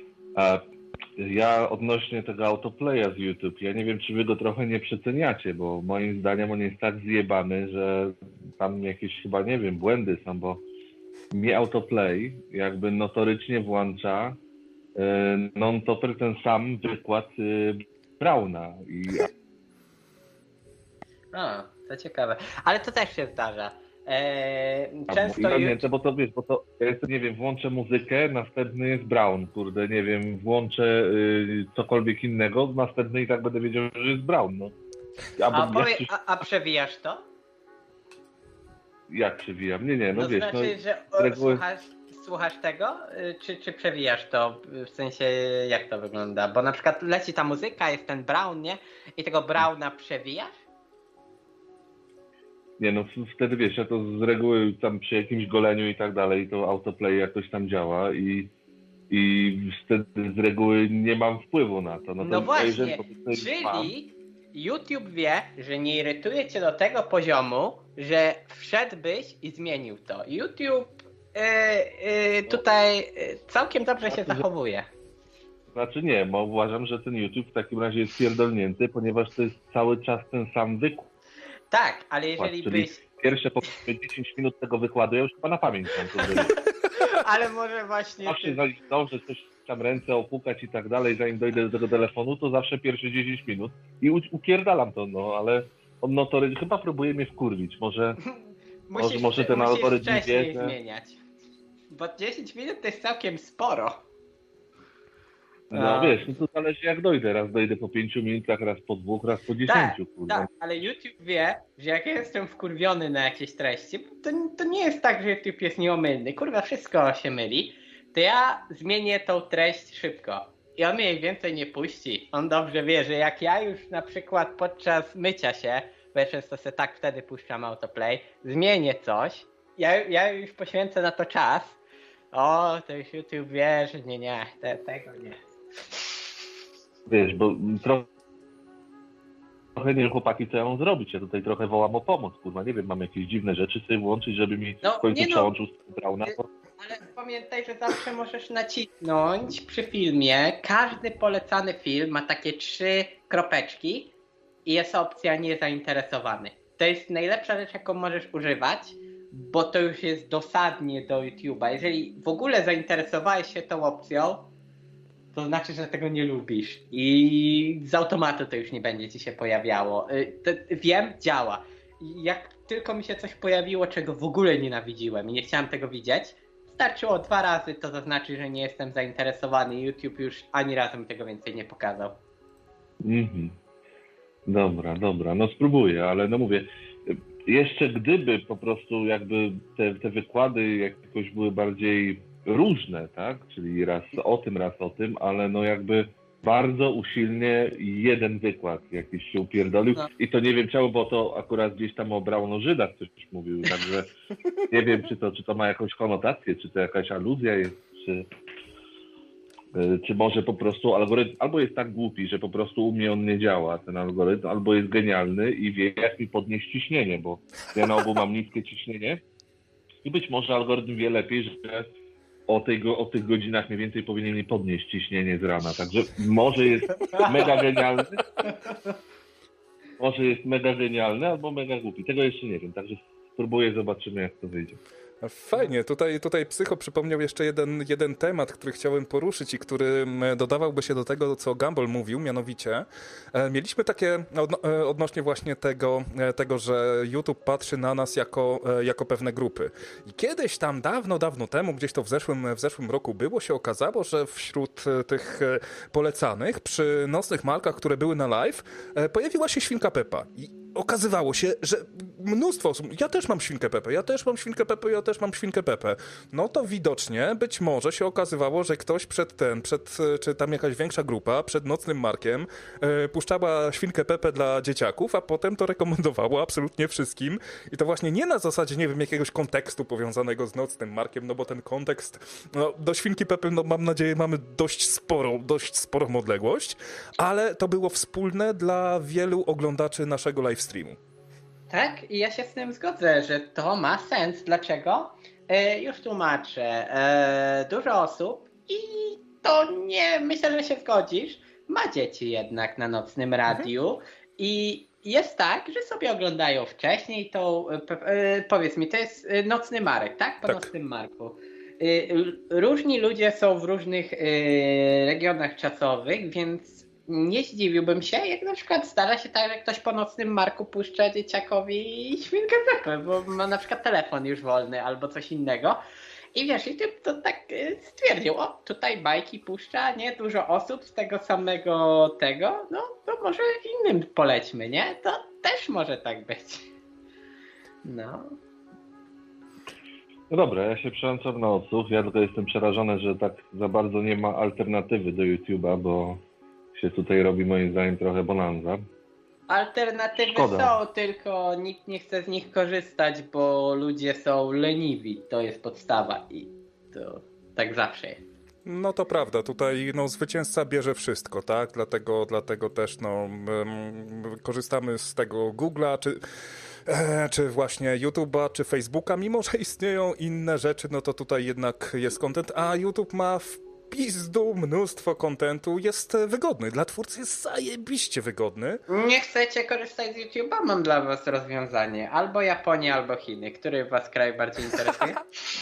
Ja odnośnie tego autoplaya z YouTube, ja nie wiem, czy wy go trochę nie przeceniacie, bo moim zdaniem on jest tak zjebany, że tam jakieś chyba, nie wiem, błędy są, bo mnie autoplay jakby notorycznie włącza non-topper ten sam wykład Brauna. To ciekawe. Ale to też się zdarza. Często bo to wiesz, ja jestem, nie wiem, włączę muzykę, następny jest Brown, kurde, nie wiem, włączę cokolwiek innego, następny i tak będę wiedział, że jest Brown, no. A przewijasz to? Jak przewijam? Nie, no wiesz, znaczy, że słuchasz tego, czy przewijasz to, w sensie jak to wygląda? Bo na przykład leci ta muzyka, jest ten Brown, nie? I tego Browna przewijasz? Nie, no wtedy wiesz, ja to z reguły tam przy jakimś goleniu i tak dalej, to autoplay jakoś tam działa i wtedy z reguły nie mam wpływu na to. No właśnie, czyli YouTube wie, że nie irytuje cię do tego poziomu, że wszedłbyś i zmienił to. YouTube tutaj całkiem dobrze się zachowuje. Znaczy nie, bo uważam, że ten YouTube w takim razie jest pierdolnięty, ponieważ to jest cały czas ten sam wykład. Tak, ale jeżeli byś... Pierwsze po 10 minut tego wykładu ja już chyba na pamięć mam to. Ale może właśnie... Zawsze zdążę coś tam ręce opukać i tak dalej, zanim dojdę do tego telefonu, to zawsze pierwsze 10 minut i upierdalam to, no, ale on notorycznie chyba próbuje mnie wkurwić, może ten algorytm zmieniać, bo 10 minut to jest całkiem sporo. No wiesz, no to zależy jak dojdę. Raz dojdę po 5 minutach, raz po 2, raz po 10. Tak, ale YouTube wie, że jak ja jestem wkurwiony na jakieś treści, to nie jest tak, że YouTube jest nieomylny. Kurwa, wszystko się myli. To ja zmienię tą treść szybko. I on mnie jej więcej nie puści. On dobrze wie, że jak ja już na przykład podczas mycia się, bo ja często sobie tak wtedy puszczam autoplay, zmienię coś, ja już poświęcę na to czas, to już YouTube wie, że nie, tego nie. Wiesz, bo trochę nie wiem, chłopaki, co ja mam zrobić. Ja tutaj trochę wołam o pomoc, kurwa. Nie wiem, mam jakieś dziwne rzeczy sobie włączyć, żeby mi w końcu przełączył z Brauna. Ale pamiętaj, że zawsze możesz nacisnąć przy filmie. Każdy polecany film ma takie 3 kropeczki i jest opcja niezainteresowany. To jest najlepsza rzecz, jaką możesz używać, bo to już jest dosadnie do YouTube'a. Jeżeli w ogóle zainteresowałeś się tą opcją, to znaczy, że tego nie lubisz i z automatu to już nie będzie ci się pojawiało. Wiem, działa. Jak tylko mi się coś pojawiło, czego w ogóle nienawidziłem i nie chciałem tego widzieć, starczyło 2 razy, to zaznaczy, że nie jestem zainteresowany i YouTube już ani razu mi tego więcej nie pokazał. Dobra, no spróbuję, ale no mówię, jeszcze gdyby po prostu jakby te wykłady jakoś były bardziej różne, tak? Czyli raz o tym, ale no jakby bardzo usilnie jeden wykład jakiś się upierdolił i to nie wiem czemu, bo to akurat gdzieś tam o Brauno-Żydach coś mówił, także nie wiem czy to ma jakąś konotację, czy to jakaś aluzja jest, czy może po prostu algorytm albo jest tak głupi, że po prostu u mnie on nie działa, ten algorytm, albo jest genialny i wie jak mi podnieść ciśnienie, bo ja na ogół mam niskie ciśnienie i być może algorytm wie lepiej, że o tych godzinach mniej więcej powinien mi podnieść ciśnienie z rana, także może jest mega genialny, albo mega głupi, tego jeszcze nie wiem, także spróbuję, zobaczymy jak to wyjdzie. Fajnie, tutaj Psycho przypomniał jeszcze jeden temat, który chciałem poruszyć i który dodawałby się do tego, co Gumball mówił, mianowicie mieliśmy takie odnośnie właśnie tego, że YouTube patrzy na nas jako pewne grupy. I kiedyś tam dawno temu, gdzieś to w zeszłym roku było, się okazało, że wśród tych polecanych przy nocnych markach, które były na live, pojawiła się Świnka Peppa. I okazywało się, że mnóstwo osób, ja też mam Świnkę Pepę. No to widocznie, być może się okazywało, że ktoś czy tam jakaś większa grupa, przed nocnym markiem puszczała Świnkę Pepę dla dzieciaków, a potem to rekomendowało absolutnie wszystkim. I to właśnie nie na zasadzie, nie wiem, jakiegoś kontekstu powiązanego z nocnym markiem, no bo ten kontekst, do Świnki Pepy, no mam nadzieję, mamy dość sporą odległość, ale to było wspólne dla wielu oglądaczy naszego live streamu. Tak, i ja się z tym zgodzę, że to ma sens. Dlaczego? Już tłumaczę. Dużo osób i to nie, myślę, że się zgodzisz, ma dzieci jednak na nocnym radiu i jest tak, że sobie oglądają wcześniej tą, powiedz mi, to jest nocny Marek, tak? Po nocnym Marku. Różni ludzie są w różnych regionach czasowych, więc nie zdziwiłbym się, jak na przykład zdarza się tak, że ktoś po nocnym Marku puszcza dzieciakowi Świnkę Pepę, bo ma na przykład telefon już wolny albo coś innego. I wiesz, i to tak stwierdził, tutaj bajki puszcza, nie? Dużo osób z tego samego tego, no to może innym polećmy, nie? To też może tak być. No. No dobra, ja się przełączam na odsłuch. Ja tylko jestem przerażony, że tak za bardzo nie ma alternatywy do YouTube'a, bo się tutaj robi moim zdaniem trochę bonanza. Alternatywy są, tylko nikt nie chce z nich korzystać, bo ludzie są leniwi. To jest podstawa i to tak zawsze jest. No to prawda, tutaj zwycięzca bierze wszystko, tak? Dlatego też korzystamy z tego Google'a, czy właśnie YouTube'a, czy Facebooka, mimo że istnieją inne rzeczy, no to tutaj jednak jest content, a YouTube ma w pizdu mnóstwo kontentu, jest wygodny, dla twórcy jest zajebiście wygodny. Nie chcecie korzystać z YouTube'a? Mam dla was rozwiązanie. Albo Japonia, albo Chiny. Który was kraj bardziej interesuje?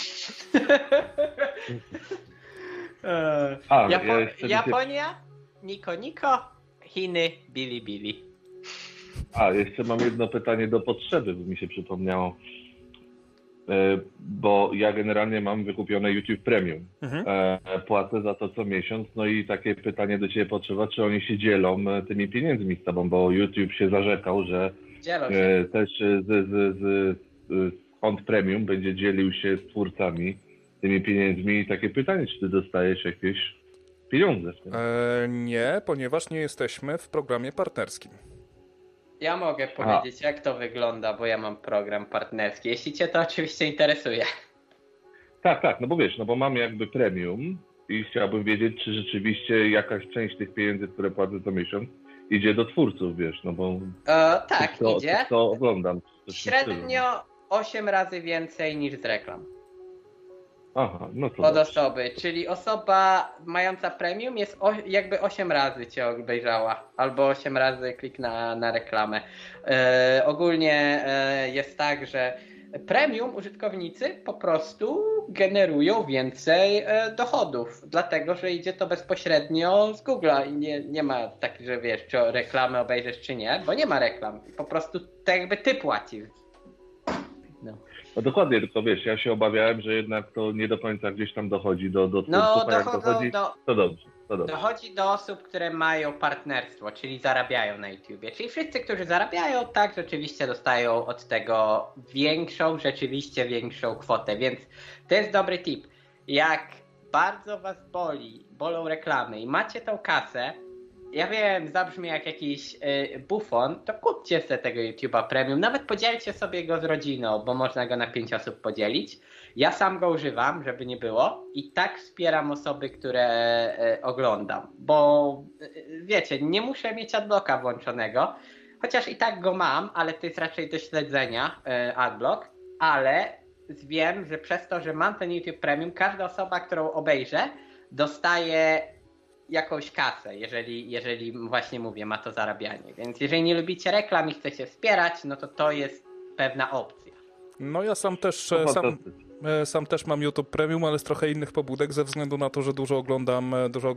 Japonia, Niko, Chiny, Bili. Jeszcze mam jedno pytanie do potrzeby, bo mi się przypomniało. bo ja generalnie mam wykupione YouTube Premium. Płacę za to co miesiąc, no i takie pytanie do Ciebie potrzeba, czy oni się dzielą tymi pieniędzmi z Tobą, bo YouTube się zarzekał, że też z kont Premium będzie dzielił się z twórcami tymi pieniędzmi i takie pytanie, czy Ty dostajesz jakieś pieniądze w tym? Nie, ponieważ nie jesteśmy w programie partnerskim. Ja mogę powiedzieć, jak to wygląda, bo ja mam program partnerski, jeśli Cię to oczywiście interesuje. Tak, no bo wiesz, no bo mam jakby premium i chciałbym wiedzieć, czy rzeczywiście jakaś część tych pieniędzy, które płacę co miesiąc, idzie do twórców, wiesz, no bo... Tak, idzie. To oglądam. Średnio 8 razy więcej niż z reklam. Aha, no to... Od osoby, czyli osoba mająca premium jest jakby 8 razy Cię obejrzała, albo 8 razy klik na reklamę. Ogólnie jest tak, że premium użytkownicy po prostu generują więcej dochodów, dlatego że idzie to bezpośrednio z Google'a i nie ma tak, że wiesz, czy reklamę obejrzysz czy nie, bo nie ma reklam. Po prostu tak jakby ty płacisz. No dokładnie, tylko wiesz, ja się obawiałem, że jednak to nie do końca gdzieś tam dochodzi do twórców, a jak dochodzi, to dobrze. Dochodzi do osób, które mają partnerstwo, czyli zarabiają na YouTubie. Czyli wszyscy, którzy zarabiają, tak, rzeczywiście dostają od tego rzeczywiście większą kwotę, więc to jest dobry tip. Jak bardzo was bolą reklamy i macie tą kasę, ja wiem, zabrzmi jak jakiś bufon, to kupcie sobie tego YouTube'a Premium, nawet podzielcie sobie go z rodziną, bo można go na 5 osób podzielić. Ja sam go używam, żeby nie było i tak wspieram osoby, które oglądam, bo wiecie, nie muszę mieć adblocka włączonego, chociaż i tak go mam, ale to jest raczej do śledzenia adblock, ale wiem, że przez to, że mam ten YouTube Premium, każda osoba, którą obejrzę, dostaje jakąś kasę, jeżeli właśnie mówię, ma to zarabianie. Więc jeżeli nie lubicie reklam i chcecie wspierać, no to jest pewna opcja. No ja sam też mam YouTube Premium, ale z trochę innych pobudek, ze względu na to, że dużo oglądam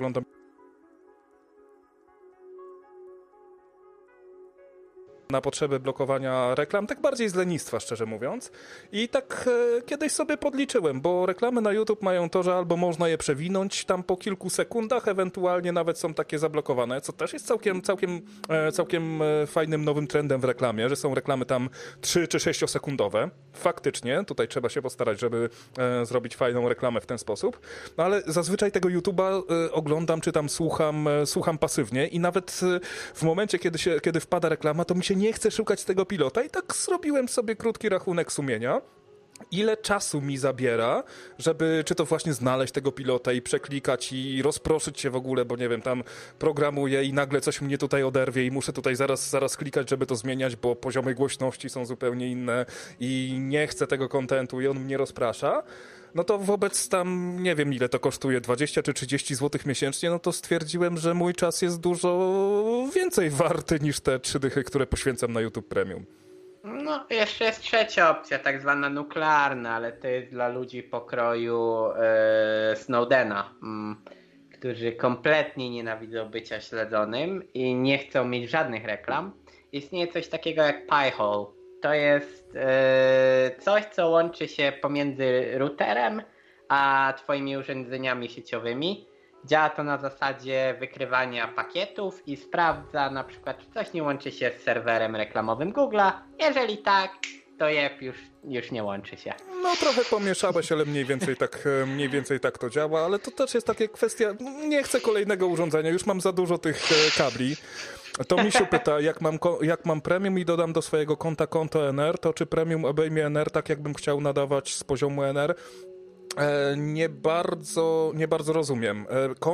na potrzeby blokowania reklam, tak bardziej z lenistwa, szczerze mówiąc. I tak kiedyś sobie podliczyłem, bo reklamy na YouTube mają to, że albo można je przewinąć tam po kilku sekundach, ewentualnie nawet są takie zablokowane, co też jest całkiem fajnym nowym trendem w reklamie, że są reklamy tam 3 czy 6 sekundowe. Faktycznie, tutaj trzeba się postarać, żeby zrobić fajną reklamę w ten sposób. No ale zazwyczaj tego YouTube'a oglądam, czy tam słucham pasywnie i nawet w momencie, kiedy wpada reklama, to mi się nie chce szukać tego pilota i tak zrobiłem sobie krótki rachunek sumienia. Ile czasu mi zabiera, żeby czy to właśnie znaleźć tego pilota i przeklikać i rozproszyć się w ogóle, bo nie wiem, tam programuję i nagle coś mnie tutaj oderwie i muszę tutaj zaraz klikać, żeby to zmieniać, bo poziomy głośności są zupełnie inne i nie chcę tego kontentu i on mnie rozprasza. No to wobec tam, nie wiem ile to kosztuje, 20 czy 30 zł miesięcznie, no to stwierdziłem, że mój czas jest dużo więcej warty niż te 3 dychy, które poświęcam na YouTube Premium. No, jeszcze jest trzecia opcja, tak zwana nuklearna, ale to jest dla ludzi pokroju Snowdena, którzy kompletnie nienawidzą bycia śledzonym i nie chcą mieć żadnych reklam. Istnieje coś takiego jak Pi-hole. To jest coś, co łączy się pomiędzy routerem a twoimi urządzeniami sieciowymi. Działa to na zasadzie wykrywania pakietów i sprawdza na przykład, czy coś nie łączy się z serwerem reklamowym Google'a. Jeżeli tak, to już nie łączy się. No trochę pomieszałeś, ale mniej więcej tak to działa, ale to też jest taka kwestia, nie chcę kolejnego urządzenia, już mam za dużo tych kabli. To Misiu pyta, jak mam premium i dodam do swojego konto NR, to czy premium obejmie NR tak, jakbym chciał nadawać z poziomu NR? Nie bardzo rozumiem.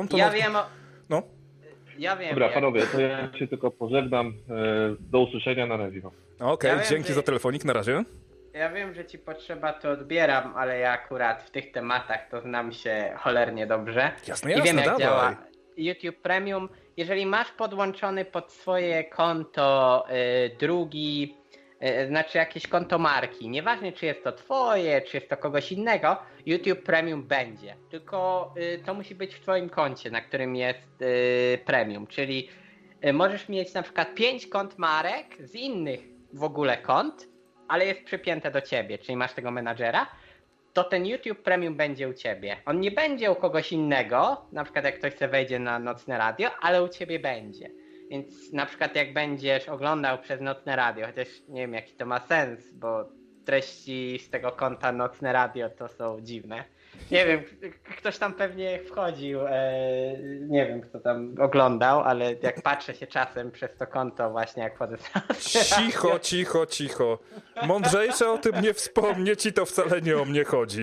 No? Ja wiem. Dobra, panowie, to ja się tylko pożegnam. Do usłyszenia, na razie. Okej, dzięki za telefonik, na razie. Ja wiem, że ci potrzeba, to odbieram, ale ja akurat w tych tematach to znam się cholernie dobrze. Jasne, i wiem, jak dawaj. działa YouTube Premium. Jeżeli masz podłączony pod swoje konto drugi, znaczy jakieś konto marki, nieważne czy jest to twoje, czy jest to kogoś innego, YouTube Premium będzie. Tylko to musi być w twoim koncie, na którym jest Premium, czyli możesz mieć na przykład 5 kont marek z innych w ogóle kont ale jest przypięte do ciebie, czyli masz tego menadżera, to ten YouTube Premium będzie u ciebie. On nie będzie u kogoś innego, na przykład jak ktoś sobie wejdzie na Nocne Radio, ale u ciebie będzie. Więc na przykład jak będziesz oglądał przez Nocne Radio, chociaż nie wiem jaki to ma sens, bo treści z tego konta Nocne Radio to są dziwne. Nie wiem, ktoś tam pewnie wchodził, nie wiem kto tam oglądał, ale jak patrzę się czasem przez to konto właśnie jak wchodzę Cicho. Mądrzejsze o tym nie wspomnieć i to wcale nie o mnie chodzi.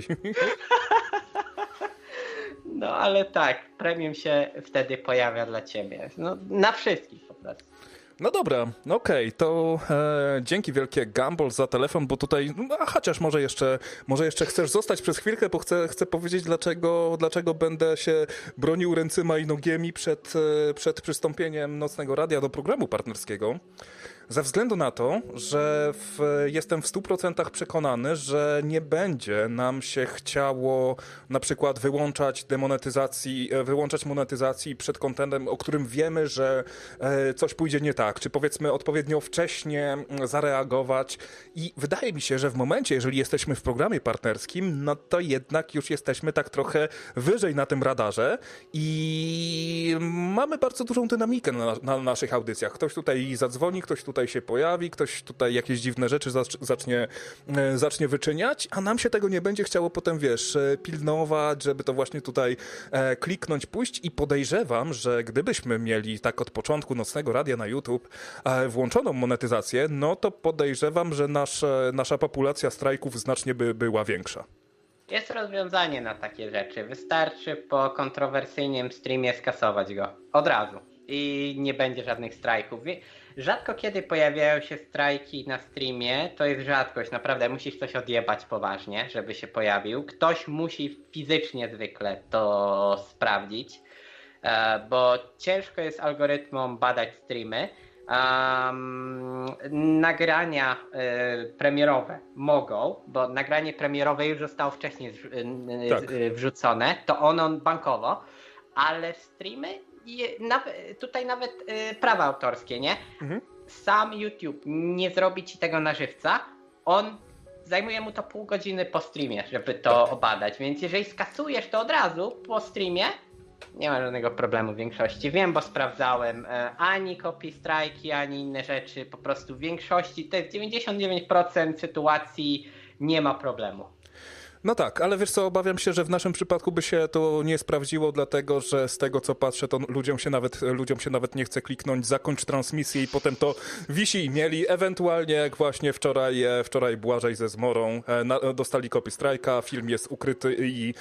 No ale tak, premium się wtedy pojawia dla ciebie. No, na wszystkich po prostu. No dobra, okej, to dzięki wielkie Gumball za telefon, bo tutaj, chociaż może jeszcze chcesz zostać przez chwilkę, bo chcę powiedzieć dlaczego będę się bronił ręcyma i nogiemi przed przystąpieniem Nocnego Radia do programu partnerskiego. Ze względu na to, że jestem w 100% przekonany, że nie będzie nam się chciało na przykład wyłączać monetyzacji przed kontentem, o którym wiemy, że coś pójdzie nie tak, czy powiedzmy odpowiednio wcześnie zareagować. I wydaje mi się, że w momencie, jeżeli jesteśmy w programie partnerskim, no to jednak już jesteśmy tak trochę wyżej na tym radarze i mamy bardzo dużą dynamikę na naszych audycjach. Ktoś tutaj zadzwoni, ktoś tutaj się pojawi, ktoś tutaj jakieś dziwne rzeczy zacznie wyczyniać, a nam się tego nie będzie chciało potem, pilnować, żeby to właśnie tutaj kliknąć, pójść i podejrzewam, że gdybyśmy mieli tak od początku Nocnego Radia na YouTube włączoną monetyzację, no to podejrzewam, że nasza populacja strajków znacznie by była większa. Jest rozwiązanie na takie rzeczy. Wystarczy po kontrowersyjnym streamie skasować go. Od razu. I nie będzie żadnych strajków. Rzadko kiedy pojawiają się strajki na streamie, to jest rzadkość, naprawdę musisz coś odjebać poważnie, żeby się pojawił. Ktoś musi fizycznie zwykle to sprawdzić, bo ciężko jest algorytmom badać streamy. Nagrania premierowe mogą, bo nagranie premierowe już zostało wcześniej wrzucone, to ono bankowo, ale streamy tutaj nawet prawa autorskie, nie? Mhm. Sam YouTube nie zrobi ci tego na żywca, on zajmuje mu to pół godziny po streamie, żeby to obadać, więc jeżeli skasujesz to od razu po streamie, nie ma żadnego problemu w większości. Wiem, bo sprawdzałem, ani copy strajki, ani inne rzeczy, po prostu w większości, to jest 99% sytuacji nie ma problemu. No tak, ale wiesz co, obawiam się, że w naszym przypadku by się to nie sprawdziło, dlatego że z tego co patrzę, to ludziom się nawet nie chce kliknąć zakończ transmisję i potem to wisi i mieli. Ewentualnie jak właśnie wczoraj Błażej ze Zmorą dostali copy strajka, film jest ukryty i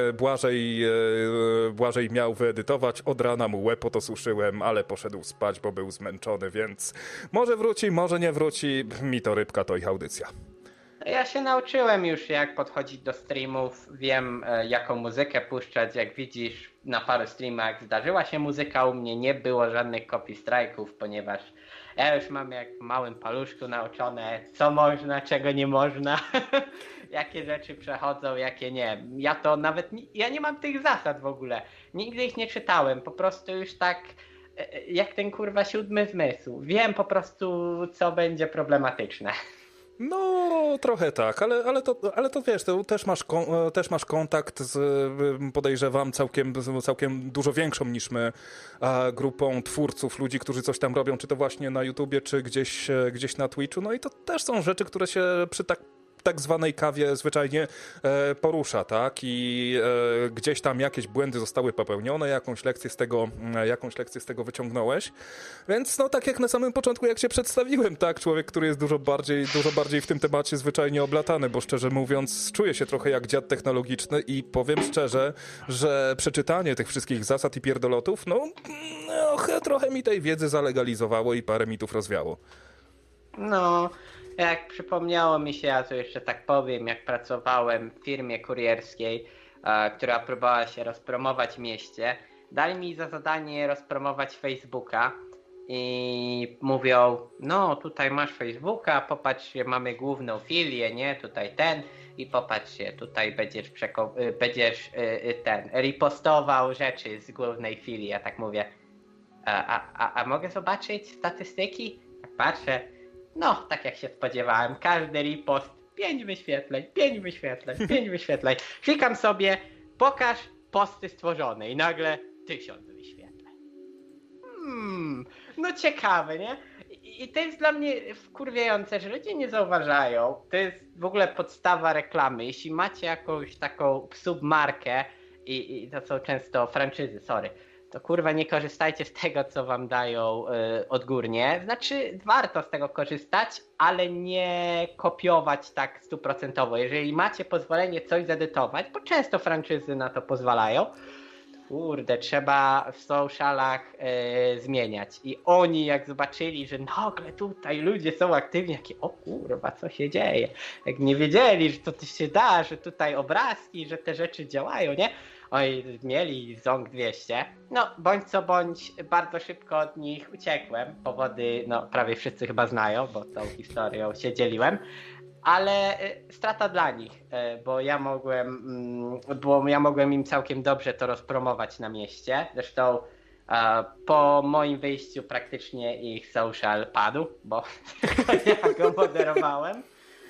Błażej miał wyedytować. Od rana mu łeb otosuszyłem, ale poszedł spać, bo był zmęczony, więc może wróci, może nie wróci. Mi to rybka, to ich audycja. Ja się nauczyłem już jak podchodzić do streamów, wiem jaką muzykę puszczać, jak widzisz na paru streamach zdarzyła się muzyka, u mnie nie było żadnych copy strike'ów, ponieważ ja już mam jak w małym paluszku nauczone co można, czego nie można, jakie rzeczy przechodzą, jakie nie. Ja nie mam tych zasad w ogóle, nigdy ich nie czytałem, po prostu już tak jak ten kurwa siódmy zmysł, wiem po prostu co będzie problematyczne. No, trochę tak, ale to wiesz, to też masz kontakt z, podejrzewam, całkiem dużo większą niż my grupą twórców, ludzi, którzy coś tam robią, czy to właśnie na YouTubie, czy gdzieś na Twitchu, no i to też są rzeczy, które się przy tak zwanej kawie zwyczajnie porusza, tak? I gdzieś tam jakieś błędy zostały popełnione, jakąś lekcję z tego wyciągnąłeś. Więc no tak jak na samym początku, jak się przedstawiłem, tak? Człowiek, który jest dużo bardziej w tym temacie zwyczajnie oblatany, bo szczerze mówiąc czuję się trochę jak dziad technologiczny i powiem szczerze, że przeczytanie tych wszystkich zasad i pierdolotów, trochę mi tej wiedzy zalegalizowało i parę mitów rozwiało. No... Jak przypomniało mi się, ja to jeszcze tak powiem, jak pracowałem w firmie kurierskiej, która próbowała się rozpromować w mieście, dali mi za zadanie rozpromować Facebooka i mówią, no tutaj masz Facebooka, popatrzcie, mamy główną filię, nie, tutaj i popatrzcie, tutaj będziesz repostował rzeczy z głównej filii, ja tak mówię, a mogę zobaczyć statystyki? Tak patrzę. No, tak jak się spodziewałem, każdy repost, 5 wyświetleń, 5 wyświetleń, 5 wyświetleń. Klikam sobie, pokaż posty stworzone i nagle 1000 wyświetleń. No ciekawe, nie? I to jest dla mnie wkurwiające, że ludzie nie zauważają. To jest w ogóle podstawa reklamy. Jeśli macie jakąś taką submarkę i to są często franczyzy, to kurwa nie korzystajcie z tego, co wam dają odgórnie. Znaczy warto z tego korzystać, ale nie kopiować tak 100%. Jeżeli macie pozwolenie coś zedytować, bo często franczyzy na to pozwalają, kurde, trzeba w socialach zmieniać. I oni jak zobaczyli, że nagle tutaj ludzie są aktywni, jakie o kurwa, co się dzieje? Jak nie wiedzieli, że to się da, że tutaj obrazki, że te rzeczy działają, nie? Oj, mieli Ząg 200. No, bądź co bądź, bardzo szybko od nich uciekłem. Powody, no, prawie wszyscy chyba znają, bo tą historią się dzieliłem. Ale strata dla nich, bo ja mogłem im całkiem dobrze to rozpromować na mieście. Zresztą po moim wyjściu praktycznie ich social padł, bo ja go moderowałem.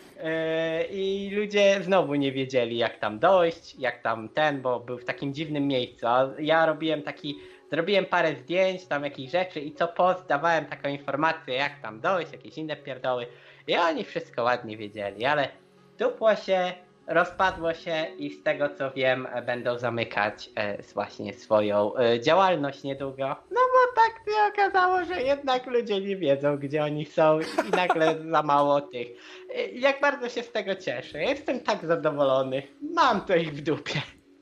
I ludzie znowu nie wiedzieli, jak tam dojść, bo był w takim dziwnym miejscu. A ja zrobiłem parę zdjęć, tam jakichś rzeczy i co post dawałem taką informację, jak tam dojść, jakieś inne pierdoły. I oni wszystko ładnie wiedzieli, ale dupło się, rozpadło się i z tego co wiem będą zamykać właśnie swoją działalność niedługo. No bo tak się okazało, że jednak ludzie nie wiedzą, gdzie oni są i nagle za mało tych. Jak bardzo się z tego cieszę. Jestem tak zadowolony. Mam to ich w dupie.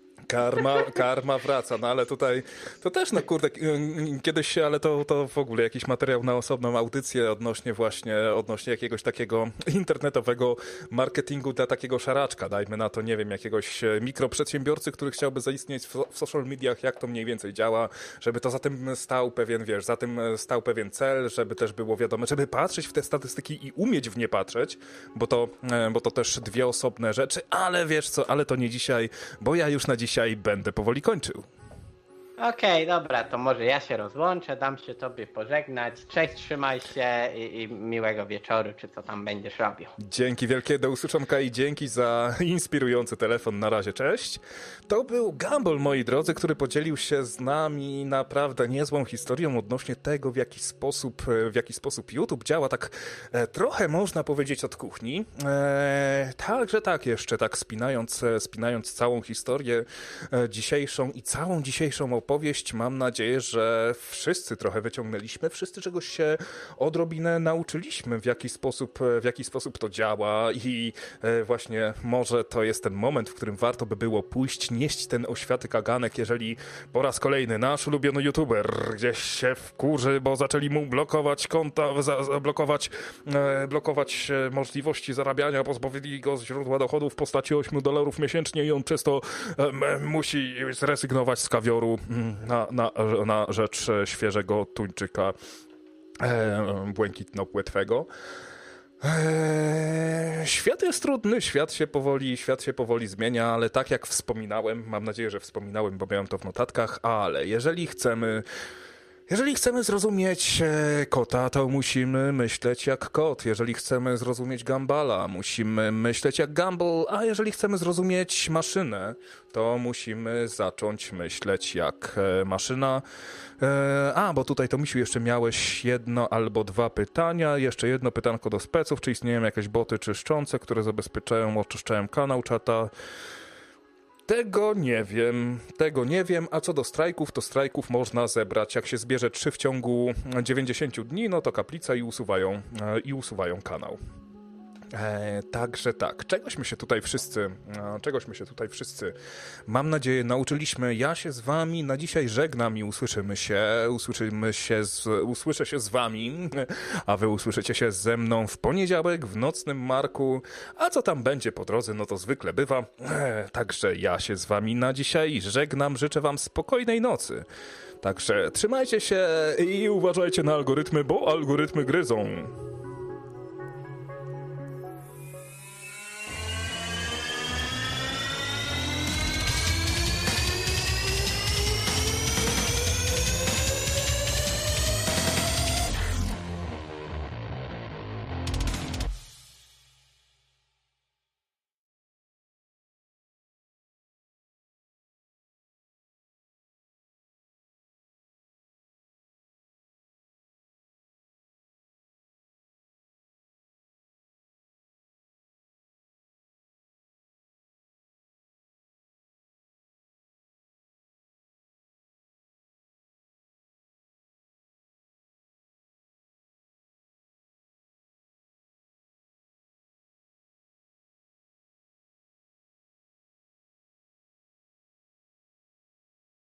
Karma wraca, no ale tutaj to też, no kurde, kiedyś, ale to w ogóle jakiś materiał na osobną audycję odnośnie jakiegoś takiego internetowego marketingu dla takiego szaraczka, dajmy na to, nie wiem, jakiegoś mikroprzedsiębiorcy, który chciałby zaistnieć w social mediach, jak to mniej więcej działa, żeby to za tym stał pewien cel, żeby też było wiadome, żeby patrzeć w te statystyki i umieć w nie patrzeć, bo to też dwie osobne rzeczy, ale wiesz co, ale to nie dzisiaj, bo ja już na dzisiaj będę powoli kończył. Okej, dobra, to może ja się rozłączę, dam się tobie pożegnać. Cześć, trzymaj się i miłego wieczoru, czy co tam będziesz robił. Dzięki wielkie, do usłyszonka i dzięki za inspirujący telefon. Na razie, cześć. To był Gumball, moi drodzy, który podzielił się z nami naprawdę niezłą historią odnośnie tego, w jaki sposób YouTube działa, tak trochę można powiedzieć od kuchni. Także tak, jeszcze tak spinając całą historię dzisiejszą i całą dzisiejszą opowieść, mam nadzieję, że wszyscy trochę wyciągnęliśmy, wszyscy czegoś się odrobinę nauczyliśmy, w jaki sposób to działa i właśnie może to jest ten moment, w którym warto by było pójść, nieść ten oświaty kaganek, jeżeli po raz kolejny nasz ulubiony youtuber gdzieś się wkurzy, bo zaczęli mu blokować konta, blokować możliwości zarabiania, pozbawili go z źródła dochodów w postaci $8 miesięcznie i on przez to musi zrezygnować z kawioru na rzecz świeżego tuńczyka błękitno-płetwego. Świat jest trudny, świat się powoli zmienia, ale tak jak wspominałem, mam nadzieję, że wspominałem, bo miałem to w notatkach, ale jeżeli chcemy zrozumieć kota, to musimy myśleć jak kot. Jeżeli chcemy zrozumieć Gumballa, musimy myśleć jak Gumball, a jeżeli chcemy zrozumieć maszynę, to musimy zacząć myśleć jak maszyna. Bo tutaj to Misiu jeszcze miałeś jedno albo dwa pytania. Jeszcze jedno pytanko do speców. Czy istnieją jakieś boty czyszczące, które oczyszczają kanał czata? Tego nie wiem, a co do strajków, to strajków można zebrać. Jak się zbierze 3 w ciągu 90 dni, no to kaplica i usuwają kanał. Także tak, czegośmy się tutaj wszyscy, mam nadzieję, nauczyliśmy. Ja się z wami na dzisiaj żegnam i usłyszę się z wami, a wy usłyszycie się ze mną w poniedziałek w Nocnym Marku, a co tam będzie po drodze, no to zwykle bywa. Także ja się z wami na dzisiaj żegnam, życzę wam spokojnej nocy. Także trzymajcie się i uważajcie na algorytmy, bo algorytmy gryzą.